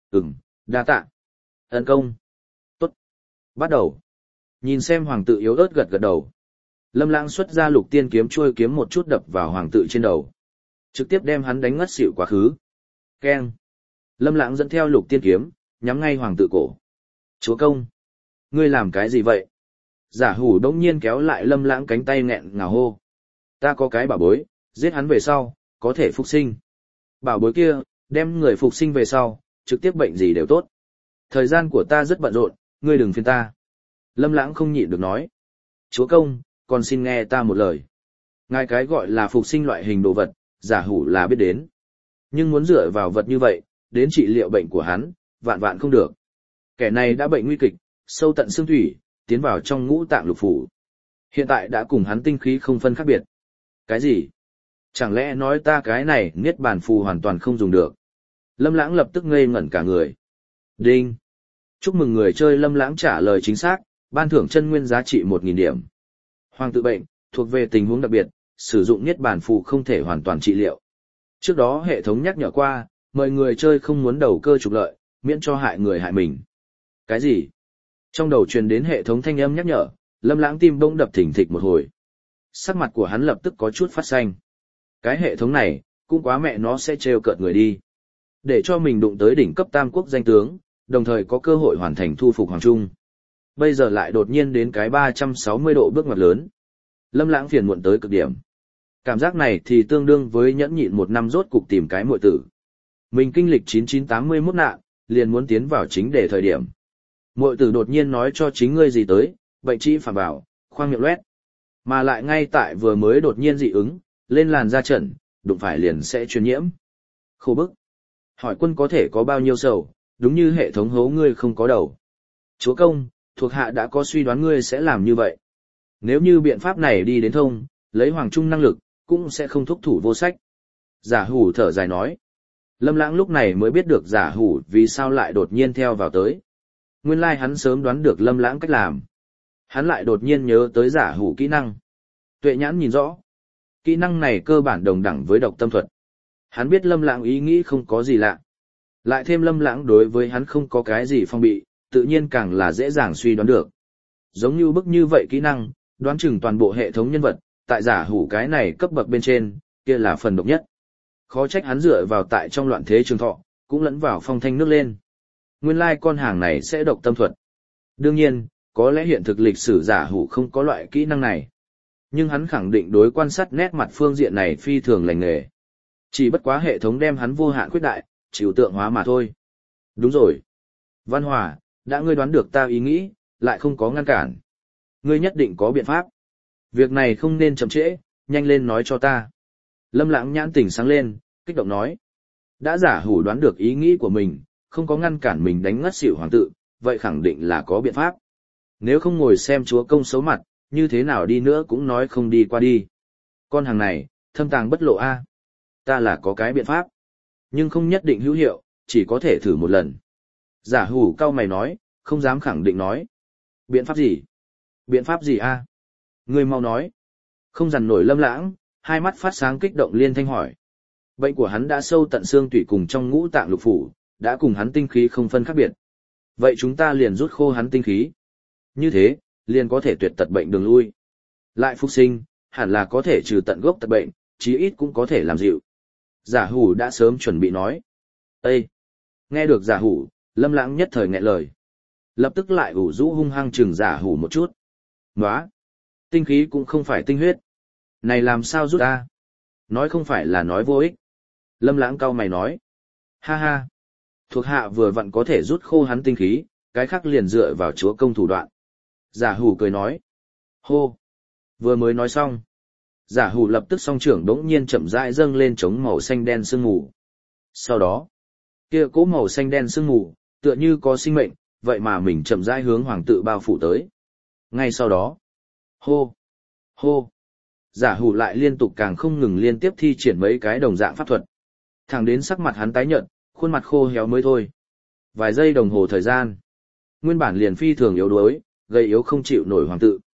A: Đa tạ. Ân công. Tốt. Bắt đầu. Nhìn xem hoàng tử yếu ớt gật gật đầu. Lâm Lãng xuất ra lục tiên kiếm trôi kiếm một chút đập vào hoàng tử trên đầu. Trực tiếp đem hắn đánh ngất xỉu quá khứ. Keng. Lâm Lãng dẫn theo lục tiên kiếm, nhắm ngay hoàng tử cổ. Chúa công. Ngươi làm cái gì vậy? Giả hủ đống nhiên kéo lại Lâm Lãng cánh tay nghẹn ngào hô. Ta có cái bảo bối, giết hắn về sau, có thể phục sinh. Bảo bối kia, đem người phục sinh về sau, trực tiếp bệnh gì đều tốt. Thời gian của ta rất bận rộn, ngươi đừng phiền ta. Lâm Lãng không nhịn được nói. Chúa công, còn xin nghe ta một lời. Ngài cái gọi là phục sinh loại hình đồ vật, giả hủ là biết đến. Nhưng muốn dựa vào vật như vậy, đến trị liệu bệnh của hắn, vạn vạn không được. Kẻ này đã bệnh nguy kịch, sâu tận xương thủy, tiến vào trong ngũ tạng lục phủ. Hiện tại đã cùng hắn tinh khí không phân khác biệt. Cái gì? Chẳng lẽ nói ta cái này niết bàn phù hoàn toàn không dùng được? Lâm Lãng lập tức ngây ngẩn cả người. Đinh! Chúc mừng người chơi Lâm Lãng trả lời chính xác, ban thưởng chân nguyên giá trị 1.000 điểm. Hoàng tự bệnh, thuộc về tình huống đặc biệt, sử dụng niết bàn phù không thể hoàn toàn trị liệu. Trước đó hệ thống nhắc nhở qua, mời người chơi không muốn đầu cơ trục lợi, miễn cho hại người hại mình. Cái gì? Trong đầu truyền đến hệ thống thanh âm nhắc nhở, Lâm Lãng tim bỗng đập thình thịch một hồi. Sắc mặt của hắn lập tức có chút phát xanh. Cái hệ thống này, cũng quá mẹ nó sẽ trêu cợt người đi. Để cho mình đụng tới đỉnh cấp tam quốc danh tướng, đồng thời có cơ hội hoàn thành thu phục Hoàng Trung. Bây giờ lại đột nhiên đến cái 360 độ bước ngoặt lớn. Lâm Lãng phiền muộn tới cực điểm. Cảm giác này thì tương đương với nhẫn nhịn một năm rốt cục tìm cái muội tử. Mình kinh lịch 9981 nạn, liền muốn tiến vào chính đề thời điểm. Muội tử đột nhiên nói cho chính ngươi gì tới, bệnh trĩ phản bảo, khoang miệng loét. Mà lại ngay tại vừa mới đột nhiên dị ứng, lên làn da trần, đụng phải liền sẽ truyền nhiễm. Khổ bức. Hỏi quân có thể có bao nhiêu sầu, đúng như hệ thống hố ngươi không có đầu. Chúa công, thuộc hạ đã có suy đoán ngươi sẽ làm như vậy. Nếu như biện pháp này đi đến thông, lấy Hoàng Trung năng lực, cũng sẽ không thúc thủ vô sách. Giả hủ thở dài nói. Lâm Lãng lúc này mới biết được giả hủ vì sao lại đột nhiên theo vào tới. Nguyên lai hắn sớm đoán được Lâm Lãng cách làm. Hắn lại đột nhiên nhớ tới giả hủ kỹ năng. Tuệ nhãn nhìn rõ. Kỹ năng này cơ bản đồng đẳng với độc tâm thuật. Hắn biết Lâm Lãng ý nghĩ không có gì lạ. Lại thêm Lâm Lãng đối với hắn không có cái gì phong bị, tự nhiên càng là dễ dàng suy đoán được. Giống như bức như vậy kỹ năng, đoán chừng toàn bộ hệ thống nhân vật, tại giả hủ cái này cấp bậc bên trên, kia là phần độc nhất. Khó trách hắn dựa vào tại trong loạn thế trường thọ, cũng lẫn vào phong thanh nước lên. Nguyên lai con hàng này sẽ độc tâm thuật. Đương nhiên, có lẽ hiện thực lịch sử giả hủ không có loại kỹ năng này. Nhưng hắn khẳng định đối quan sát nét mặt phương diện này phi thường lành nghề. Chỉ bất quá hệ thống đem hắn vô hạn khuyết đại, chịu tượng hóa mà thôi. Đúng rồi. Văn Hòa, đã ngươi đoán được ta ý nghĩ, lại không có ngăn cản. Ngươi nhất định có biện pháp. Việc này không nên chậm trễ, nhanh lên nói cho ta. Lâm Lãng nhãn tỉnh sáng lên, kích động nói. Đã giả hủ đoán được ý nghĩ của mình, không có ngăn cản mình đánh ngất xỉu hoàng tử, vậy khẳng định là có biện pháp. Nếu không ngồi xem chúa công xấu mặt, như thế nào đi nữa cũng nói không đi qua đi. Con hàng này, thâm tàng bất lộ a. Ta là có cái biện pháp, nhưng không nhất định hữu hiệu, chỉ có thể thử một lần. Giả hủ cau mày nói, không dám khẳng định nói. Biện pháp gì? Biện pháp gì a? Ngươi mau nói. Không dằn nổi Lâm Lãng, hai mắt phát sáng kích động liên thanh hỏi. Bệnh của hắn đã sâu tận xương tủy cùng trong ngũ tạng lục phủ, đã cùng hắn tinh khí không phân khác biệt. Vậy chúng ta liền rút khô hắn tinh khí. Như thế, liền có thể tuyệt tật bệnh đường lui. Lại phục sinh, hẳn là có thể trừ tận gốc tật bệnh, chí ít cũng có thể làm dịu. Giả hủ đã sớm chuẩn bị nói. Ê! Nghe được giả hủ, Lâm Lãng nhất thời nghẹn lời. Lập tức lại ủ rũ hung hăng chừng giả hủ một chút. Nóa! Tinh khí cũng không phải tinh huyết. Này làm sao rút ra? Nói không phải là nói vô ích. Lâm Lãng cau mày nói. Ha ha! Thuộc hạ vừa vặn có thể rút khô hắn tinh khí, cái khác liền dựa vào chúa công thủ đoạn. Giả hủ cười nói. Hô! Vừa mới nói xong. Giả hủ lập tức song trưởng đống nhiên chậm rãi dâng lên chống màu xanh đen sương mù. Sau đó, kia cỗ màu xanh đen sương mù, tựa như có sinh mệnh, vậy mà mình chậm rãi hướng hoàng tự bao phủ tới. Ngay sau đó, hô, hô, giả hủ lại liên tục càng không ngừng liên tiếp thi triển mấy cái đồng dạng pháp thuật. Thẳng đến sắc mặt hắn tái nhợt, khuôn mặt khô héo mới thôi. Vài giây đồng hồ thời gian, nguyên bản liền phi thường yếu đuối, gây yếu không chịu nổi hoàng tự.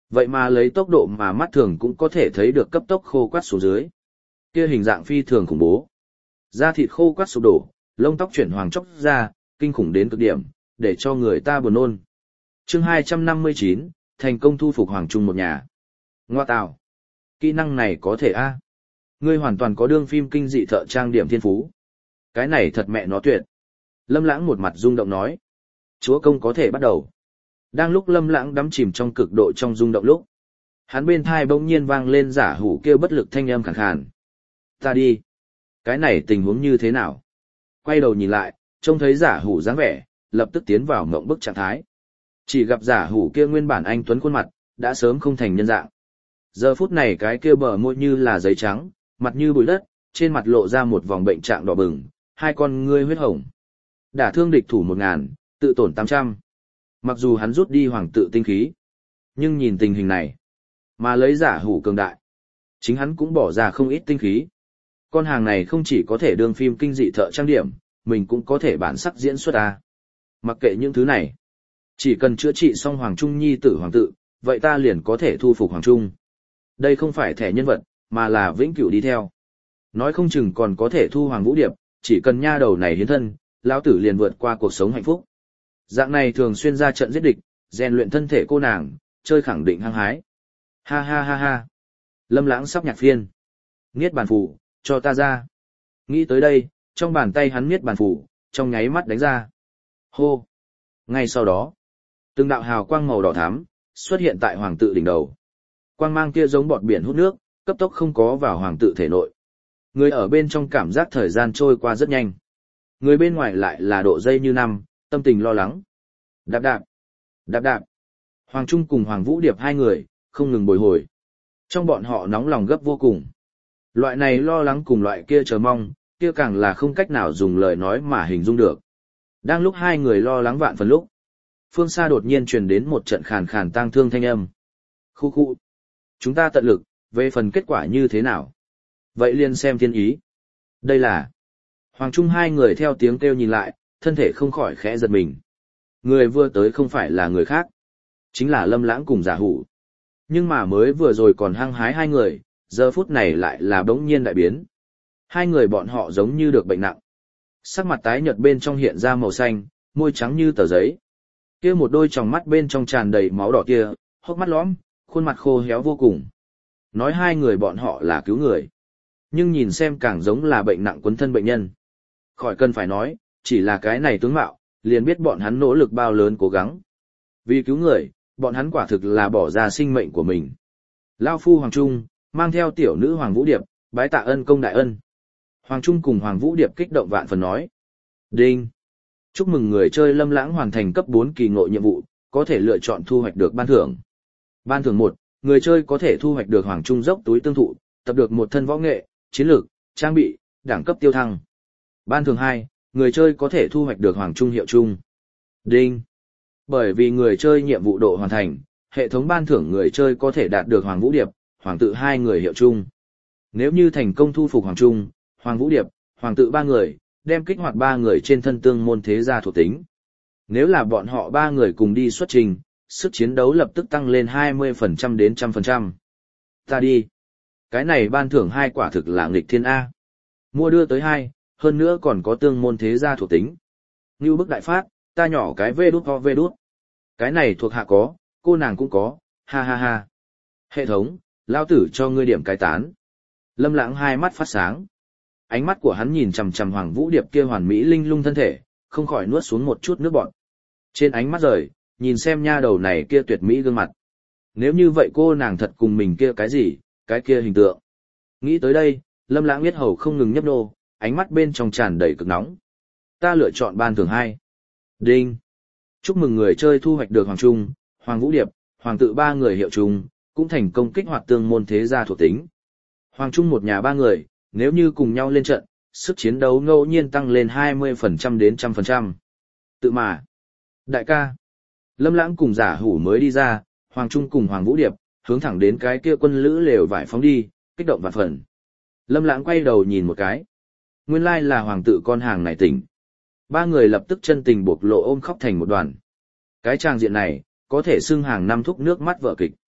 A: Vậy mà lấy tốc độ mà mắt thường cũng có thể thấy được cấp tốc khô quắt xuống dưới. Kia hình dạng phi thường khủng bố. Da thịt khô quắt sụp đổ, lông tóc chuyển hoàng chốc ra, kinh khủng đến cực điểm, để cho người ta buồn nôn. Chương 259, thành công thu phục Hoàng Trung một nhà. Ngoa tạo. Kỹ năng này có thể a? Ngươi hoàn toàn có đương phim kinh dị thợ trang điểm thiên phú. Cái này thật mẹ nó tuyệt. Lâm Lãng một mặt rung động nói. Chúa công có thể bắt đầu. Đang lúc Lâm Lãng đắm chìm trong cực độ trong rung động lúc, hắn bên thai bỗng nhiên vang lên giả hủ kêu bất lực thanh âm khàn khàn. Ta đi. Cái này tình huống như thế nào? Quay đầu nhìn lại, trông thấy giả hủ dáng vẻ, lập tức tiến vào mộng bức trạng thái. Chỉ gặp giả hủ kia nguyên bản anh tuấn khuôn mặt, đã sớm không thành nhân dạng. Giờ phút này cái kia bờ môi như là giấy trắng, mặt như bụi đất, trên mặt lộ ra một vòng bệnh trạng đỏ bừng, hai con ngươi huyết hồng. Đả thương địch thủ 1000, tự tổn 800. Mặc dù hắn rút đi hoàng tự tinh khí, nhưng nhìn tình hình này, mà lấy giả hủ cường đại, chính hắn cũng bỏ ra không ít tinh khí. Con hàng này không chỉ có thể đương phim kinh dị thợ trang điểm, mình cũng có thể bản sắc diễn xuất à. Mặc kệ những thứ này, chỉ cần chữa trị xong Hoàng Trung nhi tử hoàng tự, vậy ta liền có thể thu phục Hoàng Trung. Đây không phải thẻ nhân vật, mà là vĩnh cửu đi theo. Nói không chừng còn có thể thu Hoàng Vũ Điệp, chỉ cần nha đầu này hiến thân, lão tử liền vượt qua cuộc sống hạnh phúc. Dạng này thường xuyên ra trận giết địch, rèn luyện thân thể cô nàng, chơi khẳng định hăng hái. Ha ha ha ha. Lâm Lãng sắp nhạc phiên. Niết bàn phủ, cho ta ra. Nghĩ tới đây, trong bàn tay hắn niết bàn phủ, trong nháy mắt đánh ra. Hô. Ngay sau đó, từng đạo hào quang màu đỏ thắm xuất hiện tại hoàng tự đỉnh đầu. Quang mang kia giống bọt biển hút nước, cấp tốc không có vào hoàng tự thể nội. Người ở bên trong cảm giác thời gian trôi qua rất nhanh. Người bên ngoài lại là độ dây như năm, tâm tình lo lắng. Đạp đạp, đạp đạp. Hoàng Trung cùng Hoàng Vũ Điệp hai người, không ngừng bồi hồi. Trong bọn họ nóng lòng gấp vô cùng. Loại này lo lắng cùng loại kia chờ mong, kia càng là không cách nào dùng lời nói mà hình dung được. Đang lúc hai người lo lắng vạn phần lúc, phương xa đột nhiên truyền đến một trận khàn khàn tang thương thanh âm. Khu khu. Chúng ta tận lực, về phần kết quả như thế nào? Vậy liền xem thiên ý. Đây là... Hoàng Trung hai người theo tiếng kêu nhìn lại, thân thể không khỏi khẽ giật mình. Người vừa tới không phải là người khác, chính là Lâm Lãng cùng giả hủ. Nhưng mà mới vừa rồi còn hăng hái hai người, giờ phút này lại là bỗng nhiên đại biến. Hai người bọn họ giống như được bệnh nặng. Sắc mặt tái nhợt bên trong hiện ra màu xanh, môi trắng như tờ giấy. Kia một đôi tròng mắt bên trong tràn đầy máu đỏ kia, hốc mắt lõm, khuôn mặt khô héo vô cùng. Nói hai người bọn họ là cứu người, nhưng nhìn xem càng giống là bệnh nặng quấn thân bệnh nhân. Khỏi cần phải nói, chỉ là cái này tướng mạo, liền biết bọn hắn nỗ lực bao lớn cố gắng. Vì cứu người, bọn hắn quả thực là bỏ ra sinh mệnh của mình. Lao phu Hoàng Trung, mang theo tiểu nữ Hoàng Vũ Điệp, bái tạ ân công đại ân. Hoàng Trung cùng Hoàng Vũ Điệp kích động vạn phần nói. Đinh! Chúc mừng người chơi Lâm Lãng hoàn thành cấp 4 kỳ ngộ nhiệm vụ, có thể lựa chọn thu hoạch được ban thưởng. Ban thưởng 1, người chơi có thể thu hoạch được Hoàng Trung dốc túi tương thụ, tập được một thân võ nghệ, chiến lược, trang bị, đẳng cấp tiêu thăng. Ban thưởng 2, người chơi có thể thu hoạch được Hoàng Trung hiệu chung. Đinh! Bởi vì người chơi nhiệm vụ độ hoàn thành, hệ thống ban thưởng người chơi có thể đạt được Hoàng Vũ Điệp, Hoàng tự 2 người hiệu chung. Nếu như thành công thu phục Hoàng Trung, Hoàng Vũ Điệp, Hoàng tự 3 người, đem kích hoạt 3 người trên thân tương môn thế gia thuộc tính. Nếu là bọn họ 3 người cùng đi xuất trình, sức chiến đấu lập tức tăng lên 20% đến 100%. Ta đi. Cái này ban thưởng 2 quả thực là nghịch thiên A. Mua đưa tới 2, hơn nữa còn có tương môn thế gia thuộc tính. Như bức đại phát, ta nhỏ cái vê đút ho vê đút. Cái này thuộc hạ có, cô nàng cũng có, ha ha ha. Hệ thống, lao tử cho ngươi điểm cái tán. Lâm Lãng hai mắt phát sáng. Ánh mắt của hắn nhìn chằm chằm Hoàng Vũ Điệp kia hoàn mỹ linh lung thân thể, không khỏi nuốt xuống một chút nước bọt. Trên ánh mắt rời, nhìn xem nha đầu này kia tuyệt mỹ gương mặt. Nếu như vậy cô nàng thật cùng mình kia cái gì, cái kia hình tượng. Nghĩ tới đây, Lâm Lãng biết hầu không ngừng nhấp nô, ánh mắt bên trong tràn đầy cực nóng. Ta lựa chọn ban thưởng 2. Đinh. Chúc mừng người chơi thu hoạch được Hoàng Trung, Hoàng Vũ Điệp, Hoàng tự 3 người hiệu chung, cũng thành công kích hoạt tương môn thế gia thuộc tính. Hoàng Trung một nhà 3 người, nếu như cùng nhau lên trận, sức chiến đấu ngẫu nhiên tăng lên 20% đến 100%. Tự mà. Đại ca. Lâm Lãng cùng giả hủ mới đi ra, Hoàng Trung cùng Hoàng Vũ Điệp, hướng thẳng đến cái kia quân lữ lều vải phóng đi, kích động vạn phần. Lâm Lãng quay đầu nhìn một cái. Nguyên lai là hoàng tự con hàng này tỉnh. 3 người lập tức chân tình bộc lộ ôm khóc thành một đoàn. Cái trang diện này, có thể xưng hàng năm thúc nước mắt vợ kịch.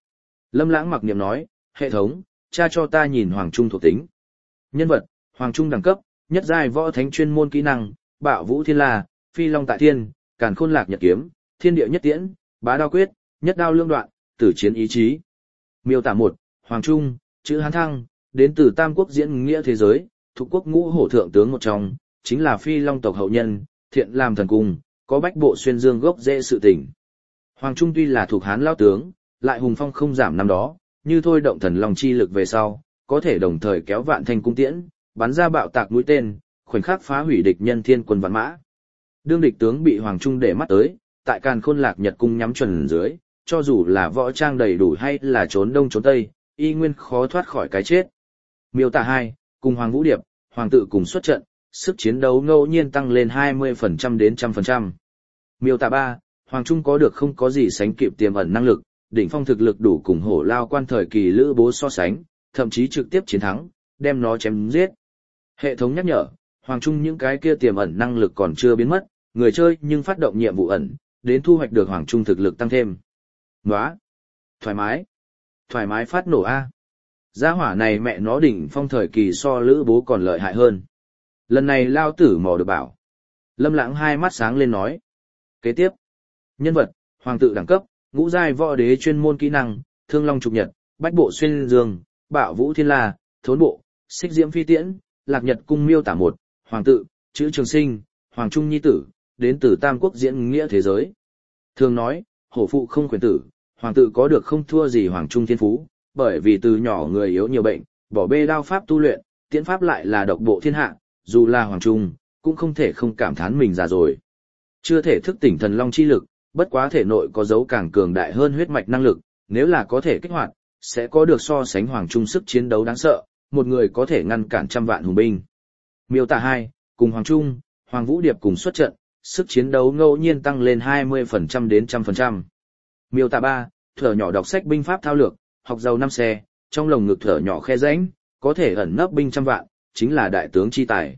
A: Lâm Lãng mặc niệm nói, hệ thống, tra cho ta nhìn Hoàng Trung thuộc tính. Nhân vật, Hoàng Trung đẳng cấp, nhất giai võ thánh chuyên môn kỹ năng, Bạo Vũ Thiên La, Phi Long tại thiên, Càn Khôn Lạc Nhật kiếm, Thiên Địa Nhất Tiễn, Bá Đao Quyết, Nhất Đao Lương Đoạn, Tử Chiến Ý Chí. Miêu tả 1, Hoàng Trung, chữ Hán Thăng, đến từ Tam Quốc diễn nghĩa thế giới, thuộc quốc ngũ hổ thượng tướng một trong, chính là Phi Long tộc hậu nhân, thiện làm thần cung, có bách bộ xuyên dương gốc dễ sự tình. Hoàng Trung tuy là thuộc Hán lao tướng, lại hùng phong không giảm năm đó, như thôi động thần long chi lực về sau, có thể đồng thời kéo vạn thanh cung tiễn, bắn ra bạo tạc mũi tên, khoảnh khắc phá hủy địch nhân thiên quân vạn mã. Đương địch tướng bị Hoàng Trung để mắt tới, tại Càn Khôn Lạc Nhật cung nhắm chuẩn dưới, cho dù là võ trang đầy đủ hay là trốn đông trốn tây, y nguyên khó thoát khỏi cái chết. Miêu tả 2, cùng Hoàng Vũ Điệp, Hoàng tự cùng xuất trận, sức chiến đấu ngẫu nhiên tăng lên 20% đến 100%. Miêu tả 3, Hoàng Trung có được không có gì sánh kịp tiềm ẩn năng lực, đỉnh phong thực lực đủ cùng Hổ Lao Quan thời kỳ Lữ Bố so sánh, thậm chí trực tiếp chiến thắng, đem nó chém giết. Hệ thống nhắc nhở, Hoàng Trung những cái kia tiềm ẩn năng lực còn chưa biến mất, người chơi nhưng phát động nhiệm vụ ẩn, đến thu hoạch được Hoàng Trung thực lực tăng thêm. Nóa! Thoải mái phát nổ A. Gia hỏa này mẹ nó đỉnh phong thời kỳ so Lữ Bố còn lợi hại hơn. Lần này lao tử mò được bảo. Lâm Lãng hai mắt sáng lên nói. Kế tiếp. Nhân vật, Hoàng tự đẳng cấp, ngũ giai võ đế chuyên môn kỹ năng, Thương Long Trục Nhật, Bách Bộ Xuyên Dương, Bạo Vũ Thiên La, Thốn Bộ, Xích Diễm Phi Tiễn, Lạc Nhật Cung miêu tả 1, Hoàng tự, chữ Trường Sinh, Hoàng Trung nhi tử, đến từ Tam Quốc diễn nghĩa thế giới. Thường nói, hổ phụ không quyền tử, Hoàng tự có được không thua gì Hoàng Trung thiên phú, bởi vì từ nhỏ người yếu nhiều bệnh, bỏ bê đao pháp tu luyện, tiễn pháp lại là độc bộ thiên hạ, dù là Hoàng Trung, cũng không thể không cảm thán mình già rồi. Chưa thể thức tỉnh thần long chi lực, bất quá thể nội có dấu càng cường đại hơn huyết mạch năng lực, nếu là có thể kích hoạt, sẽ có được so sánh Hoàng Trung sức chiến đấu đáng sợ, một người có thể ngăn cản trăm vạn hùng binh. Miêu tả 2, cùng Hoàng Trung, Hoàng Vũ Điệp cùng xuất trận, sức chiến đấu ngẫu nhiên tăng lên 20% đến 100%. Miêu tả 3, thở nhỏ đọc sách binh pháp thao lược, học giàu năm xe, trong lồng ngực thở nhỏ khe rãnh, có thể ẩn nấp binh trăm vạn, chính là đại tướng chi tài.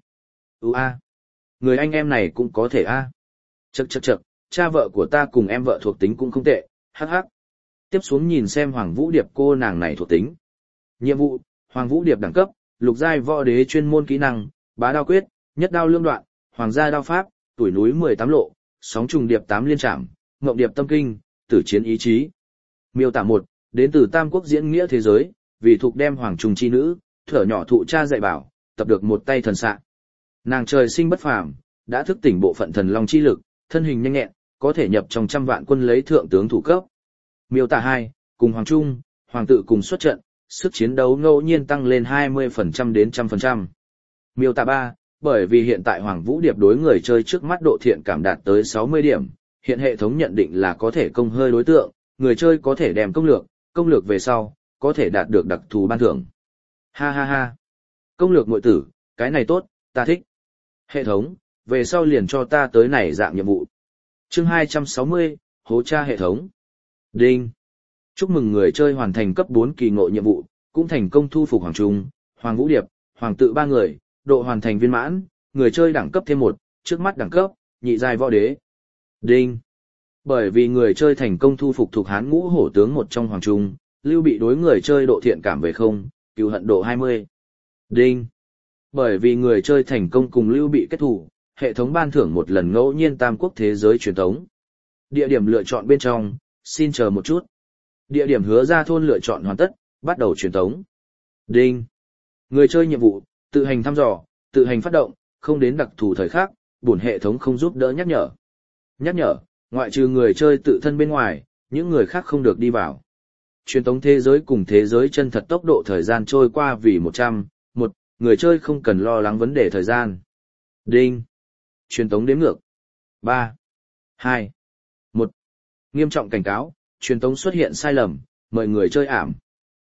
A: A. Người anh em này cũng có thể a. Chậc, cha vợ của ta cùng em vợ thuộc tính cũng không tệ, hắc hắc. Tiếp xuống nhìn xem Hoàng Vũ Điệp cô nàng này thuộc tính. Nhiệm vụ, Hoàng Vũ Điệp đẳng cấp, lục giai võ đế chuyên môn kỹ năng, Bá Đao Quyết, Nhất Đao Lương Đoạn, Hoàng gia đao pháp, tuổi núi 18 lộ, sóng trùng điệp 8 liên trảm, ngộng điệp tâm kinh, tử chiến ý chí. Miêu tả 1, đến từ Tam Quốc diễn nghĩa thế giới, vì thuộc đem Hoàng Trung chi nữ, thở nhỏ thụ cha dạy bảo, tập được một tay thần xạ. Nàng trời sinh bất phàm, đã thức tỉnh bộ phận thần long chi lực, thân hình nhanh nhẹn, có thể nhập trong trăm vạn quân lấy thượng tướng thủ cấp. Miêu tả 2, cùng Hoàng Trung, Hoàng tự cùng xuất trận, sức chiến đấu ngẫu nhiên tăng lên 20% đến 100%. Miêu tả 3, bởi vì hiện tại Hoàng Vũ Điệp đối người chơi trước mắt độ thiện cảm đạt tới 60 điểm, hiện hệ thống nhận định là có thể công hơi đối tượng, người chơi có thể đem công lược về sau, có thể đạt được đặc thù ban thưởng. Ha ha ha. Công lược muội tử, cái này tốt, ta thích. Hệ thống, về sau liền cho ta tới này dạng nhiệm vụ. Chương 260, hố tra hệ thống. Đinh. Chúc mừng người chơi hoàn thành cấp 4 kỳ ngộ nhiệm vụ, cũng thành công thu phục Hoàng Trung, Hoàng Vũ Điệp, Hoàng tự 3 người, độ hoàn thành viên mãn, người chơi đẳng cấp thêm 1, trước mắt đẳng cấp, nhị giai võ đế. Đinh. Bởi vì người chơi thành công thu phục thuộc Hán ngũ hổ tướng một trong Hoàng Trung, Lưu Bị đối người chơi độ thiện cảm về 0, cừu hận độ 20. Đinh. Bởi vì người chơi thành công cùng Lưu Bị kết thủ, hệ thống ban thưởng một lần ngẫu nhiên Tam Quốc thế giới truyền thống. Địa điểm lựa chọn bên trong, xin chờ một chút. Địa điểm hứa ra thôn lựa chọn hoàn tất, bắt đầu truyền thống. Đinh. Người chơi nhiệm vụ, tự hành thăm dò, tự hành phát động, không đến đặc thù thời khắc, bổn hệ thống không giúp đỡ nhắc nhở. Nhắc nhở, ngoại trừ người chơi tự thân bên ngoài, những người khác không được đi vào. Truyền tống thế giới cùng thế giới chân thật tốc độ thời gian trôi qua vì 100, người chơi không cần lo lắng vấn đề thời gian. Đinh. Truyền tống đếm ngược. 3, 2, 1. Nghiêm trọng cảnh cáo, truyền tống xuất hiện sai lầm, mời người chơi ảm.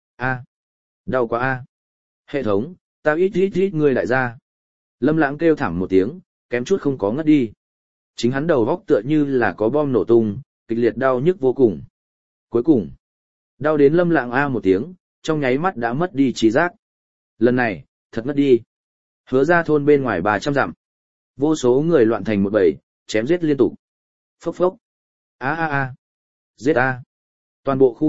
A: Đau quá a. Hệ thống, tao ít người đại gia. Lâm Lãng kêu thảm một tiếng, kém chút không có ngất đi. Chính hắn đầu góc tựa như là có bom nổ tung, kịch liệt đau nhức vô cùng. Cuối cùng, đau đến Lâm Lãng a một tiếng, trong nháy mắt đã mất đi trí giác. Lần này, thật ngất đi. Hứa ra thôn bên ngoài 300 dặm. Vô số người loạn thành một bầy, chém giết liên tục. Phốc phốc. Giết a. Toàn bộ khu vực,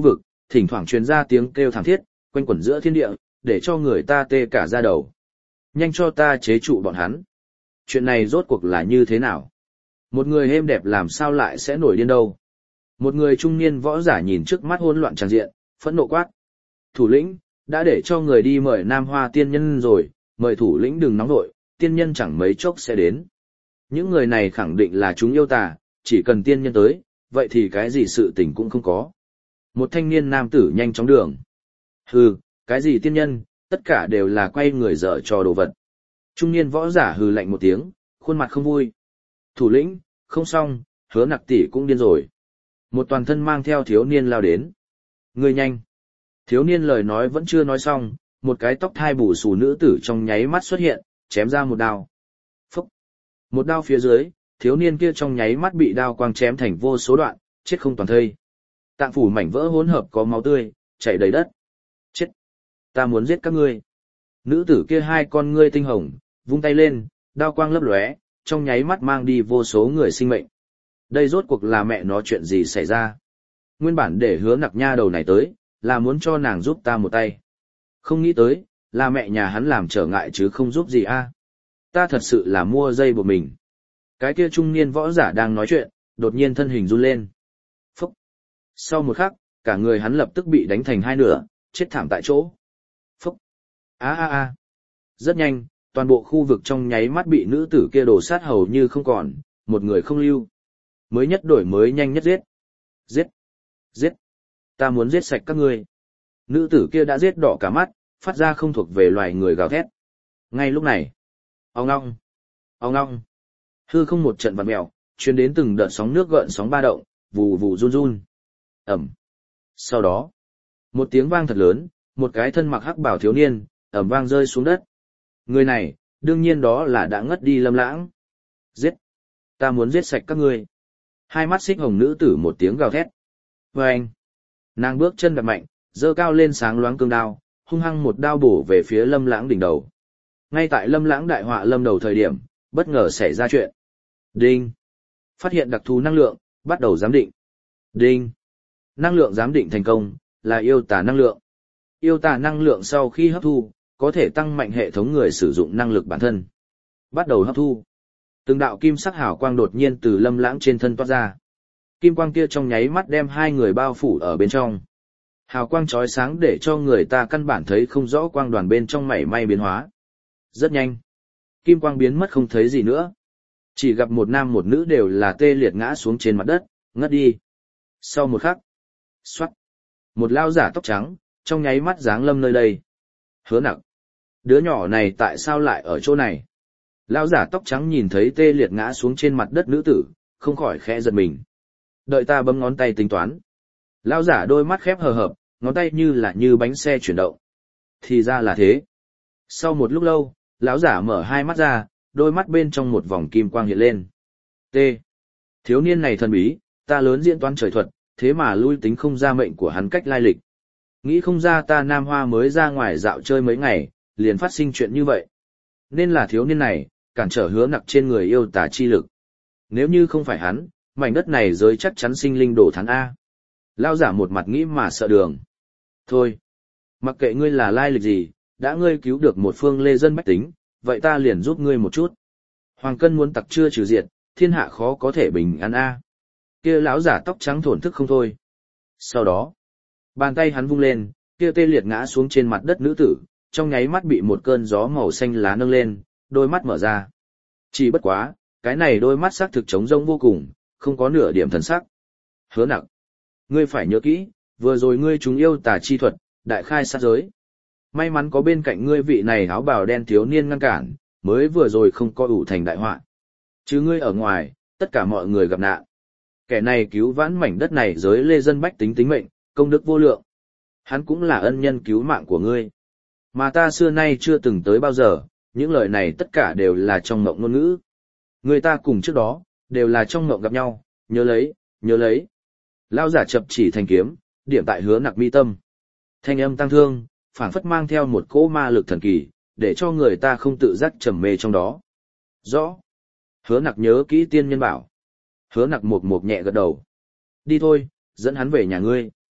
A: thỉnh thoảng truyền ra tiếng kêu thảm thiết, quanh quẩn giữa thiên địa, để cho người ta tê cả da đầu. Nhanh cho ta chế trụ bọn hắn. Chuyện này rốt cuộc là như thế nào? Một người êm đẹp làm sao lại sẽ nổi điên đâu? Một người trung niên võ giả nhìn trước mắt hỗn loạn tràn diện, phẫn nộ quát. Thủ lĩnh, đã để cho người đi mời Nam Hoa tiên nhân rồi, mời thủ lĩnh đừng nóng nội, tiên nhân chẳng mấy chốc sẽ đến. Những người này khẳng định là chúng yêu tà, chỉ cần tiên nhân tới, vậy thì cái gì sự tình cũng không có. Một thanh niên nam tử nhanh chóng đường. Hừ, cái gì tiên nhân, tất cả đều là quay người dở trò đồ vật. Trung niên võ giả hừ lạnh một tiếng, khuôn mặt không vui. Thủ lĩnh, không xong, Hứa Nặc tỷ cũng điên rồi. Một toàn thân mang theo thiếu niên lao đến. Ngươi nhanh. Thiếu niên lời nói vẫn chưa nói xong, một cái tóc thai bù xù nữ tử trong nháy mắt xuất hiện, chém ra một đao. Phúc. Một đao phía dưới, thiếu niên kia trong nháy mắt bị đao quang chém thành vô số đoạn, chết không toàn thây. Tạng phủ mảnh vỡ hỗn hợp có máu tươi, chảy đầy đất. Chết. Ta muốn giết các ngươi. Nữ tử kia hai con ngươi tinh hồng, vung tay lên, đao quang lấp lóe, trong nháy mắt mang đi vô số người sinh mệnh. Đây rốt cuộc là mẹ nó chuyện gì xảy ra? Nguyên bản để Hứa Nặc nha đầu này tới, là muốn cho nàng giúp ta một tay. Không nghĩ tới, là mẹ nhà hắn làm trở ngại chứ không giúp gì a. Ta thật sự là mua dây buộc mình. Cái kia trung niên võ giả đang nói chuyện, đột nhiên thân hình run lên. Phúc. Sau một khắc, cả người hắn lập tức bị đánh thành hai nửa, chết thảm tại chỗ. Phúc. A. Rất nhanh, toàn bộ khu vực trong nháy mắt bị nữ tử kia đổ sát hầu như không còn, một người không lưu. Mới nhất đổi mới nhanh nhất giết. Giết. Ta muốn giết sạch các ngươi. Nữ tử kia đã giết đỏ cả mắt, phát ra không thuộc về loài người gào thét. Ngay lúc này, ong ong, hư không một trận vặn mèo, truyền đến từng đợt sóng nước gợn sóng ba động, vù vù run run. Ẩm. Sau đó, một tiếng vang thật lớn, một cái thân mặc hắc bào thiếu niên, ẩm vang rơi xuống đất. Người này, đương nhiên đó là đã ngất đi Lâm Lãng. Giết. Ta muốn giết sạch các ngươi. Hai mắt xích hồng nữ tử một tiếng gào thét. Vâng. Nàng bước chân đạp mạnh, giơ cao lên sáng loáng cương đao, hung hăng một đao bổ về phía Lâm Lãng đỉnh đầu. Ngay tại Lâm Lãng đại họa lâm đầu thời điểm, bất ngờ xảy ra chuyện. Đinh. Phát hiện đặc thù năng lượng, bắt đầu giám định. Đinh. Năng lượng giám định thành công, là yêu tà năng lượng. Yêu tà năng lượng sau khi hấp thu, có thể tăng mạnh hệ thống người sử dụng năng lực bản thân. Bắt đầu hấp thu. Từng đạo kim sắc hào quang đột nhiên từ Lâm Lãng trên thân toát ra. Kim quang kia trong nháy mắt đem hai người bao phủ ở bên trong. Hào quang chói sáng để cho người ta căn bản thấy không rõ quang đoàn bên trong mảy may biến hóa. Rất nhanh. Kim quang biến mất không thấy gì nữa. Chỉ gặp một nam một nữ đều là tê liệt ngã xuống trên mặt đất, ngất đi. Sau một khắc. Xoát. Một lao giả tóc trắng, trong nháy mắt giáng lâm nơi đây. Hứa Nặc. Đứa nhỏ này tại sao lại ở chỗ này? Lão giả tóc trắng nhìn thấy tê liệt ngã xuống trên mặt đất nữ tử, không khỏi khẽ giật mình. Đợi ta bấm ngón tay tính toán. Lão giả đôi mắt khép hờ hập, ngón tay như bánh xe chuyển động. Thì ra là thế. Sau một lúc lâu, lão giả mở hai mắt ra, đôi mắt bên trong một vòng kim quang hiện lên. T. Thiếu niên này thần bí, ta lớn diễn toán trời thuật, thế mà lui tính không ra mệnh của hắn cách lai lịch. Nghĩ không ra ta Nam Hoa mới ra ngoài dạo chơi mấy ngày, liền phát sinh chuyện như vậy. Nên là thiếu niên này, cản trở Hứa Nặc trên người yêu tà chi lực. Nếu như không phải hắn, mảnh đất này giới chắc chắn sinh linh đổ thắng A. Lao giả một mặt nghĩ mà sợ đường. Thôi, mặc kệ ngươi là lai lịch gì, đã ngươi cứu được một phương lê dân bách tính, vậy ta liền giúp ngươi một chút. Hoàng cân muốn tặc chưa trừ diệt, thiên hạ khó có thể bình an A. Kia lão giả tóc trắng thổn thức không thôi. Sau đó, bàn tay hắn vung lên, kia tê liệt ngã xuống trên mặt đất nữ tử, trong nháy mắt bị một cơn gió màu xanh lá nâng lên, đôi mắt mở ra. Chỉ bất quá, cái này đôi mắt sắc thực trống rỗng vô cùng, không có nửa điểm thần sắc. Hứa Nặc, ngươi phải nhớ kỹ, vừa rồi ngươi chúng yêu tà chi thuật, đại khai sát giới. May mắn có bên cạnh ngươi vị này áo bào đen thiếu niên ngăn cản, mới vừa rồi không có ủ thành đại họa. Chứ ngươi ở ngoài, tất cả mọi người gặp nạn. Kẻ này cứu vãn mảnh đất này giới lê dân bách tính tính mệnh, công đức vô lượng. Hắn cũng là ân nhân cứu mạng của ngươi. Mà ta xưa nay chưa từng tới bao giờ, những lời này tất cả đều là trong mộng ngôn ngữ. Người ta cùng trước đó, đều là trong mộng gặp nhau, nhớ lấy. Lao giả chập chỉ thành kiếm, điểm tại Hứa Nặc mi tâm. Thanh âm tăng thương, phảng phất mang theo một cỗ ma lực thần kỳ, để cho người ta không tự giác trầm mê trong đó. Rõ. Hứa Nặc nhớ kỹ tiên nhân bảo. Hứa Nặc mộc mộc nhẹ gật đầu. Đi thôi, dẫn hắn về nhà ngươi.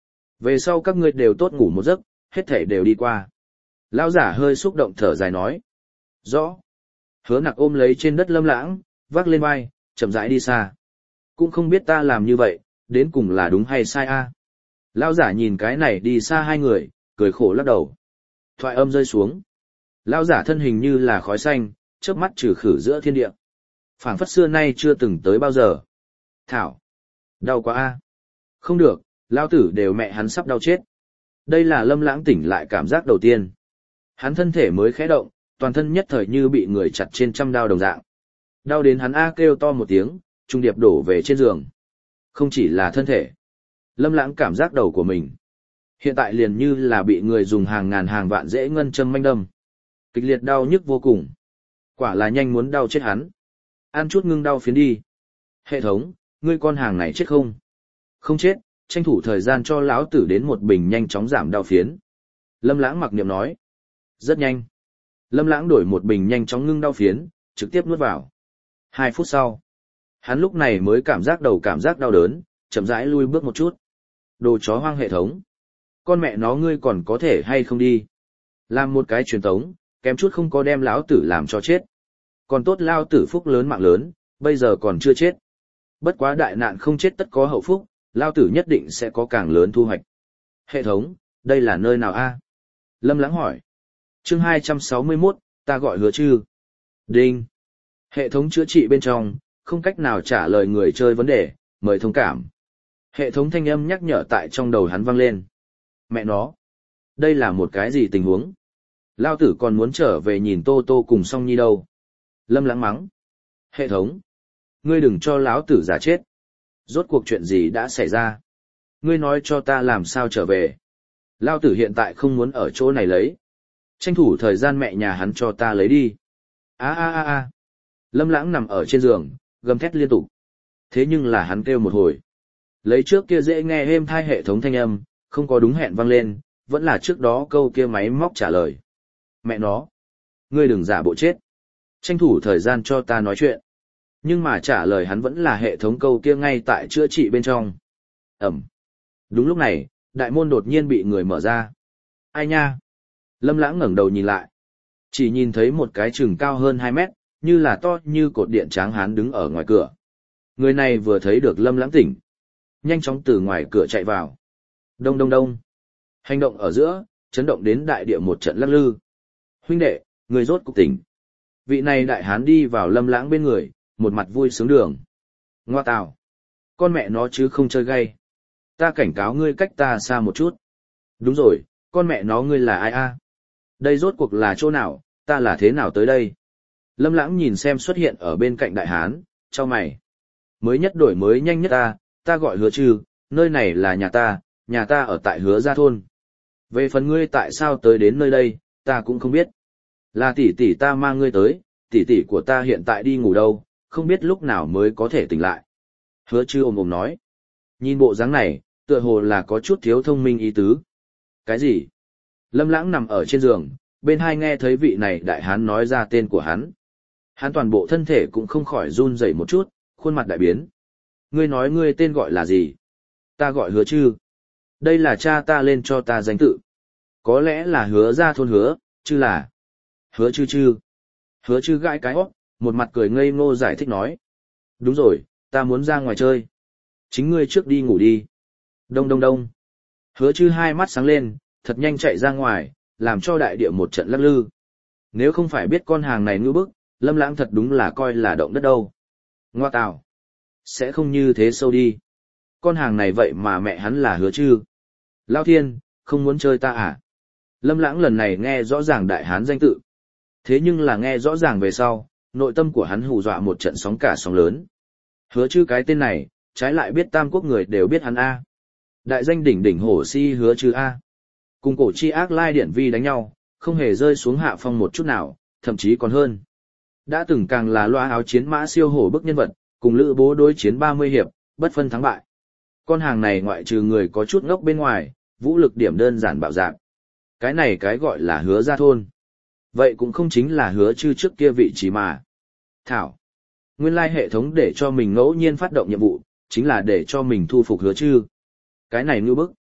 A: Về sau các ngươi đều tốt ngủ một giấc, hết thể đều đi qua. Lão giả hơi xúc động thở dài nói. Rõ. Hứa Nặc ôm lấy trên đất Lâm Lãng, vác lên vai, chậm rãi đi xa. Cũng không biết ta làm như vậy, đến cùng là đúng hay sai a? Lão giả nhìn cái này đi xa hai người, cười khổ lắc đầu. Thoại âm rơi xuống. Lão giả thân hình như là khói xanh, chớp mắt trừ khử giữa thiên địa. Phảng phất xưa nay chưa từng tới bao giờ. Thảo. Đau quá a. Không được, lão tử đều mẹ hắn sắp đau chết. Đây là Lâm Lãng tỉnh lại cảm giác đầu tiên. Hắn thân thể mới khẽ động, toàn thân nhất thời như bị người chặt trên trăm đao đồng dạng. Đau đến hắn a kêu to một tiếng, trung điệp đổ về trên giường. Không chỉ là thân thể. Lâm Lãng cảm giác đầu của mình. Hiện tại liền như là bị người dùng hàng ngàn hàng vạn dễ ngân châm manh đâm. Kịch liệt đau nhức vô cùng. Quả là nhanh muốn đau chết hắn. Ăn chút ngưng đau phiến đi. Hệ thống, ngươi con hàng này chết không? Không chết, tranh thủ thời gian cho lão tử đến một bình nhanh chóng giảm đau phiến. Lâm Lãng mặc niệm nói. Rất nhanh. Lâm Lãng đổi một bình nhanh chóng ngưng đau phiến, trực tiếp nuốt vào. 2 phút sau. Hắn lúc này mới cảm giác đầu cảm giác đau đớn, chậm rãi lui bước một chút. Đồ chó hoang hệ thống. Con mẹ nó ngươi còn có thể hay không đi? Làm một cái truyền tống, kém chút không có đem lão tử làm cho chết. Còn tốt lao tử phúc lớn mạng lớn, bây giờ còn chưa chết. Bất quá đại nạn không chết tất có hậu phúc, lao tử nhất định sẽ có càng lớn thu hoạch. Hệ thống, đây là nơi nào a? Lâm Lãng hỏi. Chương 261, ta gọi Hứa Trư. Đinh. Hệ thống chữa trị bên trong, không cách nào trả lời người chơi vấn đề, mời thông cảm. Hệ thống thanh âm nhắc nhở tại trong đầu hắn vang lên. Mẹ nó. Đây là một cái gì tình huống? Lao tử còn muốn trở về nhìn Tô Tô cùng Song Nhi đâu. Lâm Lãng mắng. Hệ thống. Ngươi đừng cho lão tử giả chết. Rốt cuộc chuyện gì đã xảy ra? Ngươi nói cho ta làm sao trở về. Lao tử hiện tại không muốn ở chỗ này lấy. Tranh thủ thời gian mẹ nhà hắn cho ta lấy đi. A a a a. Lâm Lãng nằm ở trên giường, gầm thét liên tục. Thế nhưng là hắn kêu một hồi. Lấy trước kia dễ nghe êm thai hệ thống thanh âm, không có đúng hẹn vang lên, vẫn là trước đó câu kia máy móc trả lời. Mẹ nó. Ngươi đừng giả bộ chết. Tranh thủ thời gian cho ta nói chuyện. Nhưng mà trả lời hắn vẫn là hệ thống câu kia ngay tại chữa trị bên trong. Ẩm. Đúng lúc này, đại môn đột nhiên bị người mở ra. Ai nha? Lâm Lãng ngẩng đầu nhìn lại. Chỉ nhìn thấy một cái chừng cao hơn 2 mét, như là to như cột điện tráng hán đứng ở ngoài cửa. Người này vừa thấy được Lâm Lãng tỉnh. Nhanh chóng từ ngoài cửa chạy vào. Đông đông đông. Hành động ở giữa, chấn động đến đại địa một trận lắc lư. Huynh đệ, người rốt cục tỉnh. Vị này đại hán đi vào Lâm Lãng bên người, một mặt vui sướng đường. Ngoa tào. Con mẹ nó chứ không chơi gay. Ta cảnh cáo ngươi cách ta xa một chút. Đúng rồi, con mẹ nó ngươi là ai a? Đây rốt cuộc là chỗ nào, ta là thế nào tới đây? Lâm Lãng nhìn xem xuất hiện ở bên cạnh đại hán, chau mày. Mới nhất đổi mới nhanh nhất ta gọi Hứa Trư, nơi này là nhà ta ở tại Hứa Gia Thôn. Về phần ngươi tại sao tới đến nơi đây, ta cũng không biết. Là tỷ tỷ ta mang ngươi tới, tỷ tỷ của ta hiện tại đi ngủ đâu, không biết lúc nào mới có thể tỉnh lại. Hứa Trư ồm ồm nói. Nhìn bộ dáng này, tựa hồ là có chút thiếu thông minh ý tứ. Cái gì? Lâm Lãng nằm ở trên giường, bên hai nghe thấy vị này đại hán nói ra tên của hắn. Hắn toàn bộ thân thể cũng không khỏi run rẩy một chút, khuôn mặt đại biến. Ngươi nói ngươi tên gọi là gì? Ta gọi Hứa Trư. Đây là cha ta lên cho ta danh tự. Có lẽ là Hứa Gia Thôn Hứa, chứ là Hứa Trư Trư. Hứa Trư gãi cái hót, một mặt cười ngây ngô giải thích nói. Đúng rồi, ta muốn ra ngoài chơi. Chính ngươi trước đi ngủ đi. Đông đông đông. Hứa Trư hai mắt sáng lên, thật nhanh chạy ra ngoài, làm cho đại địa một trận lắc lư. Nếu không phải biết con hàng này ngư bức, Lâm Lãng thật đúng là coi là động đất đâu. Ngoa tào. Sẽ không như thế sâu đi. Con hàng này vậy mà mẹ hắn là Hứa Trư. Lao thiên, không muốn chơi ta à? Lâm Lãng lần này nghe rõ ràng đại hán danh tự. Thế nhưng là nghe rõ ràng về sau, nội tâm của hắn hù dọa một trận sóng cả sóng lớn. Hứa Trư cái tên này, trái lại biết Tam Quốc người đều biết hắn A. Đại danh đỉnh đỉnh hổ si Hứa Trư A. Cùng cổ chi ác lai điển vi đánh nhau, không hề rơi xuống hạ phong một chút nào, thậm chí còn hơn. Đã từng càng là loa áo chiến mã siêu hổ bức nhân vật, cùng Lữ Bố đối chiến 30 hiệp, bất phân thắng bại. Con hàng này ngoại trừ người có chút ngốc bên ngoài, vũ lực điểm đơn giản bạo dạn. Cái này cái gọi là Hứa Gia Thôn. Vậy cũng không chính là Hứa Trư trước kia vị trí mà. Thảo. Nguyên lai hệ thống để cho mình ngẫu nhiên phát động nhiệm vụ, chính là để cho mình thu phục Hứa Trư. Cái này ngư bức.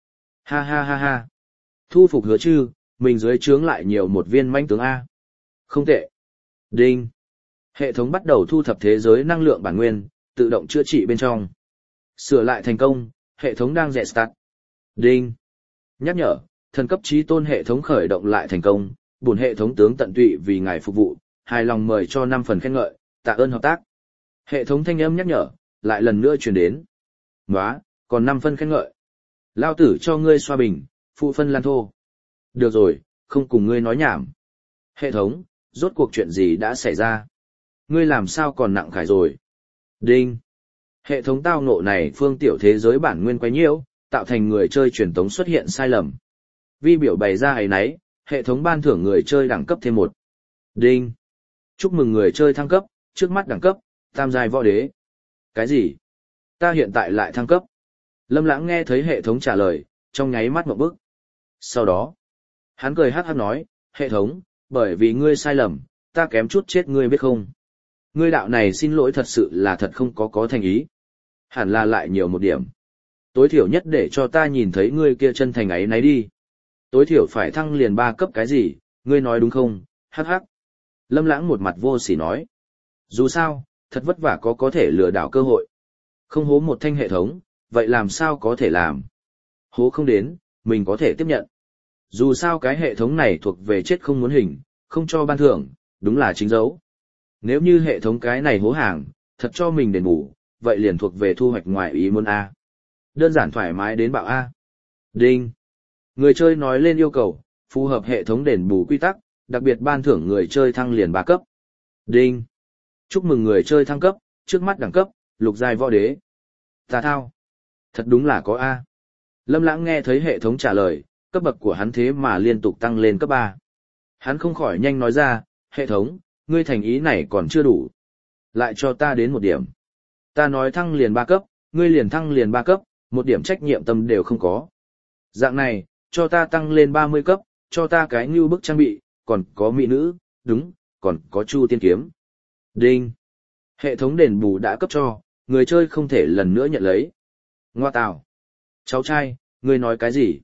A: Ha ha ha ha. Thu phục Hứa Trư, mình dưới trướng lại nhiều một viên manh tướng A. Không tệ. Đinh. Hệ thống bắt đầu thu thập thế giới năng lượng bản nguyên, tự động chữa trị bên trong. Sửa lại thành công, hệ thống đang restart. Đinh. Nhắc nhở, thần cấp chí tôn hệ thống khởi động lại thành công, bổn hệ thống tướng tận tụy vì ngài phục vụ, hài lòng mời cho 5 phần khen ngợi, tạ ơn hợp tác. Hệ thống thanh âm nhắc nhở, lại lần nữa truyền đến. Nóa, còn 5 phân khen ngợi. Lao tử cho ngươi xoa bình, phụ phân lan thô. Được rồi, không cùng ngươi nói nhảm. Hệ thống, rốt cuộc chuyện gì đã xảy ra? Ngươi làm sao còn nặng khải rồi? Đinh. Hệ thống tao ngộ này phương tiểu thế giới bản nguyên quấy nhiễu, tạo thành người chơi truyền tống xuất hiện sai lầm. Vi biểu bày ra ấy nấy, hệ thống ban thưởng người chơi đẳng cấp thêm 1. Đinh. Chúc mừng người chơi thăng cấp, trước mắt đẳng cấp, tam giai võ đế. Cái gì? Ta hiện tại lại thăng cấp. Lâm Lãng nghe thấy hệ thống trả lời, trong nháy mắt một bức. Sau đó, hắn cười hắc hắc nói, hệ thống, bởi vì ngươi sai lầm, ta kém chút chết ngươi biết không? Ngươi đạo này xin lỗi thật sự là thật không có thành ý. Hẳn là lại nhiều một điểm. Tối thiểu nhất để cho ta nhìn thấy ngươi kia chân thành ấy nấy đi. Tối thiểu phải thăng liền 3 cấp cái gì, ngươi nói đúng không? Hắc hắc. Lâm Lãng một mặt vô sỉ nói. Dù sao, thật vất vả có thể lừa đảo cơ hội. Không hố một thanh hệ thống, vậy làm sao có thể làm? Hố không đến, mình có thể tiếp nhận. Dù sao cái hệ thống này thuộc về chết không muốn hình, không cho ban thưởng, đúng là chính dấu. Nếu như hệ thống cái này hố hàng, thật cho mình đền bù, vậy liền thuộc về thu hoạch ngoài ý muốn A. Đơn giản thoải mái đến bạo A. Đinh. Người chơi nói lên yêu cầu, phù hợp hệ thống đền bù quy tắc, đặc biệt ban thưởng người chơi thăng liền 3 cấp. Đinh. Chúc mừng người chơi thăng cấp, trước mắt đẳng cấp, lục giai võ đế. Tà thao. Thật đúng là có A. Lâm Lãng nghe thấy hệ thống trả lời, cấp bậc của hắn thế mà liên tục tăng lên cấp 3. Hắn không khỏi nhanh nói ra, hệ thống, ngươi thành ý này còn chưa đủ. Lại cho ta đến 1 điểm. Ta nói thăng liền 3 cấp, ngươi liền thăng liền 3 cấp, 1 điểm trách nhiệm tâm đều không có. Dạng này, cho ta tăng lên 30 cấp, cho ta cái ngưu bức trang bị, còn có mỹ nữ, đúng, còn có chu tiên kiếm. Đinh. Hệ thống đền bù đã cấp cho, người chơi không thể lần nữa nhận lấy. Ngoa tào. Cháu trai, ngươi nói cái gì?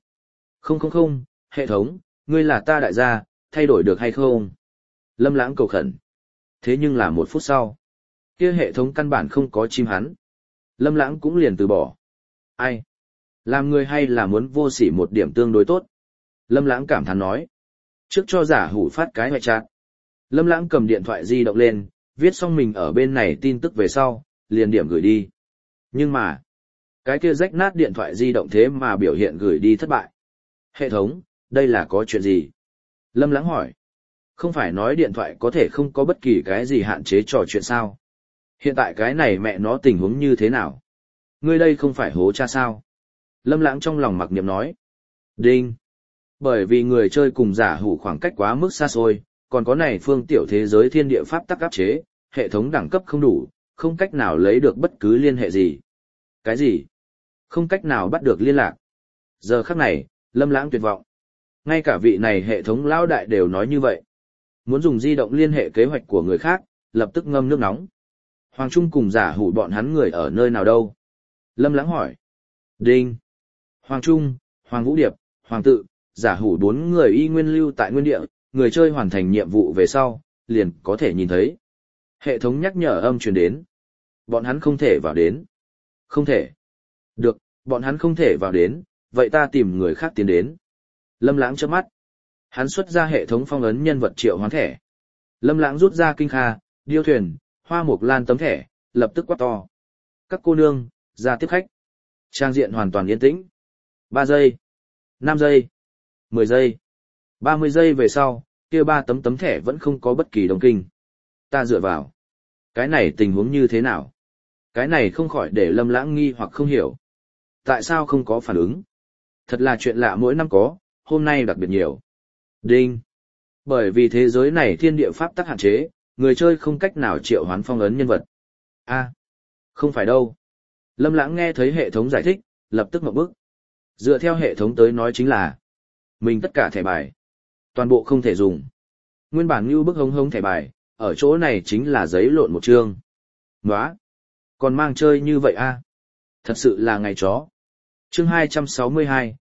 A: Không, hệ thống, ngươi là ta đại gia, thay đổi được hay không? Lâm Lãng cầu khẩn. Thế nhưng là 1 phút sau. Kia hệ thống căn bản không có chim hắn. Lâm Lãng cũng liền từ bỏ. Ai? Làm người hay là muốn vô sỉ 1 điểm tương đối tốt? Lâm Lãng cảm thán nói. Trước cho giả hủ phát cái hoại chát. Lâm Lãng cầm điện thoại di động lên, viết xong mình ở bên này tin tức về sau, liền điểm gửi đi. Nhưng mà, cái kia rách nát điện thoại di động thế mà biểu hiện gửi đi thất bại. Hệ thống, đây là có chuyện gì? Lâm Lãng hỏi. Không phải nói điện thoại có thể không có bất kỳ cái gì hạn chế trò chuyện sao? Hiện tại cái này mẹ nó tình huống như thế nào? Ngươi đây không phải hố cha sao? Lâm Lãng trong lòng mặc niệm nói. Đinh. Bởi vì người chơi cùng giả hủ khoảng cách quá mức xa xôi, còn có này phương tiểu thế giới thiên địa pháp tắc áp chế, hệ thống đẳng cấp không đủ, không cách nào lấy được bất cứ liên hệ gì. Cái gì? Không cách nào bắt được liên lạc. Giờ khắc này, Lâm Lãng tuyệt vọng. Ngay cả vị này hệ thống lão đại đều nói như vậy. Muốn dùng di động liên hệ kế hoạch của người khác, lập tức ngâm nước nóng. Hoàng Trung cùng giả hủ bọn hắn người ở nơi nào đâu? Lâm Lãng hỏi. Đinh. Hoàng Trung, Hoàng Vũ Điệp, Hoàng Tự, giả hủ 4 người y nguyên lưu tại nguyên địa, người chơi hoàn thành nhiệm vụ về sau, liền có thể nhìn thấy. Hệ thống nhắc nhở âm truyền đến. Bọn hắn không thể vào đến. Không thể. Được, bọn hắn không thể vào đến, vậy ta tìm người khác tiến đến. Lâm Lãng chớp mắt. Hắn xuất ra hệ thống phong ấn nhân vật triệu hoán thẻ. Lâm Lãng rút ra kinh kha, điêu thuyền, hoa mục lan tấm thẻ, lập tức quát to. Các cô nương, ra tiếp khách. Trang diện hoàn toàn yên tĩnh. 3 giây, 5 giây, 10 giây, 30 giây về sau, kia 3 tấm thẻ vẫn không có bất kỳ đồng kinh. Ta dựa vào. Cái này tình huống như thế nào? Cái này không khỏi để Lâm Lãng nghi hoặc không hiểu. Tại sao không có phản ứng? Thật là chuyện lạ mỗi năm có, hôm nay đặc biệt nhiều. Đinh. Bởi vì thế giới này thiên địa pháp tắc hạn chế, người chơi không cách nào triệu hoán phong ấn nhân vật. A, không phải đâu. Lâm Lãng nghe thấy hệ thống giải thích, lập tức ngậm bức. Dựa theo hệ thống tới nói chính là mình tất cả thẻ bài, toàn bộ không thể dùng. Nguyên bản như bức hống thẻ bài, ở chỗ này chính là giấy lộn một chương. Nóa, còn mang chơi như vậy a? Thật sự là ngày chó. Chương 262,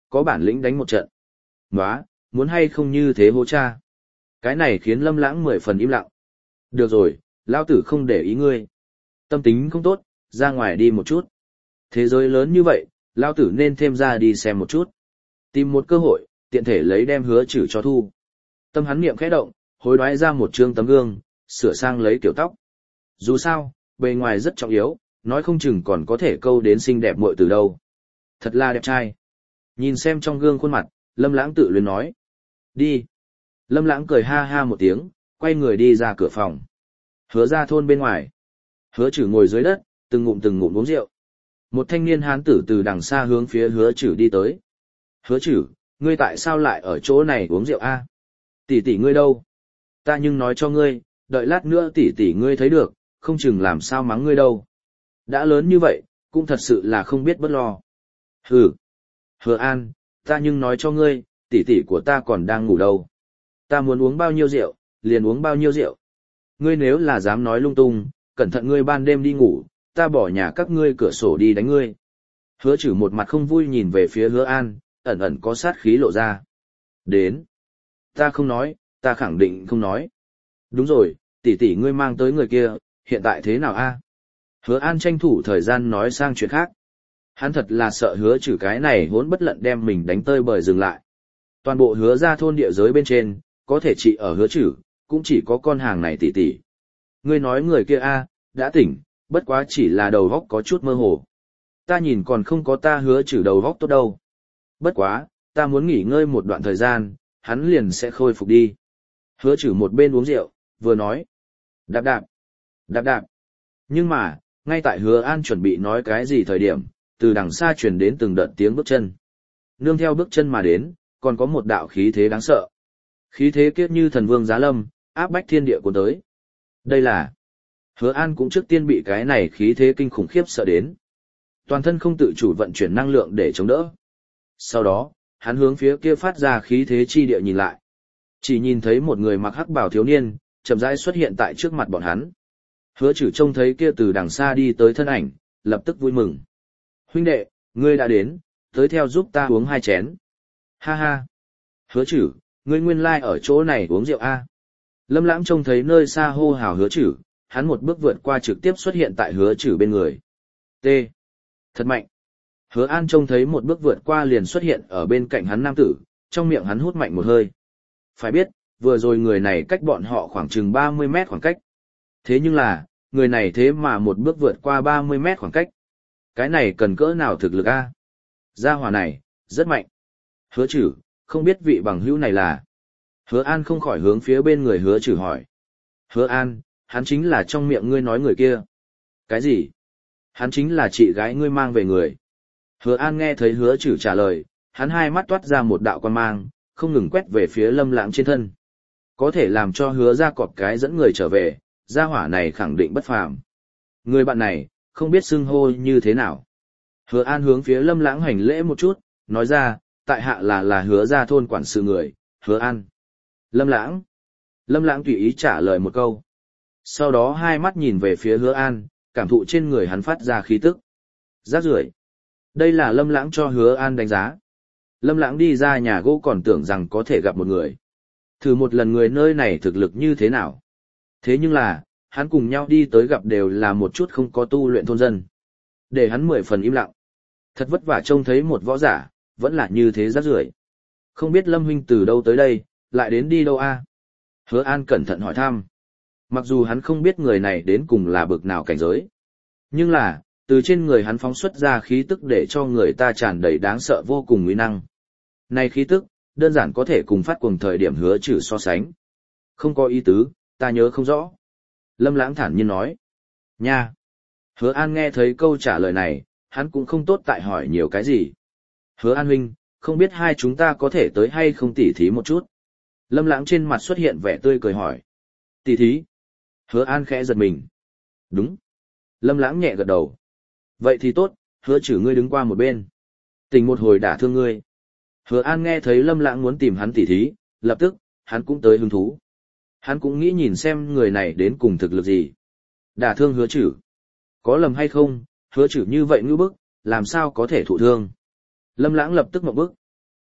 A: có bản lĩnh đánh một trận. Nóa, muốn hay không như thế hô cha. Cái này khiến Lâm Lãng 10 phần im lặng. Được rồi, lao tử không để ý ngươi. Tâm tính không tốt, ra ngoài đi một chút. Thế giới lớn như vậy, lao tử nên thêm ra đi xem một chút. Tìm một cơ hội, tiện thể lấy đem Hứa Chử cho thu. Tâm hắn niệm khẽ động, hối đoái ra một trương tấm gương, sửa sang lấy kiểu tóc. Dù sao, bề ngoài rất trọng yếu, nói không chừng còn có thể câu đến xinh đẹp muội từ đâu. Thật là đẹp trai. Nhìn xem trong gương khuôn mặt, Lâm Lãng tự luyến nói. Đi. Lâm Lãng cười ha ha một tiếng, quay người đi ra cửa phòng. Hứa ra thôn bên ngoài. Hứa Chử ngồi dưới đất, từng ngụm uống rượu. Một thanh niên hán tử từ đằng xa hướng phía Hứa Chử đi tới. Hứa Chử, ngươi tại sao lại ở chỗ này uống rượu a? Tỷ tỷ ngươi đâu? Ta nhưng nói cho ngươi, đợi lát nữa tỷ tỷ ngươi thấy được, không chừng làm sao mắng ngươi đâu. Đã lớn như vậy, cũng thật sự là không biết bất lo. Hừ. Hứa An, ta nhưng nói cho ngươi, tỷ tỷ của ta còn đang ngủ đâu. Ta muốn uống bao nhiêu rượu, liền uống bao nhiêu rượu. Ngươi nếu là dám nói lung tung, cẩn thận ngươi ban đêm đi ngủ, ta bỏ nhà các ngươi cửa sổ đi đánh ngươi. Hứa Chử một mặt không vui nhìn về phía Hứa An, ẩn ẩn có sát khí lộ ra. Đến. Ta không nói, ta khẳng định không nói. Đúng rồi, tỷ tỷ ngươi mang tới người kia, hiện tại thế nào a? Hứa An tranh thủ thời gian nói sang chuyện khác. Hắn thật là sợ Hứa Chử cái này hỗn bất lận đem mình đánh tơi bời dừng lại. Toàn bộ Hứa ra thôn địa giới bên trên, có thể trị ở Hứa Chử, cũng chỉ có con hàng này tỷ tỷ. Ngươi nói người kia a, đã tỉnh, bất quá chỉ là đầu óc có chút mơ hồ. Ta nhìn còn không có ta Hứa Chử đầu óc tốt đâu. Bất quá, ta muốn nghỉ ngơi một đoạn thời gian, hắn liền sẽ khôi phục đi. Hứa Chử một bên uống rượu, vừa nói. Đạp đạp, đạp đạp. Nhưng mà, ngay tại Hứa An chuẩn bị nói cái gì thời điểm, từ đằng xa truyền đến từng đợt tiếng bước chân. Nương theo bước chân mà đến, còn có một đạo khí thế đáng sợ. Khí thế kiết như thần vương giá lâm, áp bách thiên địa cuốn tới. Đây là... Hứa An cũng trước tiên bị cái này khí thế kinh khủng khiếp sợ đến. Toàn thân không tự chủ vận chuyển năng lượng để chống đỡ. Sau đó, hắn hướng phía kia phát ra khí thế chi địa nhìn lại. Chỉ nhìn thấy một người mặc hắc bào thiếu niên, chậm rãi xuất hiện tại trước mặt bọn hắn. Hứa Chử trông thấy kia từ đằng xa đi tới thân ảnh, lập tức vui mừng. Huynh đệ, ngươi đã đến, tới theo giúp ta uống 2 chén. Ha ha. Hứa Chử, ngươi nguyên lai ở chỗ này uống rượu a? Lâm Lãng trông thấy nơi xa hô hào Hứa Chử, hắn một bước vượt qua trực tiếp xuất hiện tại Hứa Chử bên người. T. Thật mạnh. Hứa An trông thấy một bước vượt qua liền xuất hiện ở bên cạnh hắn nam tử, trong miệng hắn hút mạnh một hơi. Phải biết, vừa rồi người này cách bọn họ khoảng chừng 30 mét khoảng cách. Thế nhưng là, người này thế mà một bước vượt qua 30 mét khoảng cách. Cái này cần cỡ nào thực lực a? Gia hỏa này, rất mạnh. Hứa Chử, không biết vị bằng hữu này là. Hứa An không khỏi hướng phía bên người Hứa Chử hỏi. Hứa An, hắn chính là trong miệng ngươi nói người kia. Cái gì? Hắn chính là chị gái ngươi mang về người. Hứa An nghe thấy Hứa Chử trả lời, hắn hai mắt toát ra một đạo quan mang, không ngừng quét về phía Lâm Lãng trên thân. Có thể làm cho Hứa ra cọp cái dẫn người trở về, gia hỏa này khẳng định bất phàm. Người bạn này, không biết xưng hô như thế nào. Hứa An hướng phía Lâm Lãng hành lễ một chút, nói ra, tại hạ là Hứa ra thôn quản sự người, Hứa An. Lâm Lãng. Lâm Lãng tùy ý trả lời một câu. Sau đó hai mắt nhìn về phía Hứa An, cảm thụ trên người hắn phát ra khí tức. Rác rưởi. Đây là Lâm Lãng cho Hứa An đánh giá. Lâm Lãng đi ra nhà gỗ còn tưởng rằng có thể gặp một người. Thử một lần người nơi này thực lực như thế nào. Thế nhưng là, hắn cùng nhau đi tới gặp đều là một chút không có tu luyện thôn dân. Để hắn 10 phần im lặng. Thật vất vả trông thấy một võ giả, vẫn là như thế rác rưởi. Không biết Lâm huynh từ đâu tới đây, lại đến đi đâu a? Hứa An cẩn thận hỏi thăm. Mặc dù hắn không biết người này đến cùng là bực nào cảnh giới. Nhưng là, từ trên người hắn phóng xuất ra khí tức để cho người ta tràn đầy đáng sợ vô cùng uy năng. Này khí tức, đơn giản có thể cùng phát cuồng thời điểm Hứa Chử so sánh. Không có ý tứ, ta nhớ không rõ. Lâm Lãng thản nhiên nói. Nha! Hứa An nghe thấy câu trả lời này, hắn cũng không tốt tại hỏi nhiều cái gì. Hứa An huynh, không biết hai chúng ta có thể tới hay không tỉ thí một chút. Lâm Lãng trên mặt xuất hiện vẻ tươi cười hỏi. Tỉ thí? Hứa An khẽ giật mình. Đúng. Lâm Lãng nhẹ gật đầu. Vậy thì tốt, Hứa Chử ngươi đứng qua một bên. Tình một hồi đả thương ngươi. Hứa An nghe thấy Lâm Lãng muốn tìm hắn tỉ thí, lập tức, hắn cũng tới hứng thú. Hắn cũng nghĩ nhìn xem người này đến cùng thực lực gì. Đả thương Hứa Chử. Có lầm hay không, Hứa Chử như vậy ngư bức, làm sao có thể thụ thương. Lâm Lãng lập tức ngậm bức.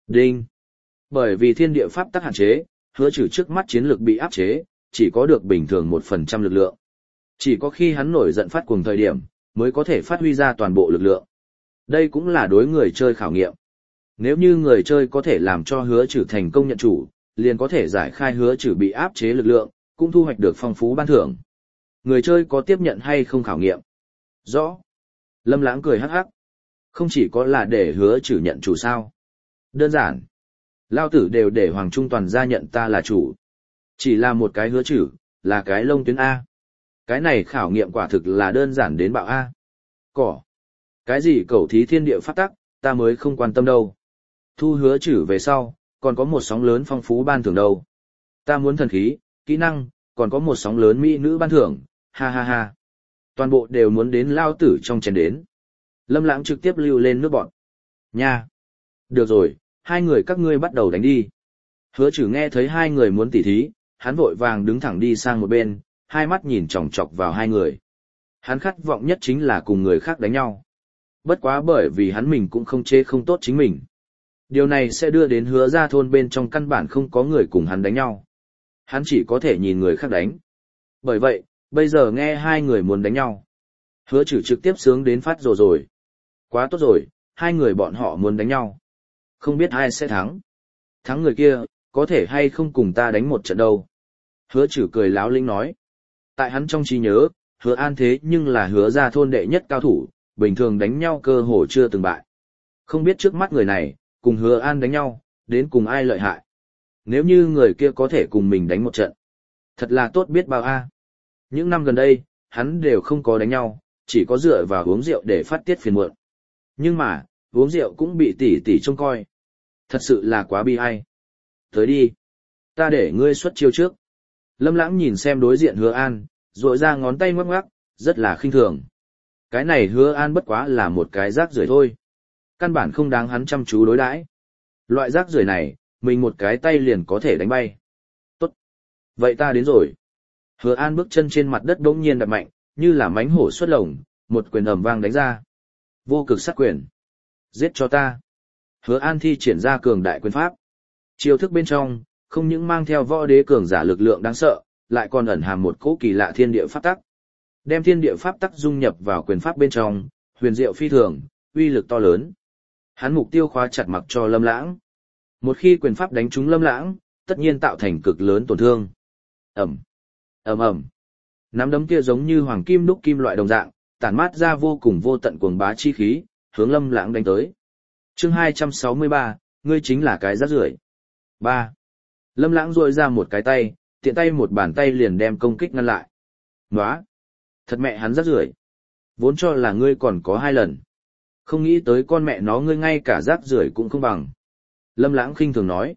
A: Đinh. Bởi vì thiên địa pháp tắc hạn chế, hứa trừ trước mắt chiến lược bị áp chế, chỉ có được bình thường 1% lực lượng. Chỉ có khi hắn nổi giận phát cuồng thời điểm, mới có thể phát huy ra toàn bộ lực lượng. Đây cũng là đối người chơi khảo nghiệm. Nếu như người chơi có thể làm cho hứa trừ thành công nhận chủ, liền có thể giải khai hứa trừ bị áp chế lực lượng, cũng thu hoạch được phong phú ban thưởng. Người chơi có tiếp nhận hay không khảo nghiệm? Rõ. Lâm Lãng cười hắc hắc. Không chỉ có là để hứa trừ nhận chủ sao. Đơn giản. Lao tử đều để Hoàng Trung Toàn ra nhận ta là chủ. Chỉ là một cái hứa trừ, là cái lông tuyến A. Cái này khảo nghiệm quả thực là đơn giản đến bạo A. Cỏ. Cái gì cầu thí thiên địa pháp tắc, ta mới không quan tâm đâu. Thu hứa trừ về sau, còn có một sóng lớn phong phú ban thưởng đâu. Ta muốn thần khí, kỹ năng, còn có một sóng lớn mỹ nữ ban thưởng, ha ha ha. Toàn bộ đều muốn đến lao tử trong chén đến. Lâm Lãng trực tiếp lưu lên nước bọn. Nha. Được rồi, hai người các ngươi bắt đầu đánh đi. Hứa trừ nghe thấy hai người muốn tỉ thí, hắn vội vàng đứng thẳng đi sang một bên, hai mắt nhìn chòng chọc vào hai người. Hắn khát vọng nhất chính là cùng người khác đánh nhau. Bất quá bởi vì hắn mình cũng không chê không tốt chính mình. Điều này sẽ đưa đến hứa ra thôn bên trong căn bản không có người cùng hắn đánh nhau. Hắn chỉ có thể nhìn người khác đánh. Bởi vậy, bây giờ nghe hai người muốn đánh nhau. Hứa trừ trực tiếp sướng đến phát rồi. Quá tốt rồi, hai người bọn họ muốn đánh nhau. Không biết ai sẽ thắng. Thắng người kia, có thể hay không cùng ta đánh một trận đâu. Hứa trừ cười láo lĩnh nói. Tại hắn trong trí nhớ, hứa an thế nhưng là hứa ra thôn đệ nhất cao thủ, bình thường đánh nhau cơ hồ chưa từng bại. Không biết trước mắt người này, cùng hứa an đánh nhau, đến cùng ai lợi hại. Nếu như người kia có thể cùng mình đánh một trận. Thật là tốt biết bao a. Những năm gần đây, hắn đều không có đánh nhau, chỉ có dựa vào uống rượu để phát tiết phiền muộn. Nhưng mà, uống rượu cũng bị tỷ tỷ trông coi. Thật sự là quá bi ai. Tới đi. Ta để ngươi xuất chiêu trước. Lâm Lãng nhìn xem đối diện hứa an, rội ra ngón tay ngoắc ngoắc, rất là khinh thường. Cái này hứa an bất quá là một cái rác rưởi thôi. Căn bản không đáng hắn chăm chú đối đãi. Loại rác rưởi này, mình một cái tay liền có thể đánh bay. Tốt. Vậy ta đến rồi. Hứa an bước chân trên mặt đất bỗng nhiên đập mạnh, như là mánh hổ xuất lồng, một quyền ầm vang đánh ra. Vô cực sát quyền. Giết cho ta. Hứa an thi triển ra cường đại quyền pháp. Chiêu thức bên trong, không những mang theo võ đế cường giả lực lượng đáng sợ, lại còn ẩn hàm một cỗ kỳ lạ thiên địa pháp tắc. Đem thiên địa pháp tắc dung nhập vào quyền pháp bên trong, huyền diệu phi thường, uy lực to lớn. Hắn mục tiêu khóa chặt mặc cho Lâm Lãng. Một khi quyền pháp đánh trúng Lâm Lãng, tất nhiên tạo thành cực lớn tổn thương. Ầm, ầm ầm. Nắm đấm kia giống như hoàng kim đúc kim loại đồng dạng, tản mát ra vô cùng vô tận cuồng bá chi khí, hướng Lâm Lãng đánh tới. Chương 263, ngươi chính là cái rác rưởi. 3. Lâm Lãng duỗi ra một cái tay, tiện tay một bàn tay liền đem công kích ngăn lại. Nóa! Thật mẹ hắn rác rưởi. Vốn cho là ngươi còn có 2 lần. Không nghĩ tới con mẹ nó ngươi ngay cả rác rưởi cũng không bằng. Lâm Lãng khinh thường nói.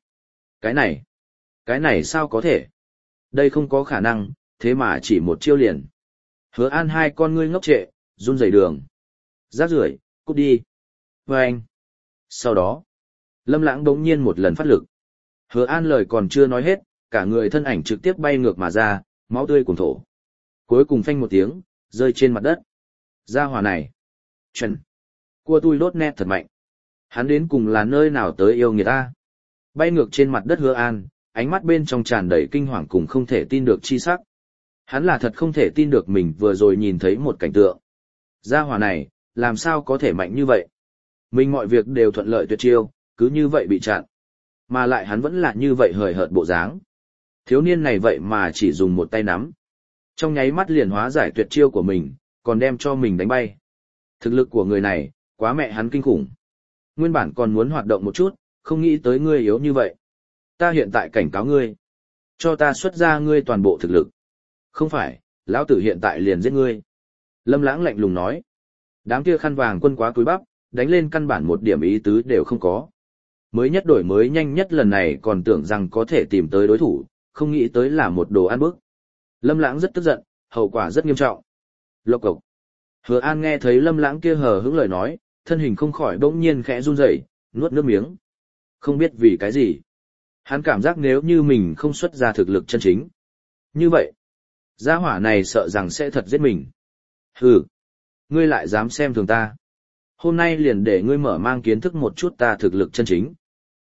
A: Cái này sao có thể? Đây không có khả năng, thế mà chỉ một chiêu liền. Hứa an hai con ngươi ngốc trệ, run rẩy đường. Rác rưởi, cút đi. Và anh. Sau đó, Lâm Lãng đống nhiên một lần phát lực. Hứa an lời còn chưa nói hết, cả người thân ảnh trực tiếp bay ngược mà ra, máu tươi cuồn thổ. Cuối cùng phanh một tiếng, rơi trên mặt đất. Gia hỏa này. Chuẩn. Cua tui đốt nét thật mạnh. Hắn đến cùng là nơi nào tới yêu người ta. Bay ngược trên mặt đất hứa an, ánh mắt bên trong tràn đầy kinh hoàng cùng không thể tin được chi sắc. Hắn là thật không thể tin được mình vừa rồi nhìn thấy một cảnh tượng. Gia hỏa này, làm sao có thể mạnh như vậy? Mình mọi việc đều thuận lợi tuyệt chiêu, cứ như vậy bị chặn. Mà lại hắn vẫn là như vậy hời hợt bộ dáng. Thiếu niên này vậy mà chỉ dùng một tay nắm. Trong nháy mắt liền hóa giải tuyệt chiêu của mình, còn đem cho mình đánh bay. Thực lực của người này, quá mẹ hắn kinh khủng. Nguyên bản còn muốn hoạt động một chút, không nghĩ tới ngươi yếu như vậy. Ta hiện tại cảnh cáo ngươi. Cho ta xuất ra ngươi toàn bộ thực lực. Không phải, lão tử hiện tại liền giết ngươi. Lâm Lãng lạnh lùng nói. Đám kia khăn vàng quân quá cúi bắp, đánh lên căn bản một điểm ý tứ đều không có. Mới nhất đổi mới nhanh nhất lần này còn tưởng rằng có thể tìm tới đối thủ, không nghĩ tới là một đồ ăn bức. Lâm Lãng rất tức giận, hậu quả rất nghiêm trọng. Lộc cộc. Hứa An nghe thấy Lâm Lãng kia hờ hững lời nói, thân hình không khỏi bỗng nhiên khẽ run rẩy, nuốt nước miếng. Không biết vì cái gì. Hắn cảm giác nếu như mình không xuất ra thực lực chân chính. Như vậy, gia hỏa này sợ rằng sẽ thật giết mình. Hừ, ngươi lại dám xem thường ta. Hôm nay liền để ngươi mở mang kiến thức một chút ta thực lực chân chính.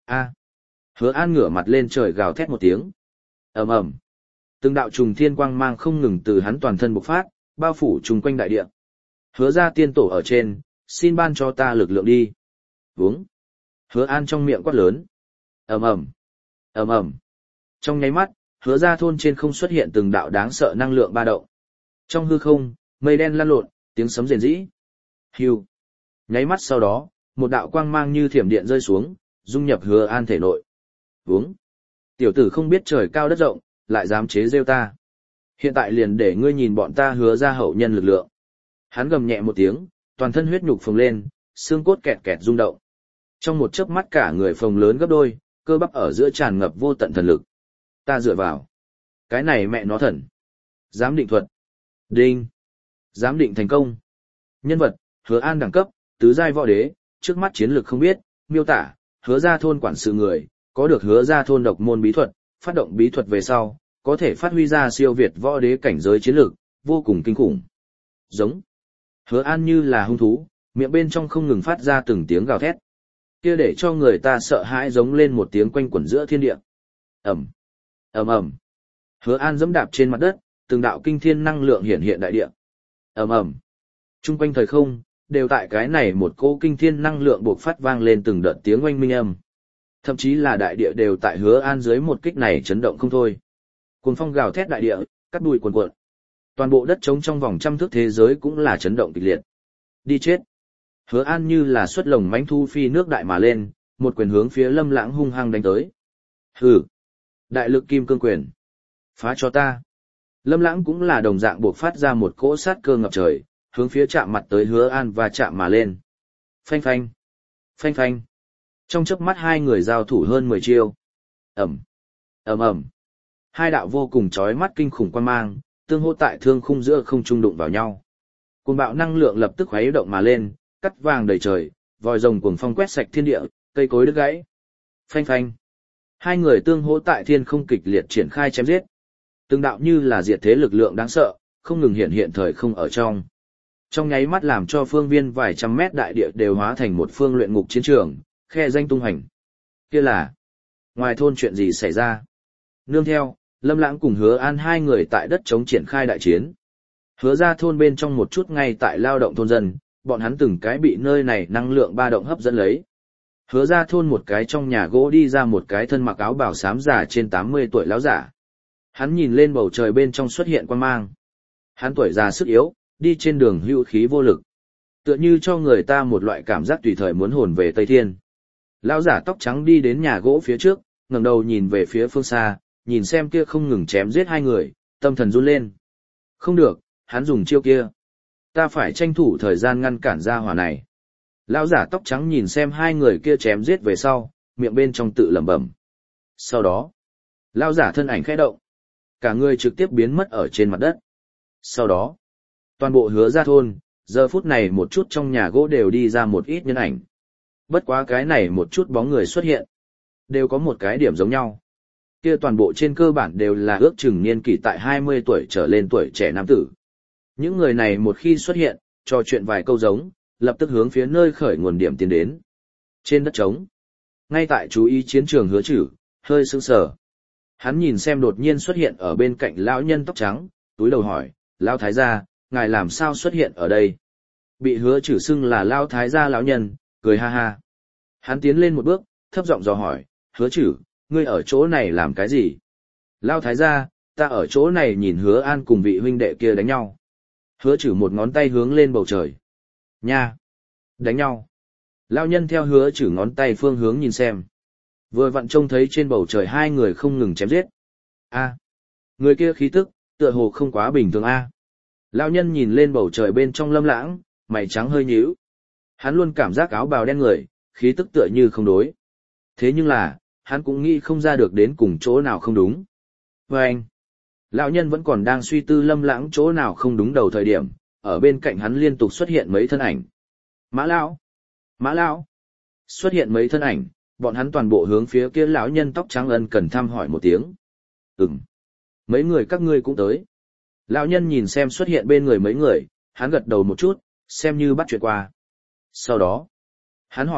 A: A. Hứa An ngửa mặt lên trời gào thét một tiếng. Ầm ầm. Từng đạo trùng thiên quang mang không ngừng từ hắn toàn thân bộc phát, bao phủ chung quanh đại địa. Hứa ra tiên tổ ở trên, xin ban cho ta lực lượng đi. Vướng. Hứa An trong miệng quát lớn. Ầm ầm. Ầm ầm. Trong nháy mắt, Hứa ra thôn trên không xuất hiện từng đạo đáng sợ năng lượng ba động. Trong hư không, mây đen lăn lộn, tiếng sấm rền rĩ. Hưu. Nháy mắt sau đó, một đạo quang mang như thiểm điện rơi xuống, dung nhập Hứa An thể nội. Vướng. Tiểu tử không biết trời cao đất rộng, lại dám chế rêu ta. Hiện tại liền để ngươi nhìn bọn ta Hứa ra hậu nhân lực lượng. Hắn gầm nhẹ một tiếng, toàn thân huyết nhục phồng lên, xương cốt kẹt kẹt rung động. Trong một chớp mắt cả người phồng lớn gấp đôi, cơ bắp ở giữa tràn ngập vô tận thần lực. Ta dựa vào. Cái này mẹ nó thần. Giám định thuật. Đinh. Giám định thành công. Nhân vật, Hứa An đẳng cấp, tứ giai võ đế, trước mắt chiến lược không biết, miêu tả, Hứa ra thôn quản sự người, có được Hứa ra thôn độc môn bí thuật, phát động bí thuật về sau, có thể phát huy ra siêu việt võ đế cảnh giới chiến lược, vô cùng kinh khủng. Giống. Hứa An như là hung thú, miệng bên trong không ngừng phát ra từng tiếng gào thét. Kia để cho người ta sợ hãi giống lên một tiếng quanh quẩn giữa thiên địa. Ầm. Ầm ầm. Hứa An giẫm đạp trên mặt đất, từng đạo kinh thiên năng lượng hiện hiện đại địa. Ầm ầm. Trung quanh thời không, đều tại cái này một cỗ kinh thiên năng lượng buộc phát vang lên từng đợt tiếng oanh minh âm. Thậm chí là đại địa đều tại Hứa An dưới một kích này chấn động không thôi. Cuồng phong gào thét đại địa, cắt đùi cuồn cuộn. Toàn bộ đất trống trong vòng trăm thước thế giới cũng là chấn động kịch liệt. Đi chết. Hứa An như là xuất lồng mãnh thu phi nước đại mà lên, một quyền hướng phía Lâm Lãng hung hăng đánh tới. Hừ. Đại lực kim cương quyền. Phá cho ta. Lâm Lãng cũng là đồng dạng buộc phát ra một cỗ sát cơ ngập trời, hướng phía chạm mặt tới Hứa An và chạm mà lên. Phanh phanh. Phanh phanh. Trong chớp mắt hai người giao thủ hơn 10 chiêu. Ầm. Ầm ầm. Hai đạo vô cùng chói mắt kinh khủng quan mang, tương hỗ tại thương khung giữa không trung đụng vào nhau. Cuồng bạo năng lượng lập tức khuấy động mà lên, cắt vàng đầy trời, vòi rồng cuồng phong quét sạch thiên địa, cây cối đứt gãy. Phanh phanh. Hai người tương hỗ tại thiên không kịch liệt triển khai chém giết. Từng đạo như là diệt thế lực lượng đáng sợ, không ngừng hiện hiện thời không ở trong. Trong nháy mắt làm cho phương viên vài trăm mét đại địa đều hóa thành một phương luyện ngục chiến trường, khe danh tung hành. Kia là, ngoài thôn chuyện gì xảy ra? Nương theo, Lâm Lãng cùng Hứa An hai người tại đất chống triển khai đại chiến. Hứa ra thôn bên trong một chút ngay tại lao động thôn dân, bọn hắn từng cái bị nơi này năng lượng ba động hấp dẫn lấy. Hứa ra thôn một cái trong nhà gỗ đi ra một cái thân mặc áo bào xám già trên 80 tuổi lão giả. Hắn nhìn lên bầu trời bên trong xuất hiện quang mang. Hắn tuổi già sức yếu, đi trên đường hữu khí vô lực. Tựa như cho người ta một loại cảm giác tùy thời muốn hồn về Tây Thiên. Lão giả tóc trắng đi đến nhà gỗ phía trước, ngẩng đầu nhìn về phía phương xa, nhìn xem kia không ngừng chém giết hai người, tâm thần run lên. Không được, hắn dùng chiêu kia. Ta phải tranh thủ thời gian ngăn cản ra hỏa này. Lão giả tóc trắng nhìn xem hai người kia chém giết về sau, miệng bên trong tự lẩm bẩm. Sau đó, lão giả thân ảnh khẽ động, cả người trực tiếp biến mất ở trên mặt đất. Sau đó, toàn bộ Hứa ra thôn, giờ phút này một chút trong nhà gỗ đều đi ra một ít nhân ảnh. Bất quá cái này một chút bóng người xuất hiện, đều có một cái điểm giống nhau. Kia toàn bộ trên cơ bản đều là ước chừng niên kỷ tại 20 tuổi trở lên tuổi trẻ nam tử. Những người này một khi xuất hiện, trò chuyện vài câu giống, lập tức hướng phía nơi khởi nguồn điểm tiến đến. Trên đất trống, ngay tại chú ý chiến trường Hứa Trử, hơi sững sờ. Hắn nhìn xem đột nhiên xuất hiện ở bên cạnh lão nhân tóc trắng, túi đầu hỏi, lão thái gia, ngài làm sao xuất hiện ở đây? Bị Hứa Trử xưng là lão thái gia lão nhân, cười ha ha. Hắn tiến lên một bước, thấp giọng dò hỏi, Hứa Trử, ngươi ở chỗ này làm cái gì? Lão thái gia, ta ở chỗ này nhìn Hứa An cùng vị huynh đệ kia đánh nhau. Hứa Trử một ngón tay hướng lên bầu trời. Nha! Đánh nhau! Lão nhân theo Hứa Trử ngón tay phương hướng nhìn xem. Vừa vặn trông thấy trên bầu trời hai người không ngừng chém giết. A! Người kia khí tức, tựa hồ không quá bình thường a. Lão nhân nhìn lên bầu trời bên trong Lâm Lãng, mày trắng hơi nhíu. Hắn luôn cảm giác áo bào đen người, khí tức tựa như không đối. Thế nhưng là, hắn cũng nghĩ không ra được đến cùng chỗ nào không đúng. Và anh, lão nhân vẫn còn đang suy tư Lâm Lãng chỗ nào không đúng đầu thời điểm, ở bên cạnh hắn liên tục xuất hiện mấy thân ảnh. Mã lão, Mã lão, xuất hiện mấy thân ảnh, bọn hắn toàn bộ hướng phía kia lão nhân tóc trắng ân cần thăm hỏi một tiếng. Mấy người các ngươi cũng tới. Lão nhân nhìn xem xuất hiện bên người mấy người, hắn gật đầu một chút, xem như bắt chuyện qua. Sau đó, hắn hỏi,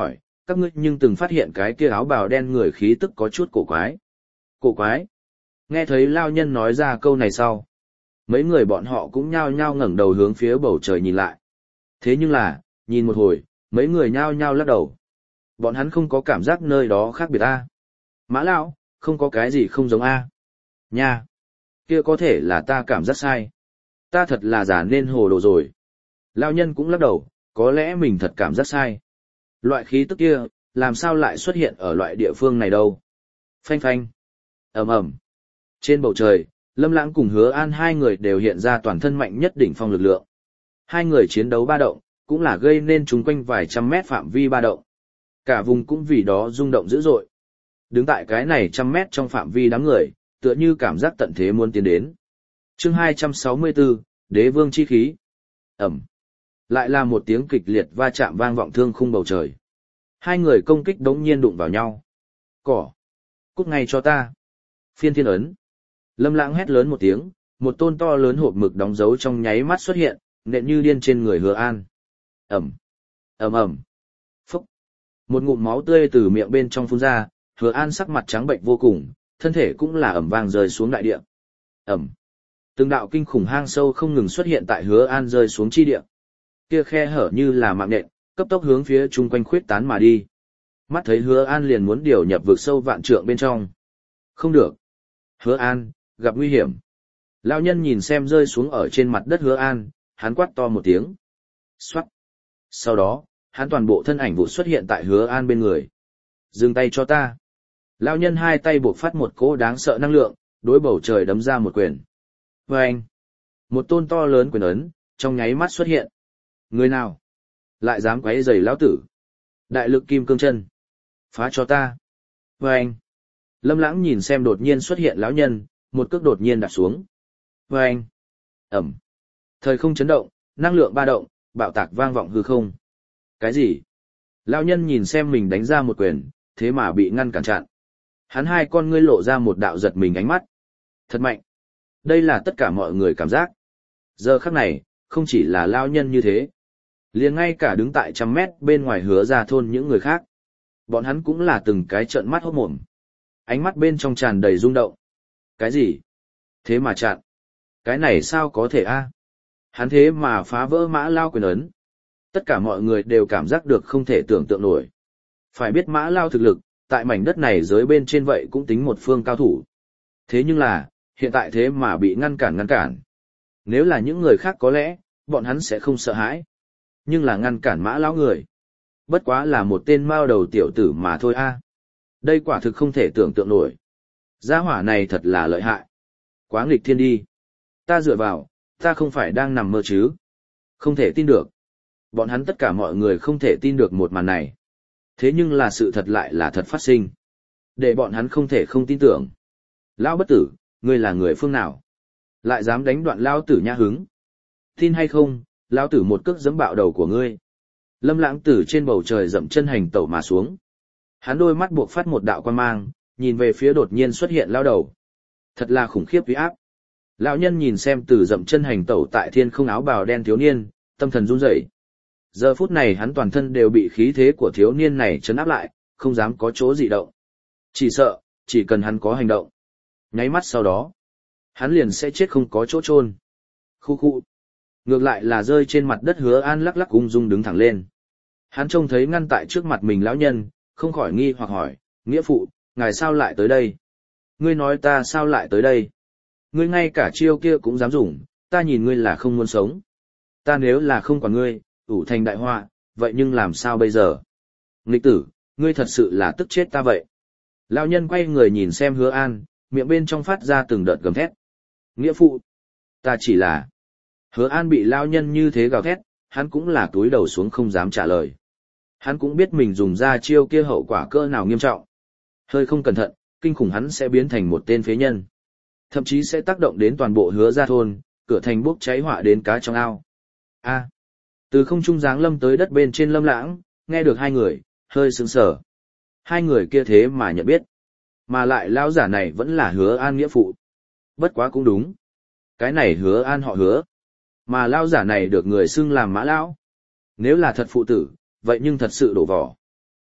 A: các ngươi nhưng từng phát hiện cái kia áo bào đen người khí tức có chút cổ quái. Cổ quái? Nghe thấy lao nhân nói ra câu này sau. Mấy người bọn họ cũng nhao nhao ngẩng đầu hướng phía bầu trời nhìn lại. Thế nhưng là, nhìn một hồi, mấy người nhao nhao lắc đầu. Bọn hắn không có cảm giác nơi đó khác biệt a. Mã lão, không có cái gì không giống a. Nha, kia có thể là ta cảm giác sai. Ta thật là giả nên hồ đồ rồi. Lao nhân cũng lắc đầu, có lẽ mình thật cảm giác sai. Loại khí tức kia, làm sao lại xuất hiện ở loại địa phương này đâu. Phanh phanh. Ầm ầm. Trên bầu trời, Lâm Lãng cùng Hứa An hai người đều hiện ra toàn thân mạnh nhất đỉnh phong lực lượng. Hai người chiến đấu ba động, cũng là gây nên chúng quanh vài trăm mét phạm vi ba động. Cả vùng cũng vì đó rung động dữ dội. Đứng tại cái này trăm mét trong phạm vi đám người, tựa như cảm giác tận thế muốn tiến đến. Chương 264, Đế Vương chi khí. Ẩm. Lại là một tiếng kịch liệt va chạm vang vọng thương khung bầu trời. Hai người công kích đống nhiên đụng vào nhau. Cỏ. Cút ngay cho ta. Phiên thiên ấn. Lâm Lãng hét lớn một tiếng, một tôn to lớn hộp mực đóng dấu trong nháy mắt xuất hiện, nện như điên trên người Hứa An. Ẩm. Ầm ầm. Phúc. Một ngụm máu tươi từ miệng bên trong phun ra, Hứa An sắc mặt trắng bệnh vô cùng, thân thể cũng là ẩm vang rơi xuống đại địa. Ẩm. Từng đạo kinh khủng hang sâu không ngừng xuất hiện tại Hứa An rơi xuống chi địa. Kia khe hở như là mạng nện, cấp tốc hướng phía chung quanh khuyết tán mà đi. Mắt thấy Hứa An liền muốn điều nhập vực sâu vạn trượng bên trong. Không được. Hứa An, gặp nguy hiểm. Lão nhân nhìn xem rơi xuống ở trên mặt đất Hứa An, hắn quát to một tiếng. Xoát. Sau đó, hắn toàn bộ thân ảnh vụ xuất hiện tại Hứa An bên người. Dừng tay cho ta. Lão nhân hai tay buộc phát một cỗ đáng sợ năng lượng, đối bầu trời đấm ra một quyền. Vâng! Một tôn to lớn quyền ấn, trong nháy mắt xuất hiện. Người nào? Lại dám quấy rầy lão tử. Đại lực kim cương chân. Phá cho ta. Vâng! Lâm Lãng nhìn xem đột nhiên xuất hiện lão nhân, một cước đột nhiên đạp xuống. Vâng! Ẩm! Thời không chấn động, năng lượng ba động, bạo tạc vang vọng hư không. Cái gì? Lão nhân nhìn xem mình đánh ra một quyền, thế mà bị ngăn cản chặn. Hắn hai con ngươi lộ ra một đạo giật mình ánh mắt. Thật mạnh. Đây là tất cả mọi người cảm giác. Giờ khắc này, không chỉ là lão nhân như thế. Liền ngay cả đứng tại trăm mét bên ngoài Hứa ra thôn những người khác. Bọn hắn cũng là từng cái trợn mắt hốt mồm. Ánh mắt bên trong tràn đầy rung động. Cái gì? Thế mà chặn. Cái này sao có thể a? Hắn thế mà phá vỡ Mã Lao quyền ấn. Tất cả mọi người đều cảm giác được không thể tưởng tượng nổi. Phải biết Mã Lao thực lực, tại mảnh đất này giới bên trên vậy cũng tính một phương cao thủ. Thế nhưng là, hiện tại thế mà bị ngăn cản. Nếu là những người khác có lẽ, bọn hắn sẽ không sợ hãi. Nhưng là ngăn cản Mã Lao người. Bất quá là một tên mao đầu tiểu tử mà thôi a. Đây quả thực không thể tưởng tượng nổi. Gia hỏa này thật là lợi hại. Quá nghịch thiên đi. Ta dựa vào, ta không phải đang nằm mơ chứ. Không thể tin được. Bọn hắn tất cả mọi người không thể tin được một màn này. Thế nhưng là sự thật lại là thật phát sinh. Để bọn hắn không thể không tin tưởng. Lão bất tử, ngươi là người phương nào? Lại dám đánh đoạn Lão tử nhã hứng. Tin hay không, Lão tử một cước giẫm bạo đầu của ngươi. Lâm Lãng từ trên bầu trời dậm chân hành tẩu mà xuống. Hắn đôi mắt buộc phát một đạo quan mang, nhìn về phía đột nhiên xuất hiện Lão đầu. Thật là khủng khiếp uy áp. Lão nhân nhìn xem từ dậm chân hành tẩu tại thiên không áo bào đen thiếu niên, tâm thần run rẩy. Giờ phút này hắn toàn thân đều bị khí thế của thiếu niên này trấn áp lại, không dám có chỗ dị động. Chỉ sợ, chỉ cần hắn có hành động. Nháy mắt sau đó, hắn liền sẽ chết không có chỗ chôn. Khu khu. Ngược lại là rơi trên mặt đất Hứa An lắc lắc ung dung đứng thẳng lên. Hắn trông thấy ngăn tại trước mặt mình lão nhân, không khỏi nghi hoặc hỏi, nghĩa phụ, ngài sao lại tới đây? Ngươi nói ta sao lại tới đây? Ngươi ngay cả chiêu kia cũng dám dùng, ta nhìn ngươi là không muốn sống. Ta nếu là không quản ngươi, ủ thành đại họa, vậy nhưng làm sao bây giờ? Nghịch tử, ngươi thật sự là tức chết ta vậy. Lão nhân quay người nhìn xem Hứa An, miệng bên trong phát ra từng đợt gầm thét. Nghĩa phụ, ta chỉ là... Hứa An bị lão nhân như thế gào thét, hắn cũng là túi đầu xuống không dám trả lời. Hắn cũng biết mình dùng ra chiêu kia hậu quả cỡ nào nghiêm trọng. Hơi không cẩn thận, kinh khủng hắn sẽ biến thành một tên phế nhân. Thậm chí sẽ tác động đến toàn bộ Hứa gia thôn, cửa thành bốc cháy họa đến cá trong ao. A. Từ không trung giáng lâm tới đất bên trên Lâm Lãng, nghe được hai người, hơi sững sờ. Hai người kia thế mà nhận biết. Mà lại lão giả này vẫn là Hứa An nghĩa phụ. Bất quá cũng đúng. Cái này Hứa An họ Hứa. Mà lão giả này được người xưng làm Mã lão. Nếu là thật phụ tử, vậy nhưng thật sự đổ vỏ.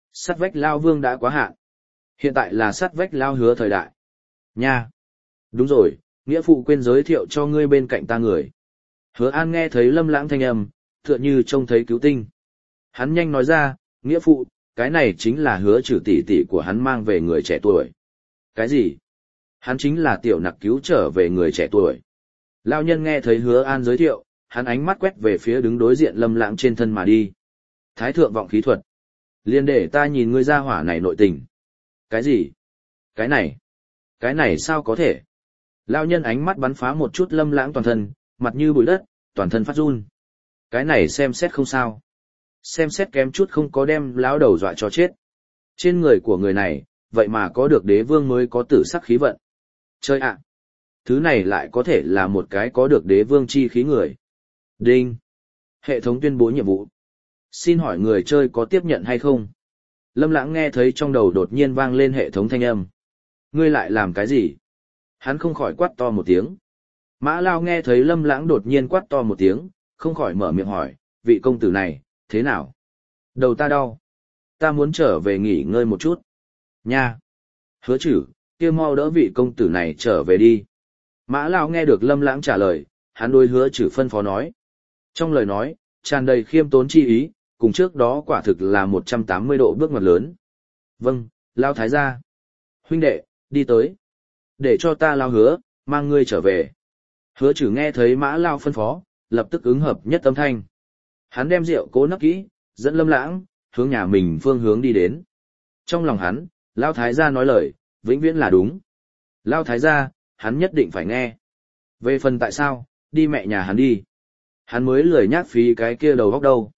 A: Sắt vách lao vương đã quá hạn. Hiện tại là sắt vách lao hứa thời đại. Nha! Đúng rồi, nghĩa phụ quên giới thiệu cho ngươi bên cạnh ta người. Hứa An nghe thấy Lâm Lãng thanh âm, tựa như trông thấy cứu tinh. Hắn nhanh nói ra, nghĩa phụ, cái này chính là hứa trừ tỷ tỷ của hắn mang về người trẻ tuổi. Cái gì? Hắn chính là tiểu nặc cứu trở về người trẻ tuổi. Lao nhân nghe thấy Hứa An giới thiệu, hắn ánh mắt quét về phía đứng đối diện Lâm Lãng trên thân mà đi. Thái thượng vọng khí thuật. Liên để ta nhìn ngươi ra hỏa này nội tình. Cái gì? Cái này? Cái này sao có thể? Lao nhân ánh mắt bắn phá một chút Lâm Lãng toàn thân, mặt như bụi đất, toàn thân phát run. Cái này xem xét không sao. Xem xét kém chút không có đem lão đầu dọa cho chết. Trên người của người này, vậy mà có được đế vương mới có tử sắc khí vận. Chơi ạ! Thứ này lại có thể là một cái có được đế vương chi khí người. Đinh! Hệ thống tuyên bố nhiệm vụ. Xin hỏi người chơi có tiếp nhận hay không? Lâm Lãng nghe thấy trong đầu đột nhiên vang lên hệ thống thanh âm. Ngươi lại làm cái gì? Hắn không khỏi quát to một tiếng. Mã Lao nghe thấy Lâm Lãng đột nhiên quát to một tiếng, không khỏi mở miệng hỏi, vị công tử này, thế nào? Đầu ta đau. Ta muốn trở về nghỉ ngơi một chút. Nha! Hứa chử, kia mau đỡ vị công tử này trở về đi. Mã Lao nghe được Lâm Lãng trả lời, hắn đối Hứa chử phân phó nói. Trong lời nói, tràn đầy khiêm tốn chi ý, cùng trước đó quả thực là 180 độ bước ngoặt lớn. Vâng, Lao thái gia. Huynh đệ, đi tới. Để cho ta Lao hứa, mang ngươi trở về. Hứa chử nghe thấy Mã Lao phân phó, lập tức ứng hợp nhất âm thanh. Hắn đem rượu cố nấp kỹ, dẫn Lâm Lãng, hướng nhà mình phương hướng đi đến. Trong lòng hắn, Lao thái gia nói lời, vĩnh viễn là đúng. Lao thái gia, hắn nhất định phải nghe. Về phần tại sao, đi mẹ nhà hắn đi. Hắn mới lười nhác phí cái kia đầu góc đâu.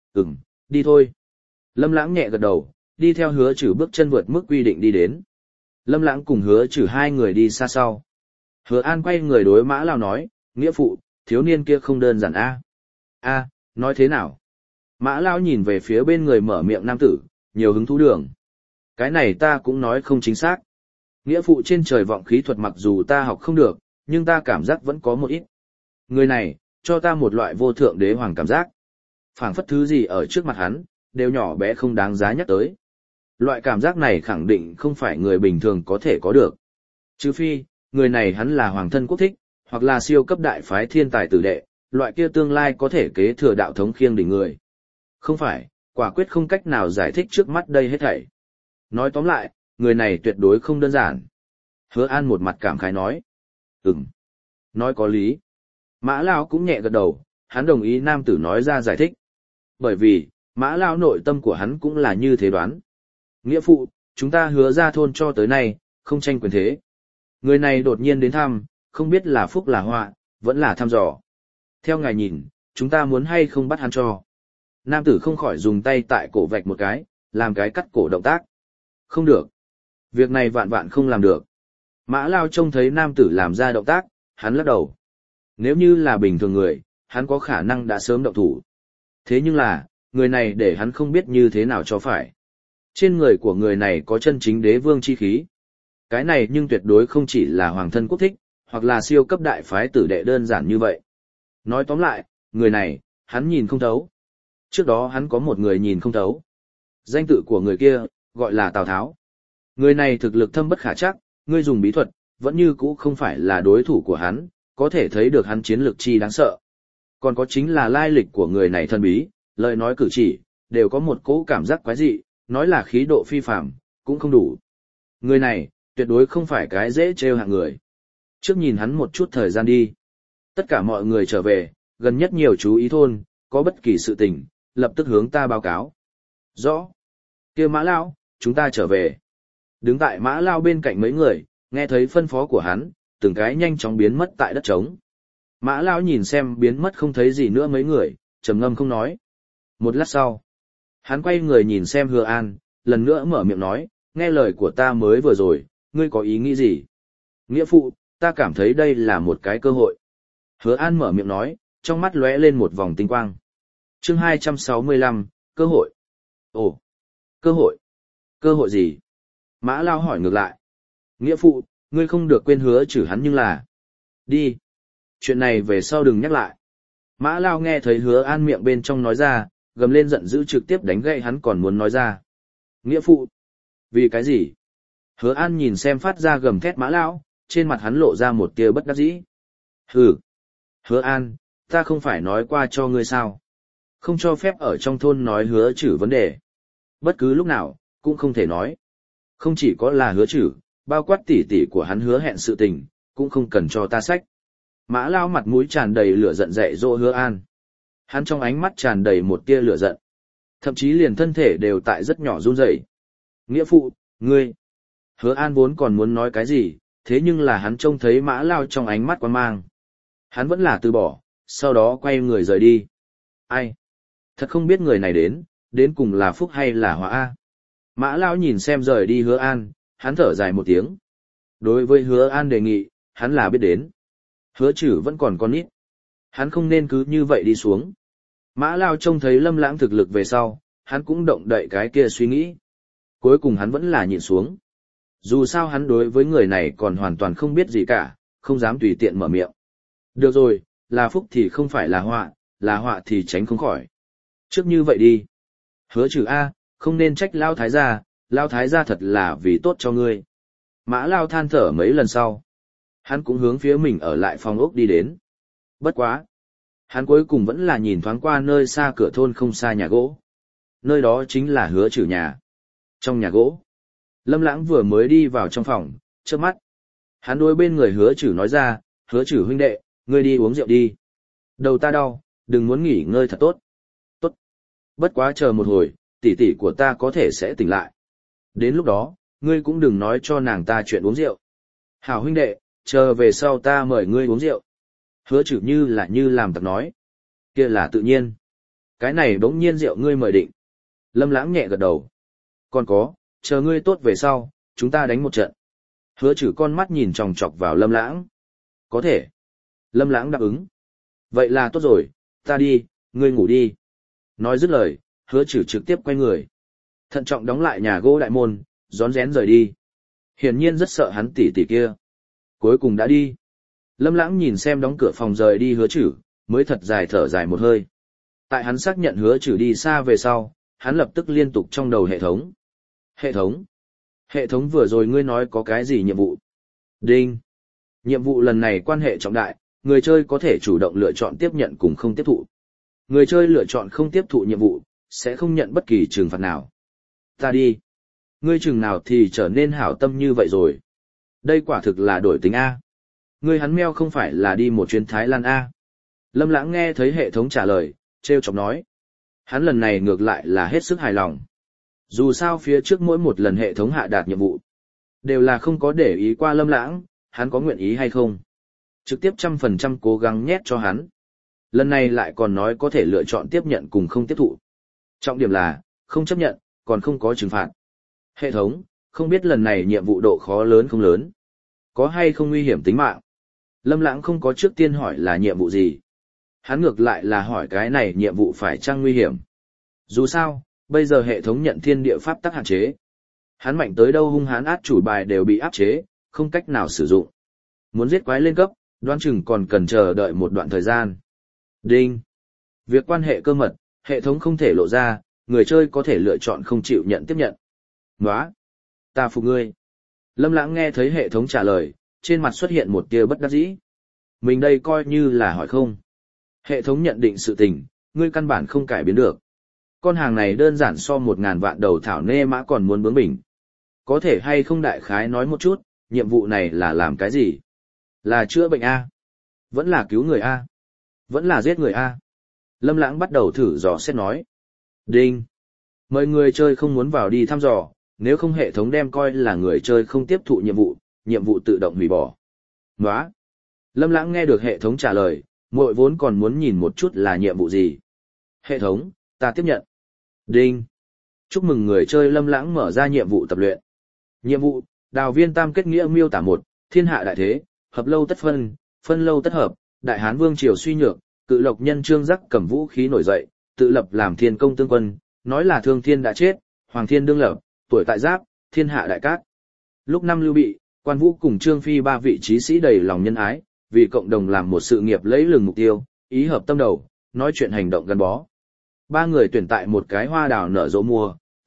A: Đi thôi. Lâm Lãng nhẹ gật đầu, đi theo Hứa Trử bước chân vượt mức quy định đi đến. Lâm Lãng cùng Hứa Trử hai người đi xa sau. Hứa An quay người đối Mã Lao nói, nghĩa phụ, thiếu niên kia không đơn giản a. A, nói thế nào? Mã Lao nhìn về phía bên người mở miệng nam tử, nhiều hứng thú đường. Cái này ta cũng nói không chính xác. Nghĩa phụ trên trời vọng khí thuật mặc dù ta học không được, nhưng ta cảm giác vẫn có một ít. Người này, cho ta một loại vô thượng đế hoàng cảm giác. Phảng phất thứ gì ở trước mặt hắn, đều nhỏ bé không đáng giá nhắc tới. Loại cảm giác này khẳng định không phải người bình thường có thể có được. Trừ phi, người này hắn là hoàng thân quốc thích, hoặc là siêu cấp đại phái thiên tài tử đệ, loại kia tương lai có thể kế thừa đạo thống khiêng đỉnh người. Không phải, quả quyết không cách nào giải thích trước mắt đây hết thảy. Nói tóm lại, người này tuyệt đối không đơn giản. Hứa An một mặt cảm khái nói. Nói có lý. Mã Lao cũng nhẹ gật đầu, hắn đồng ý nam tử nói ra giải thích. Bởi vì, Mã Lao nội tâm của hắn cũng là như thế đoán. Nghĩa phụ, chúng ta hứa ra thôn cho tới nay, không tranh quyền thế. Người này đột nhiên đến thăm, không biết là phúc là họa, vẫn là thăm dò. Theo ngài nhìn, chúng ta muốn hay không bắt hắn cho. Nam tử không khỏi dùng tay tại cổ vạch một cái, làm cái cắt cổ động tác. Không được. Việc này vạn vạn không làm được. Mã Lao trông thấy nam tử làm ra động tác, hắn lắc đầu. Nếu như là bình thường người, hắn có khả năng đã sớm động thủ. Thế nhưng là, người này để hắn không biết như thế nào cho phải. Trên người của người này có chân chính đế vương chi khí. Cái này nhưng tuyệt đối không chỉ là hoàng thân quốc thích, hoặc là siêu cấp đại phái tử đệ đơn giản như vậy. Nói tóm lại, người này, hắn nhìn không thấu. Trước đó hắn có một người nhìn không thấu. Danh tự của người kia, gọi là Tào Tháo. Người này thực lực thâm bất khả trắc, ngươi dùng bí thuật, vẫn như cũ không phải là đối thủ của hắn, có thể thấy được hắn chiến lược chi đáng sợ. Còn có chính là lai lịch của người này thần bí, lời nói cử chỉ, đều có một cỗ cảm giác quái dị, nói là khí độ phi phàm, cũng không đủ. Người này, tuyệt đối không phải cái dễ trêu hạng người. Trước nhìn hắn một chút thời gian đi. Tất cả mọi người trở về, gần nhất nhiều chú ý thôn, có bất kỳ sự tình, lập tức hướng ta báo cáo. Rõ. Kia Mã Lao, chúng ta trở về. Đứng tại Mã Lao bên cạnh mấy người, nghe thấy phân phó của hắn, từng cái nhanh chóng biến mất tại đất trống. Mã Lao nhìn xem biến mất không thấy gì nữa mấy người, trầm ngâm không nói. Một lát sau, hắn quay người nhìn xem Hứa An, lần nữa mở miệng nói, nghe lời của ta mới vừa rồi, ngươi có ý nghĩ gì? Nghĩa phụ, ta cảm thấy đây là một cái cơ hội. Hứa An mở miệng nói, trong mắt lóe lên một vòng tinh quang. Chương 265, cơ hội. Ồ, cơ hội? Cơ hội gì? Mã Lao hỏi ngược lại. Nghĩa phụ, ngươi không được quên Hứa Trử hắn nhưng là... Đi. Chuyện này về sau đừng nhắc lại. Mã Lao nghe thấy Hứa An miệng bên trong nói ra, gầm lên giận dữ trực tiếp đánh gậy hắn còn muốn nói ra. Nghĩa phụ. Vì cái gì? Hứa An nhìn xem phát ra gầm thét Mã Lao, trên mặt hắn lộ ra một tia bất đắc dĩ. Hừ. Hứa An, ta không phải nói qua cho ngươi sao? Không cho phép ở trong thôn nói hứa chử vấn đề. Bất cứ lúc nào, cũng không thể nói. Không chỉ có là hứa chử, bao quát tỉ tỉ của hắn hứa hẹn sự tình, cũng không cần cho ta sách. Mã Lao mặt mũi tràn đầy lửa giận dạy dỗ Hứa An. Hắn trong ánh mắt tràn đầy một tia lửa giận. Thậm chí liền thân thể đều tại rất nhỏ run rẩy. Nghĩa phụ, ngươi. Hứa An vốn còn muốn nói cái gì, thế nhưng là hắn trông thấy Mã Lao trong ánh mắt quan mang. Hắn vẫn là từ bỏ, sau đó quay người rời đi. Ai? Thật không biết người này đến cùng là phúc hay là họa a. Mã Lao nhìn xem rời đi Hứa An, hắn thở dài một tiếng. Đối với Hứa An đề nghị, hắn là biết đến. Hứa chử vẫn còn con nít. Hắn không nên cứ như vậy đi xuống. Mã Lao trông thấy Lâm Lãng thực lực về sau, hắn cũng động đậy cái kia suy nghĩ. Cuối cùng hắn vẫn là nhịn xuống. Dù sao hắn đối với người này còn hoàn toàn không biết gì cả, không dám tùy tiện mở miệng. Được rồi, là phúc thì không phải là họa thì tránh không khỏi. Trước như vậy đi. Hứa chử A, không nên trách Lao Thái gia thật là vì tốt cho ngươi. Mã Lao than thở mấy lần sau. Hắn cũng hướng phía mình ở lại phòng ốc đi đến. Bất quá. Hắn cuối cùng vẫn là nhìn thoáng qua nơi xa cửa thôn không xa nhà gỗ. Nơi đó chính là hứa chử nhà. Trong nhà gỗ, Lâm Lãng vừa mới đi vào trong phòng, chớp mắt. Hắn đối bên người hứa chử nói ra, hứa chử huynh đệ, ngươi đi uống rượu đi. Đầu ta đau, đừng muốn nghỉ ngơi thật tốt. Tốt. Bất quá chờ một hồi, tỷ tỷ của ta có thể sẽ tỉnh lại. Đến lúc đó, ngươi cũng đừng nói cho nàng ta chuyện uống rượu. Hảo huynh đệ, chờ về sau ta mời ngươi uống rượu. Hứa chử như làm tặc nói. Kia là tự nhiên. Cái này bỗng nhiên rượu ngươi mời định. Lâm Lãng nhẹ gật đầu. Còn có, chờ ngươi tốt về sau, chúng ta đánh một trận. Hứa chử con mắt nhìn chòng chọc vào Lâm Lãng. Có thể. Lâm Lãng đáp ứng. Vậy là tốt rồi, ta đi, ngươi ngủ đi. Nói dứt lời, hứa chử trực tiếp quay người. Thận trọng đóng lại nhà gỗ đại môn, rón rén rời đi. Hiển nhiên rất sợ hắn tỷ tỷ kia. Cuối cùng đã đi. Lâm Lãng nhìn xem đóng cửa phòng rời đi hứa chử, mới thật dài thở dài một hơi. Tại hắn xác nhận hứa chử đi xa về sau, hắn lập tức liên tục trong đầu hệ thống. Hệ thống vừa rồi ngươi nói có cái gì nhiệm vụ? Đinh. Nhiệm vụ lần này quan hệ trọng đại, người chơi có thể chủ động lựa chọn tiếp nhận cùng không tiếp thụ. Người chơi lựa chọn không tiếp thụ nhiệm vụ, sẽ không nhận bất kỳ trừng phạt nào. Ta đi. Ngươi chừng nào thì trở nên hảo tâm như vậy rồi. Đây quả thực là đổi tính A. Ngươi hắn meo không phải là đi một chuyến Thái Lan A. Lâm Lãng nghe thấy hệ thống trả lời, trêu chọc nói. Hắn lần này ngược lại là hết sức hài lòng. Dù sao phía trước mỗi một lần hệ thống hạ đạt nhiệm vụ, đều là không có để ý qua Lâm Lãng, hắn có nguyện ý hay không. Trực tiếp 100% cố gắng nhét cho hắn. Lần này lại còn nói có thể lựa chọn tiếp nhận cùng không tiếp thụ. Trọng điểm là, không chấp nhận, còn không có trừng phạt. Hệ thống, không biết lần này nhiệm vụ độ khó lớn không lớn. Có hay không nguy hiểm tính mạng. Lâm Lãng không có trước tiên hỏi là nhiệm vụ gì. Hắn ngược lại là hỏi cái này nhiệm vụ phải chăng nguy hiểm. Dù sao, bây giờ hệ thống nhận thiên địa pháp tắc hạn chế. Hắn mạnh tới đâu hung hãn át chủ bài đều bị áp chế, không cách nào sử dụng. Muốn giết quái lên cấp, đoán chừng còn cần chờ đợi một đoạn thời gian. Đinh. Việc quan hệ cơ mật, hệ thống không thể lộ ra, người chơi có thể lựa chọn không chịu nhận tiếp nhận. Nóa. Ta phục ngươi. Lâm Lãng nghe thấy hệ thống trả lời, trên mặt xuất hiện một tia bất đắc dĩ. Mình đây coi như là hỏi không. Hệ thống nhận định sự tình, ngươi căn bản không cải biến được. Con hàng này đơn giản so 1.000 vạn đầu thảo nê mã còn muốn bướng bỉnh. Có thể hay không đại khái nói một chút, nhiệm vụ này là làm cái gì? Là chữa bệnh A? Vẫn là cứu người A? Vẫn là giết người A? Lâm Lãng bắt đầu thử dò xét nói. Đinh. Mời người chơi không muốn vào đi thăm dò, nếu không hệ thống đem coi là người chơi không tiếp thụ nhiệm vụ tự động hủy bỏ. Nóa. Lâm Lãng nghe được hệ thống trả lời, muội vốn còn muốn nhìn một chút là nhiệm vụ gì. Hệ thống, ta tiếp nhận. Đinh. Chúc mừng người chơi Lâm Lãng mở ra nhiệm vụ tập luyện. Nhiệm vụ, đào viên tam kết nghĩa miêu tả 1, thiên hạ đại thế, hợp lâu tất phân, phân lâu tất hợp, đại hán vương triều suy nhược, cự lộc nhân trương giác cầm vũ khí nổi dậy, tự lập làm thiên công tương quân, nói là thương thiên đã chết, hoàng thiên đương lập, tuổi tại giáp, thiên hạ đại cát. Lúc năm Lưu Bị, Quan Vũ cùng Trương Phi ba vị trí sĩ đầy lòng nhân ái, vì cộng đồng làm một sự nghiệp lấy lừng mục tiêu, ý hợp tâm đầu, nói chuyện hành động gắn bó. Ba người tuyển tại một cái hoa đào nở rộ mùa,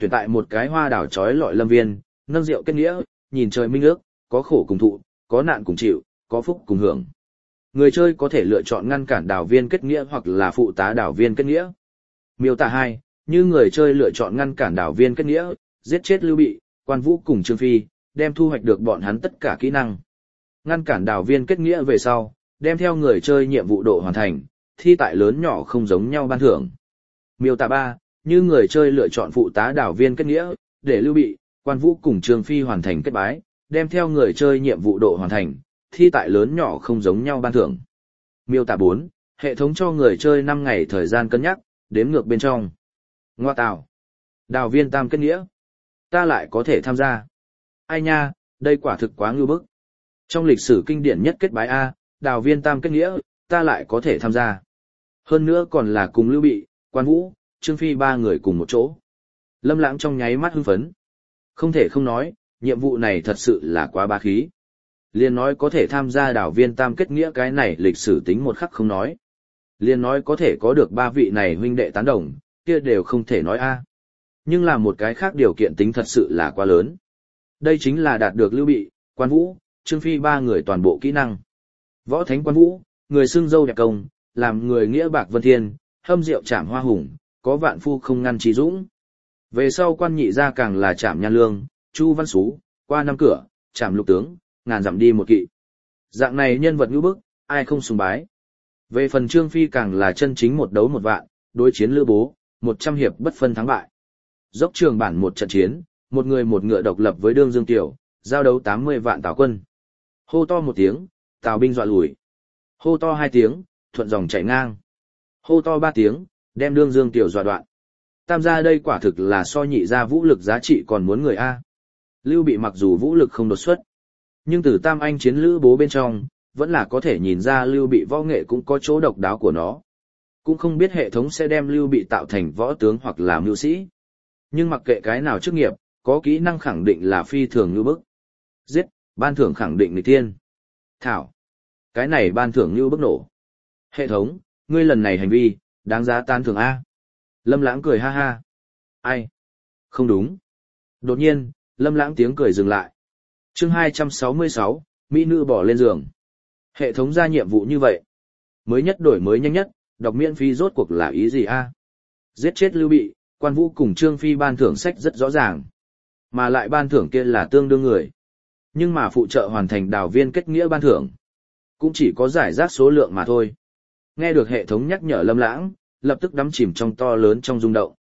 A: tuyển tại một cái hoa đảo trói lọi lâm viên, nâng rượu kết nghĩa, nhìn trời minh ước, có khổ cùng thụ, có nạn cùng chịu, có phúc cùng hưởng. Người chơi có thể lựa chọn ngăn cản đảo viên kết nghĩa hoặc là phụ tá đảo viên kết nghĩa. Miêu tả 2, như người chơi lựa chọn ngăn cản đảo viên kết nghĩa, giết chết Lưu Bị, Quan Vũ cùng Trương Phi, đem thu hoạch được bọn hắn tất cả kỹ năng. Ngăn cản đảo viên kết nghĩa về sau, đem theo người chơi nhiệm vụ độ hoàn thành, thi tại lớn nhỏ không giống nhau ban thưởng. Miêu tả 3, như người chơi lựa chọn phụ tá đảo viên kết nghĩa, để Lưu Bị, Quan Vũ cùng Trương Phi hoàn thành kết bái, đem theo người chơi nhiệm vụ độ hoàn thành, thi tại lớn nhỏ không giống nhau ban thưởng. Miêu tả 4, hệ thống cho người chơi 5 ngày thời gian cân nhắc, đếm ngược bên trong. Ngoa tạo. Đảo viên tam kết nghĩa. Ta lại có thể tham gia. Ai nha, đây quả thực quá ngưu bức. Trong lịch sử kinh điển nhất kết bái A, đảo viên tam kết nghĩa, ta lại có thể tham gia. Hơn nữa còn là cùng Lưu Bị, Quan Vũ, Trương Phi 3 người cùng một chỗ. Lâm Lãng trong nháy mắt hưng phấn. Không thể không nói, nhiệm vụ này thật sự là quá bá khí. Liên nói có thể tham gia đảo viên tam kết nghĩa cái này lịch sử tính một khắc không nói. Liên nói có thể có được 3 vị này huynh đệ tán đồng, kia đều không thể nói A. Nhưng là một cái khác điều kiện tính thật sự là quá lớn. Đây chính là đạt được Lưu Bị, Quan Vũ, Trương Phi 3 người toàn bộ kỹ năng. Võ Thánh Quan Vũ, người xưng dâu đẹp công, làm người nghĩa bạc vân thiên, hâm rượu chạm hoa hùng, có vạn phu không ngăn trí dũng. Về sau quan nhị gia càng là chạm nhan lương, Chu Văn Sú, qua năm cửa, chạm lục tướng, ngàn dặm đi một kỵ. Dạng này nhân vật ngữ bức, ai không sùng bái. Về phần Trương Phi càng là chân chính một đấu một vạn, đối chiến Lữ Bố, 100 hiệp bất phân thắng bại. Dốc trường bản một trận chiến, một người một ngựa độc lập với Đương Dương Tiểu, giao đấu 80 vạn Tào quân. Hô to một tiếng, Tào binh dọa lùi. Hô to 2 tiếng, thuận dòng chảy ngang. Hô to 3 tiếng, đem Đương Dương Tiểu dọa đoạn. Tam gia đây quả thực là so nhị gia vũ lực giá trị còn muốn người A. Lưu Bị mặc dù vũ lực không đột xuất, nhưng từ Tam Anh chiến Lữ Bố bên trong, vẫn là có thể nhìn ra Lưu Bị võ nghệ cũng có chỗ độc đáo của nó. Cũng không biết hệ thống sẽ đem Lưu Bị tạo thành võ tướng hoặc là mưu sĩ. Nhưng mặc kệ cái nào chức nghiệp, có kỹ năng khẳng định là phi thường như bức. Giết, ban thưởng khẳng định nghịch thiên. Thảo. Cái này ban thưởng như bức nổ. Hệ thống, ngươi lần này hành vi, đáng giá tán thưởng A. Lâm Lãng cười ha ha. Ai? Không đúng. Đột nhiên, Lâm Lãng tiếng cười dừng lại. Chương 266, Mỹ nữ bỏ lên giường. Hệ thống ra nhiệm vụ như vậy. Mới nhất đổi mới nhanh nhất, đọc miễn phí rốt cuộc là ý gì A? Giết chết Lưu Bị, Quan Vũ cùng Trương Phi ban thưởng sách rất rõ ràng. Mà lại ban thưởng kia là tương đương người. Nhưng mà phụ trợ hoàn thành đảo viên kết nghĩa ban thưởng. Cũng chỉ có giải rác số lượng mà thôi. Nghe được hệ thống nhắc nhở Lâm Lãng, lập tức đắm chìm trong to lớn trong rung động.